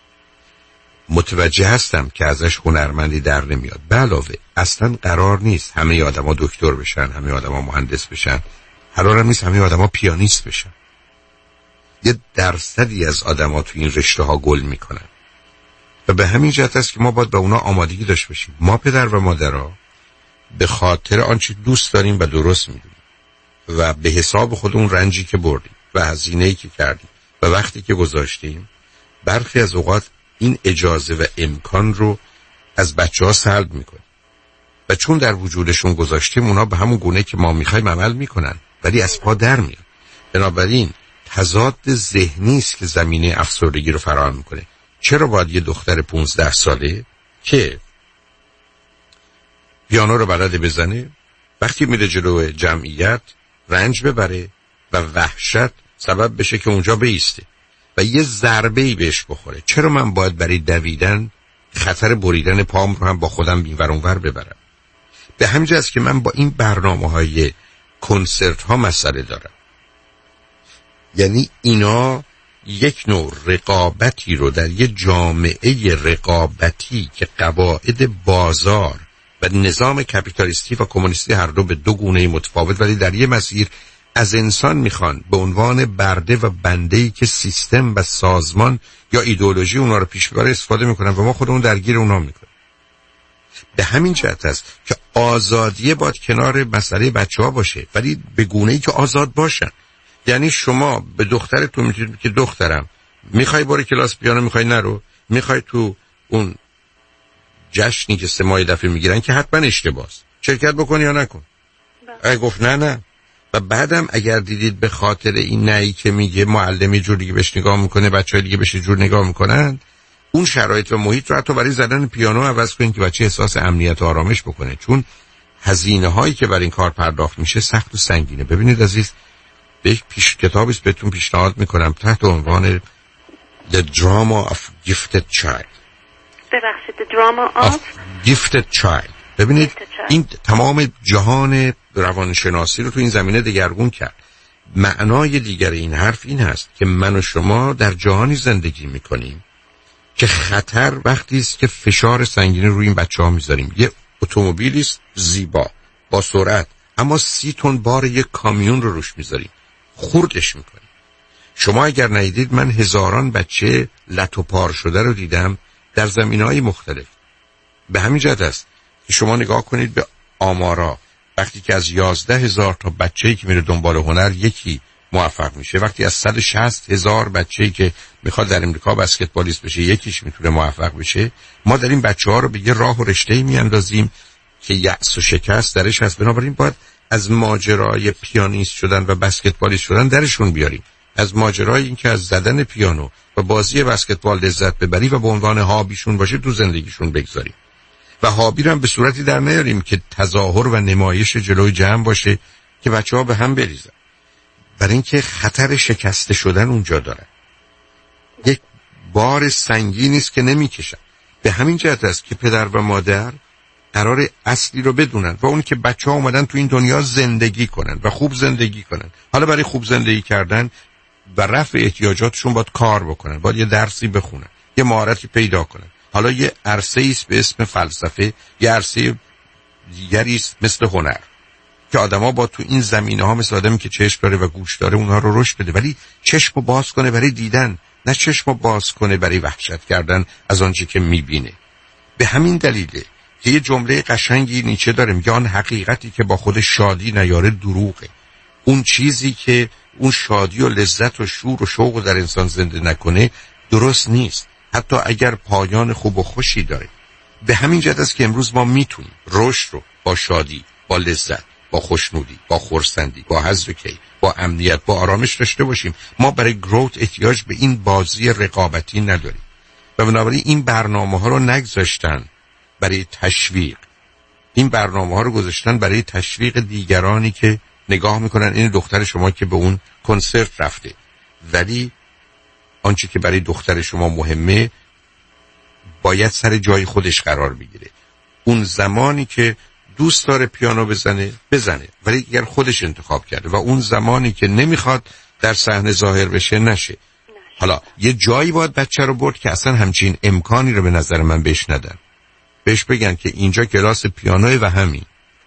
متوجه هستم که ازش هنرمندی در نمیاد. به علاوه اصلا قرار نیست همه آدما دکتر بشن، همه آدما مهندس بشن، قرارم نیست همه آدما پیانیست بشن. یه درصدی از آدما تو این رشته ها گل میکنن و به همین جهت است که ما باید به اونا آمادگی داشته باشیم. ما پدر و مادرها به خاطر آنچه دوست داریم و درست میدونیم و به حساب خود اون رنجی که بردیم و هزینه‌ای که کردیم و وقتی که گذاشتیم، برخی از اوقات این اجازه و امکان رو از بچه‌ها سلب میکنیم و چون در وجودشون گذاشتیم اونا به همون گونه که ما میخوایم عمل میکنن، ولی از پا در میاد. بنابراین تضاد ذهنی است که زمینه افسردگی رو فراهم میکنه. چرا باید یه دختر پونزده ساله که پیانو رو بلده بزنه وقتی میره جلو جمعیت رنج ببره و وحشت سبب بشه که اونجا بیسته و یه ضربه‌ای بهش بخوره؟ چرا من باید برای دویدن خطر بریدن پام رو هم با خودم اینور اونور ببرم؟ به همین جهت است که من با این برنامه‌های کنسرت ها مسئله دارم. یعنی اینا یک نوع رقابتی رو در یه جامعه رقابتی که قواعد بازار و نظام کپیتالیستی و کمونیستی هر دو به دو گونه متفاوت ولی در یه مسیر از انسان میخوان به عنوان برده و بنده‌ای که سیستم و سازمان یا ایدئولوژی اونا رو پیش ببره استفاده میکنن و ما خودمون درگیر اونا میکنیم. به همین جهت است که آزادی باید کنار مسئله بچه‌ها باشه، ولی به گونه‌ای که آزاد باشن. یعنی شما به دخترتون میتونید که دخترم میخوای بری کلاس پیانو، میخوای نرو، میخوای تو اون جشنی که سه ماه دفعه میگیرن که حتما اشتباهه شرکت بکن یا نکن. اگه گفت نه نه و بعدم اگر دیدید به خاطر این نهی که میگه معلمی جور دیگه بهش نگاه میکنه، بچه‌ها دیگه بهش جور نگاه میکنن، اون شرایط و محیط رو حتی برای زدن پیانو عوض کنید که بچه احساس امنیت و آرامش بکنه، چون هزینه هایی که برای این کار پرداخت میشه سخت و سنگینه. ببینید عزیز، به یک پیش کتابی بهتون پیشنهاد میکنم تحت عنوان The Drama of Gifted Child. ببخشید The Drama of, of Gifted Child. ببینید Gifted Child. این تمام جهان روانشناسی رو تو این زمینه دگرگون کرد. معنای دیگر این حرف این هست که من و شما در جهانی زندگی میکنیم که خطر وقتی است که فشار سنگینی روی این بچه‌ها میذاریم. یه اتومبیلی است زیبا با سرعت، اما سی تن بار یک کامیون رو روش میذاریم، خوردش میکنیم. شما اگر ندیدید، من هزاران بچه لت و پار شده رو دیدم در زمینه‌های مختلف. به همین جهت است که شما نگاه کنید به آمارا، وقتی که از یازده هزار تا بچه‌ای که میره دنبال هنر یکی موفق میشه، وقتی از صد و شصت هزار بچه‌ای که میخواد در امریکا بسکتبالیست بشه یکیش میتونه موفق بشه، ما در این بچه‌ها رو به یه راه و رشته‌ای میاندازیم که یأس و شکست درش هست. بنابراین باید از ماجرای پیانیست شدن و بسکتبالیست شدن درشون بیاریم، از ماجرای این که از زدن پیانو و بازی بسکتبال لذت ببری و به عنوان هابیشون باشه تو زندگیشون بگذاریم و هابی رو هم به صورتی در نیاریم که تظاهر و نمایش جلوی جمع باشه که بچه ها به هم بریزن، برای اینکه خطر شکسته شدن اونجا داره، یک بار سنگینی است که نمیکشن. به همین جهت است که پدر و مادر قرار اصلی رو بدونن و اون که بچه ها اومدن تو این دنیا زندگی کنن و خوب زندگی کنن. حالا برای خوب زندگی کردن و رفع احتیاجاتشون باید کار بکنن، باید یه درسی بخونن، یه مهارتی پیدا کنن. حالا یه عرصه ایست به اسم فلسفه، یه عرصه دیگری است مثل هنر که آدما با تو این زمینه ها مثل آدمی که چشم داره و گوش داره اونها رو رشد بده، ولی چشمو باز کنه برای دیدن، نه چشمو باز کنه برای وحشت کردن از آنچه که میبینه. به همین دلیله که یه جمله قشنگی نیچه داره، میگه آن حقیقتی که با خود شادی نیاره دروغه. اون چیزی که اون شادی و لذت و شور و شوق در انسان زنده نکنه درست نیست، حتی اگر پایان خوب و خوشی داره. به همین جهت است که امروز ما میتونیم رشد رو با شادی، با لذت، با خوشنودی، با خرسندی، با حظ و کیف، با امنیت، با آرامش داشته باشیم. ما برای گروت احتیاج به این بازی رقابتی نداریم و بنابراین این برنامه ها رو نگذاشتن برای تشویق، این برنامه ها رو گذاشتن برای تشویق دیگرانی که نگاه میکنن این دختر شما که به اون کنسرت رفته، ولی آنچه که برای دختر شما مهمه باید سر جای خودش قرار بگیره. اون زمانی که دوست داره پیانو بزنه بزنه، ولی اگر خودش انتخاب کرده، و اون زمانی که نمیخواد در صحنه ظاهر بشه نشه. حالا یه جایی باید بچه رو برد که اصلا همچین امکانی رو به نظر من بهش ندن، بهش بگن که اینجا کلاس پیانوه و همین،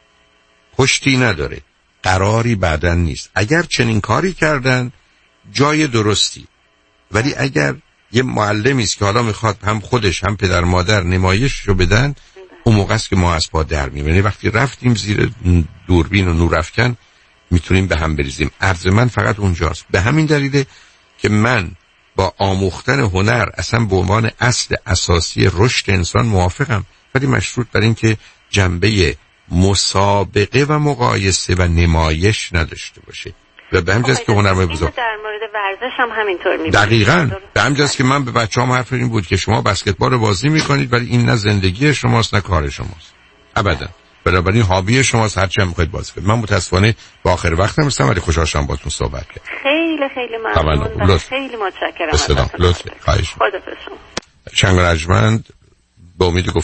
پشتی نداره، قراری بعدن نیست. اگر چنین کاری کردن جای درستی، ولی اگر یه معلمی است که حالا میخواد هم خودش هم پدر مادر نمایش رو بدن، اون موقع است که ما از پا در می‌افتیم. یعنی وقتی رفتیم زیر دوربین و نورافکن میتونیم به هم بریزیم. عرض من فقط اونجاست. به همین دلیله که من با آموختن هنر اصلا به عنوان اصل اساسی رشد انسان موافقم، ولی مشروط بر این که جنبه مسابقه و مقایسه و نمایش نداشته باشه. و به همجاست که هنرمند بزرگ در مورد ورزش هم همینطور می‌بینید. دقیقاً به همجاست که من به بچه‌هام حرف این بود که شما بسکتبال رو بازی می‌کنید ولی این نه زندگی شماست نه کار شماست. ابداً. بنابراین هابی شماست، هر چی هم می‌خواید بازی کنید. من متأسفانه با آخر وقت نمی‌رسم، ولی خوشحال شدم باهاتون صحبت کردم. خیلی خیلی ممنون و خیلی متشکرم. لطفاً. خواهش. خداحافظ. شنگ رجمند به امید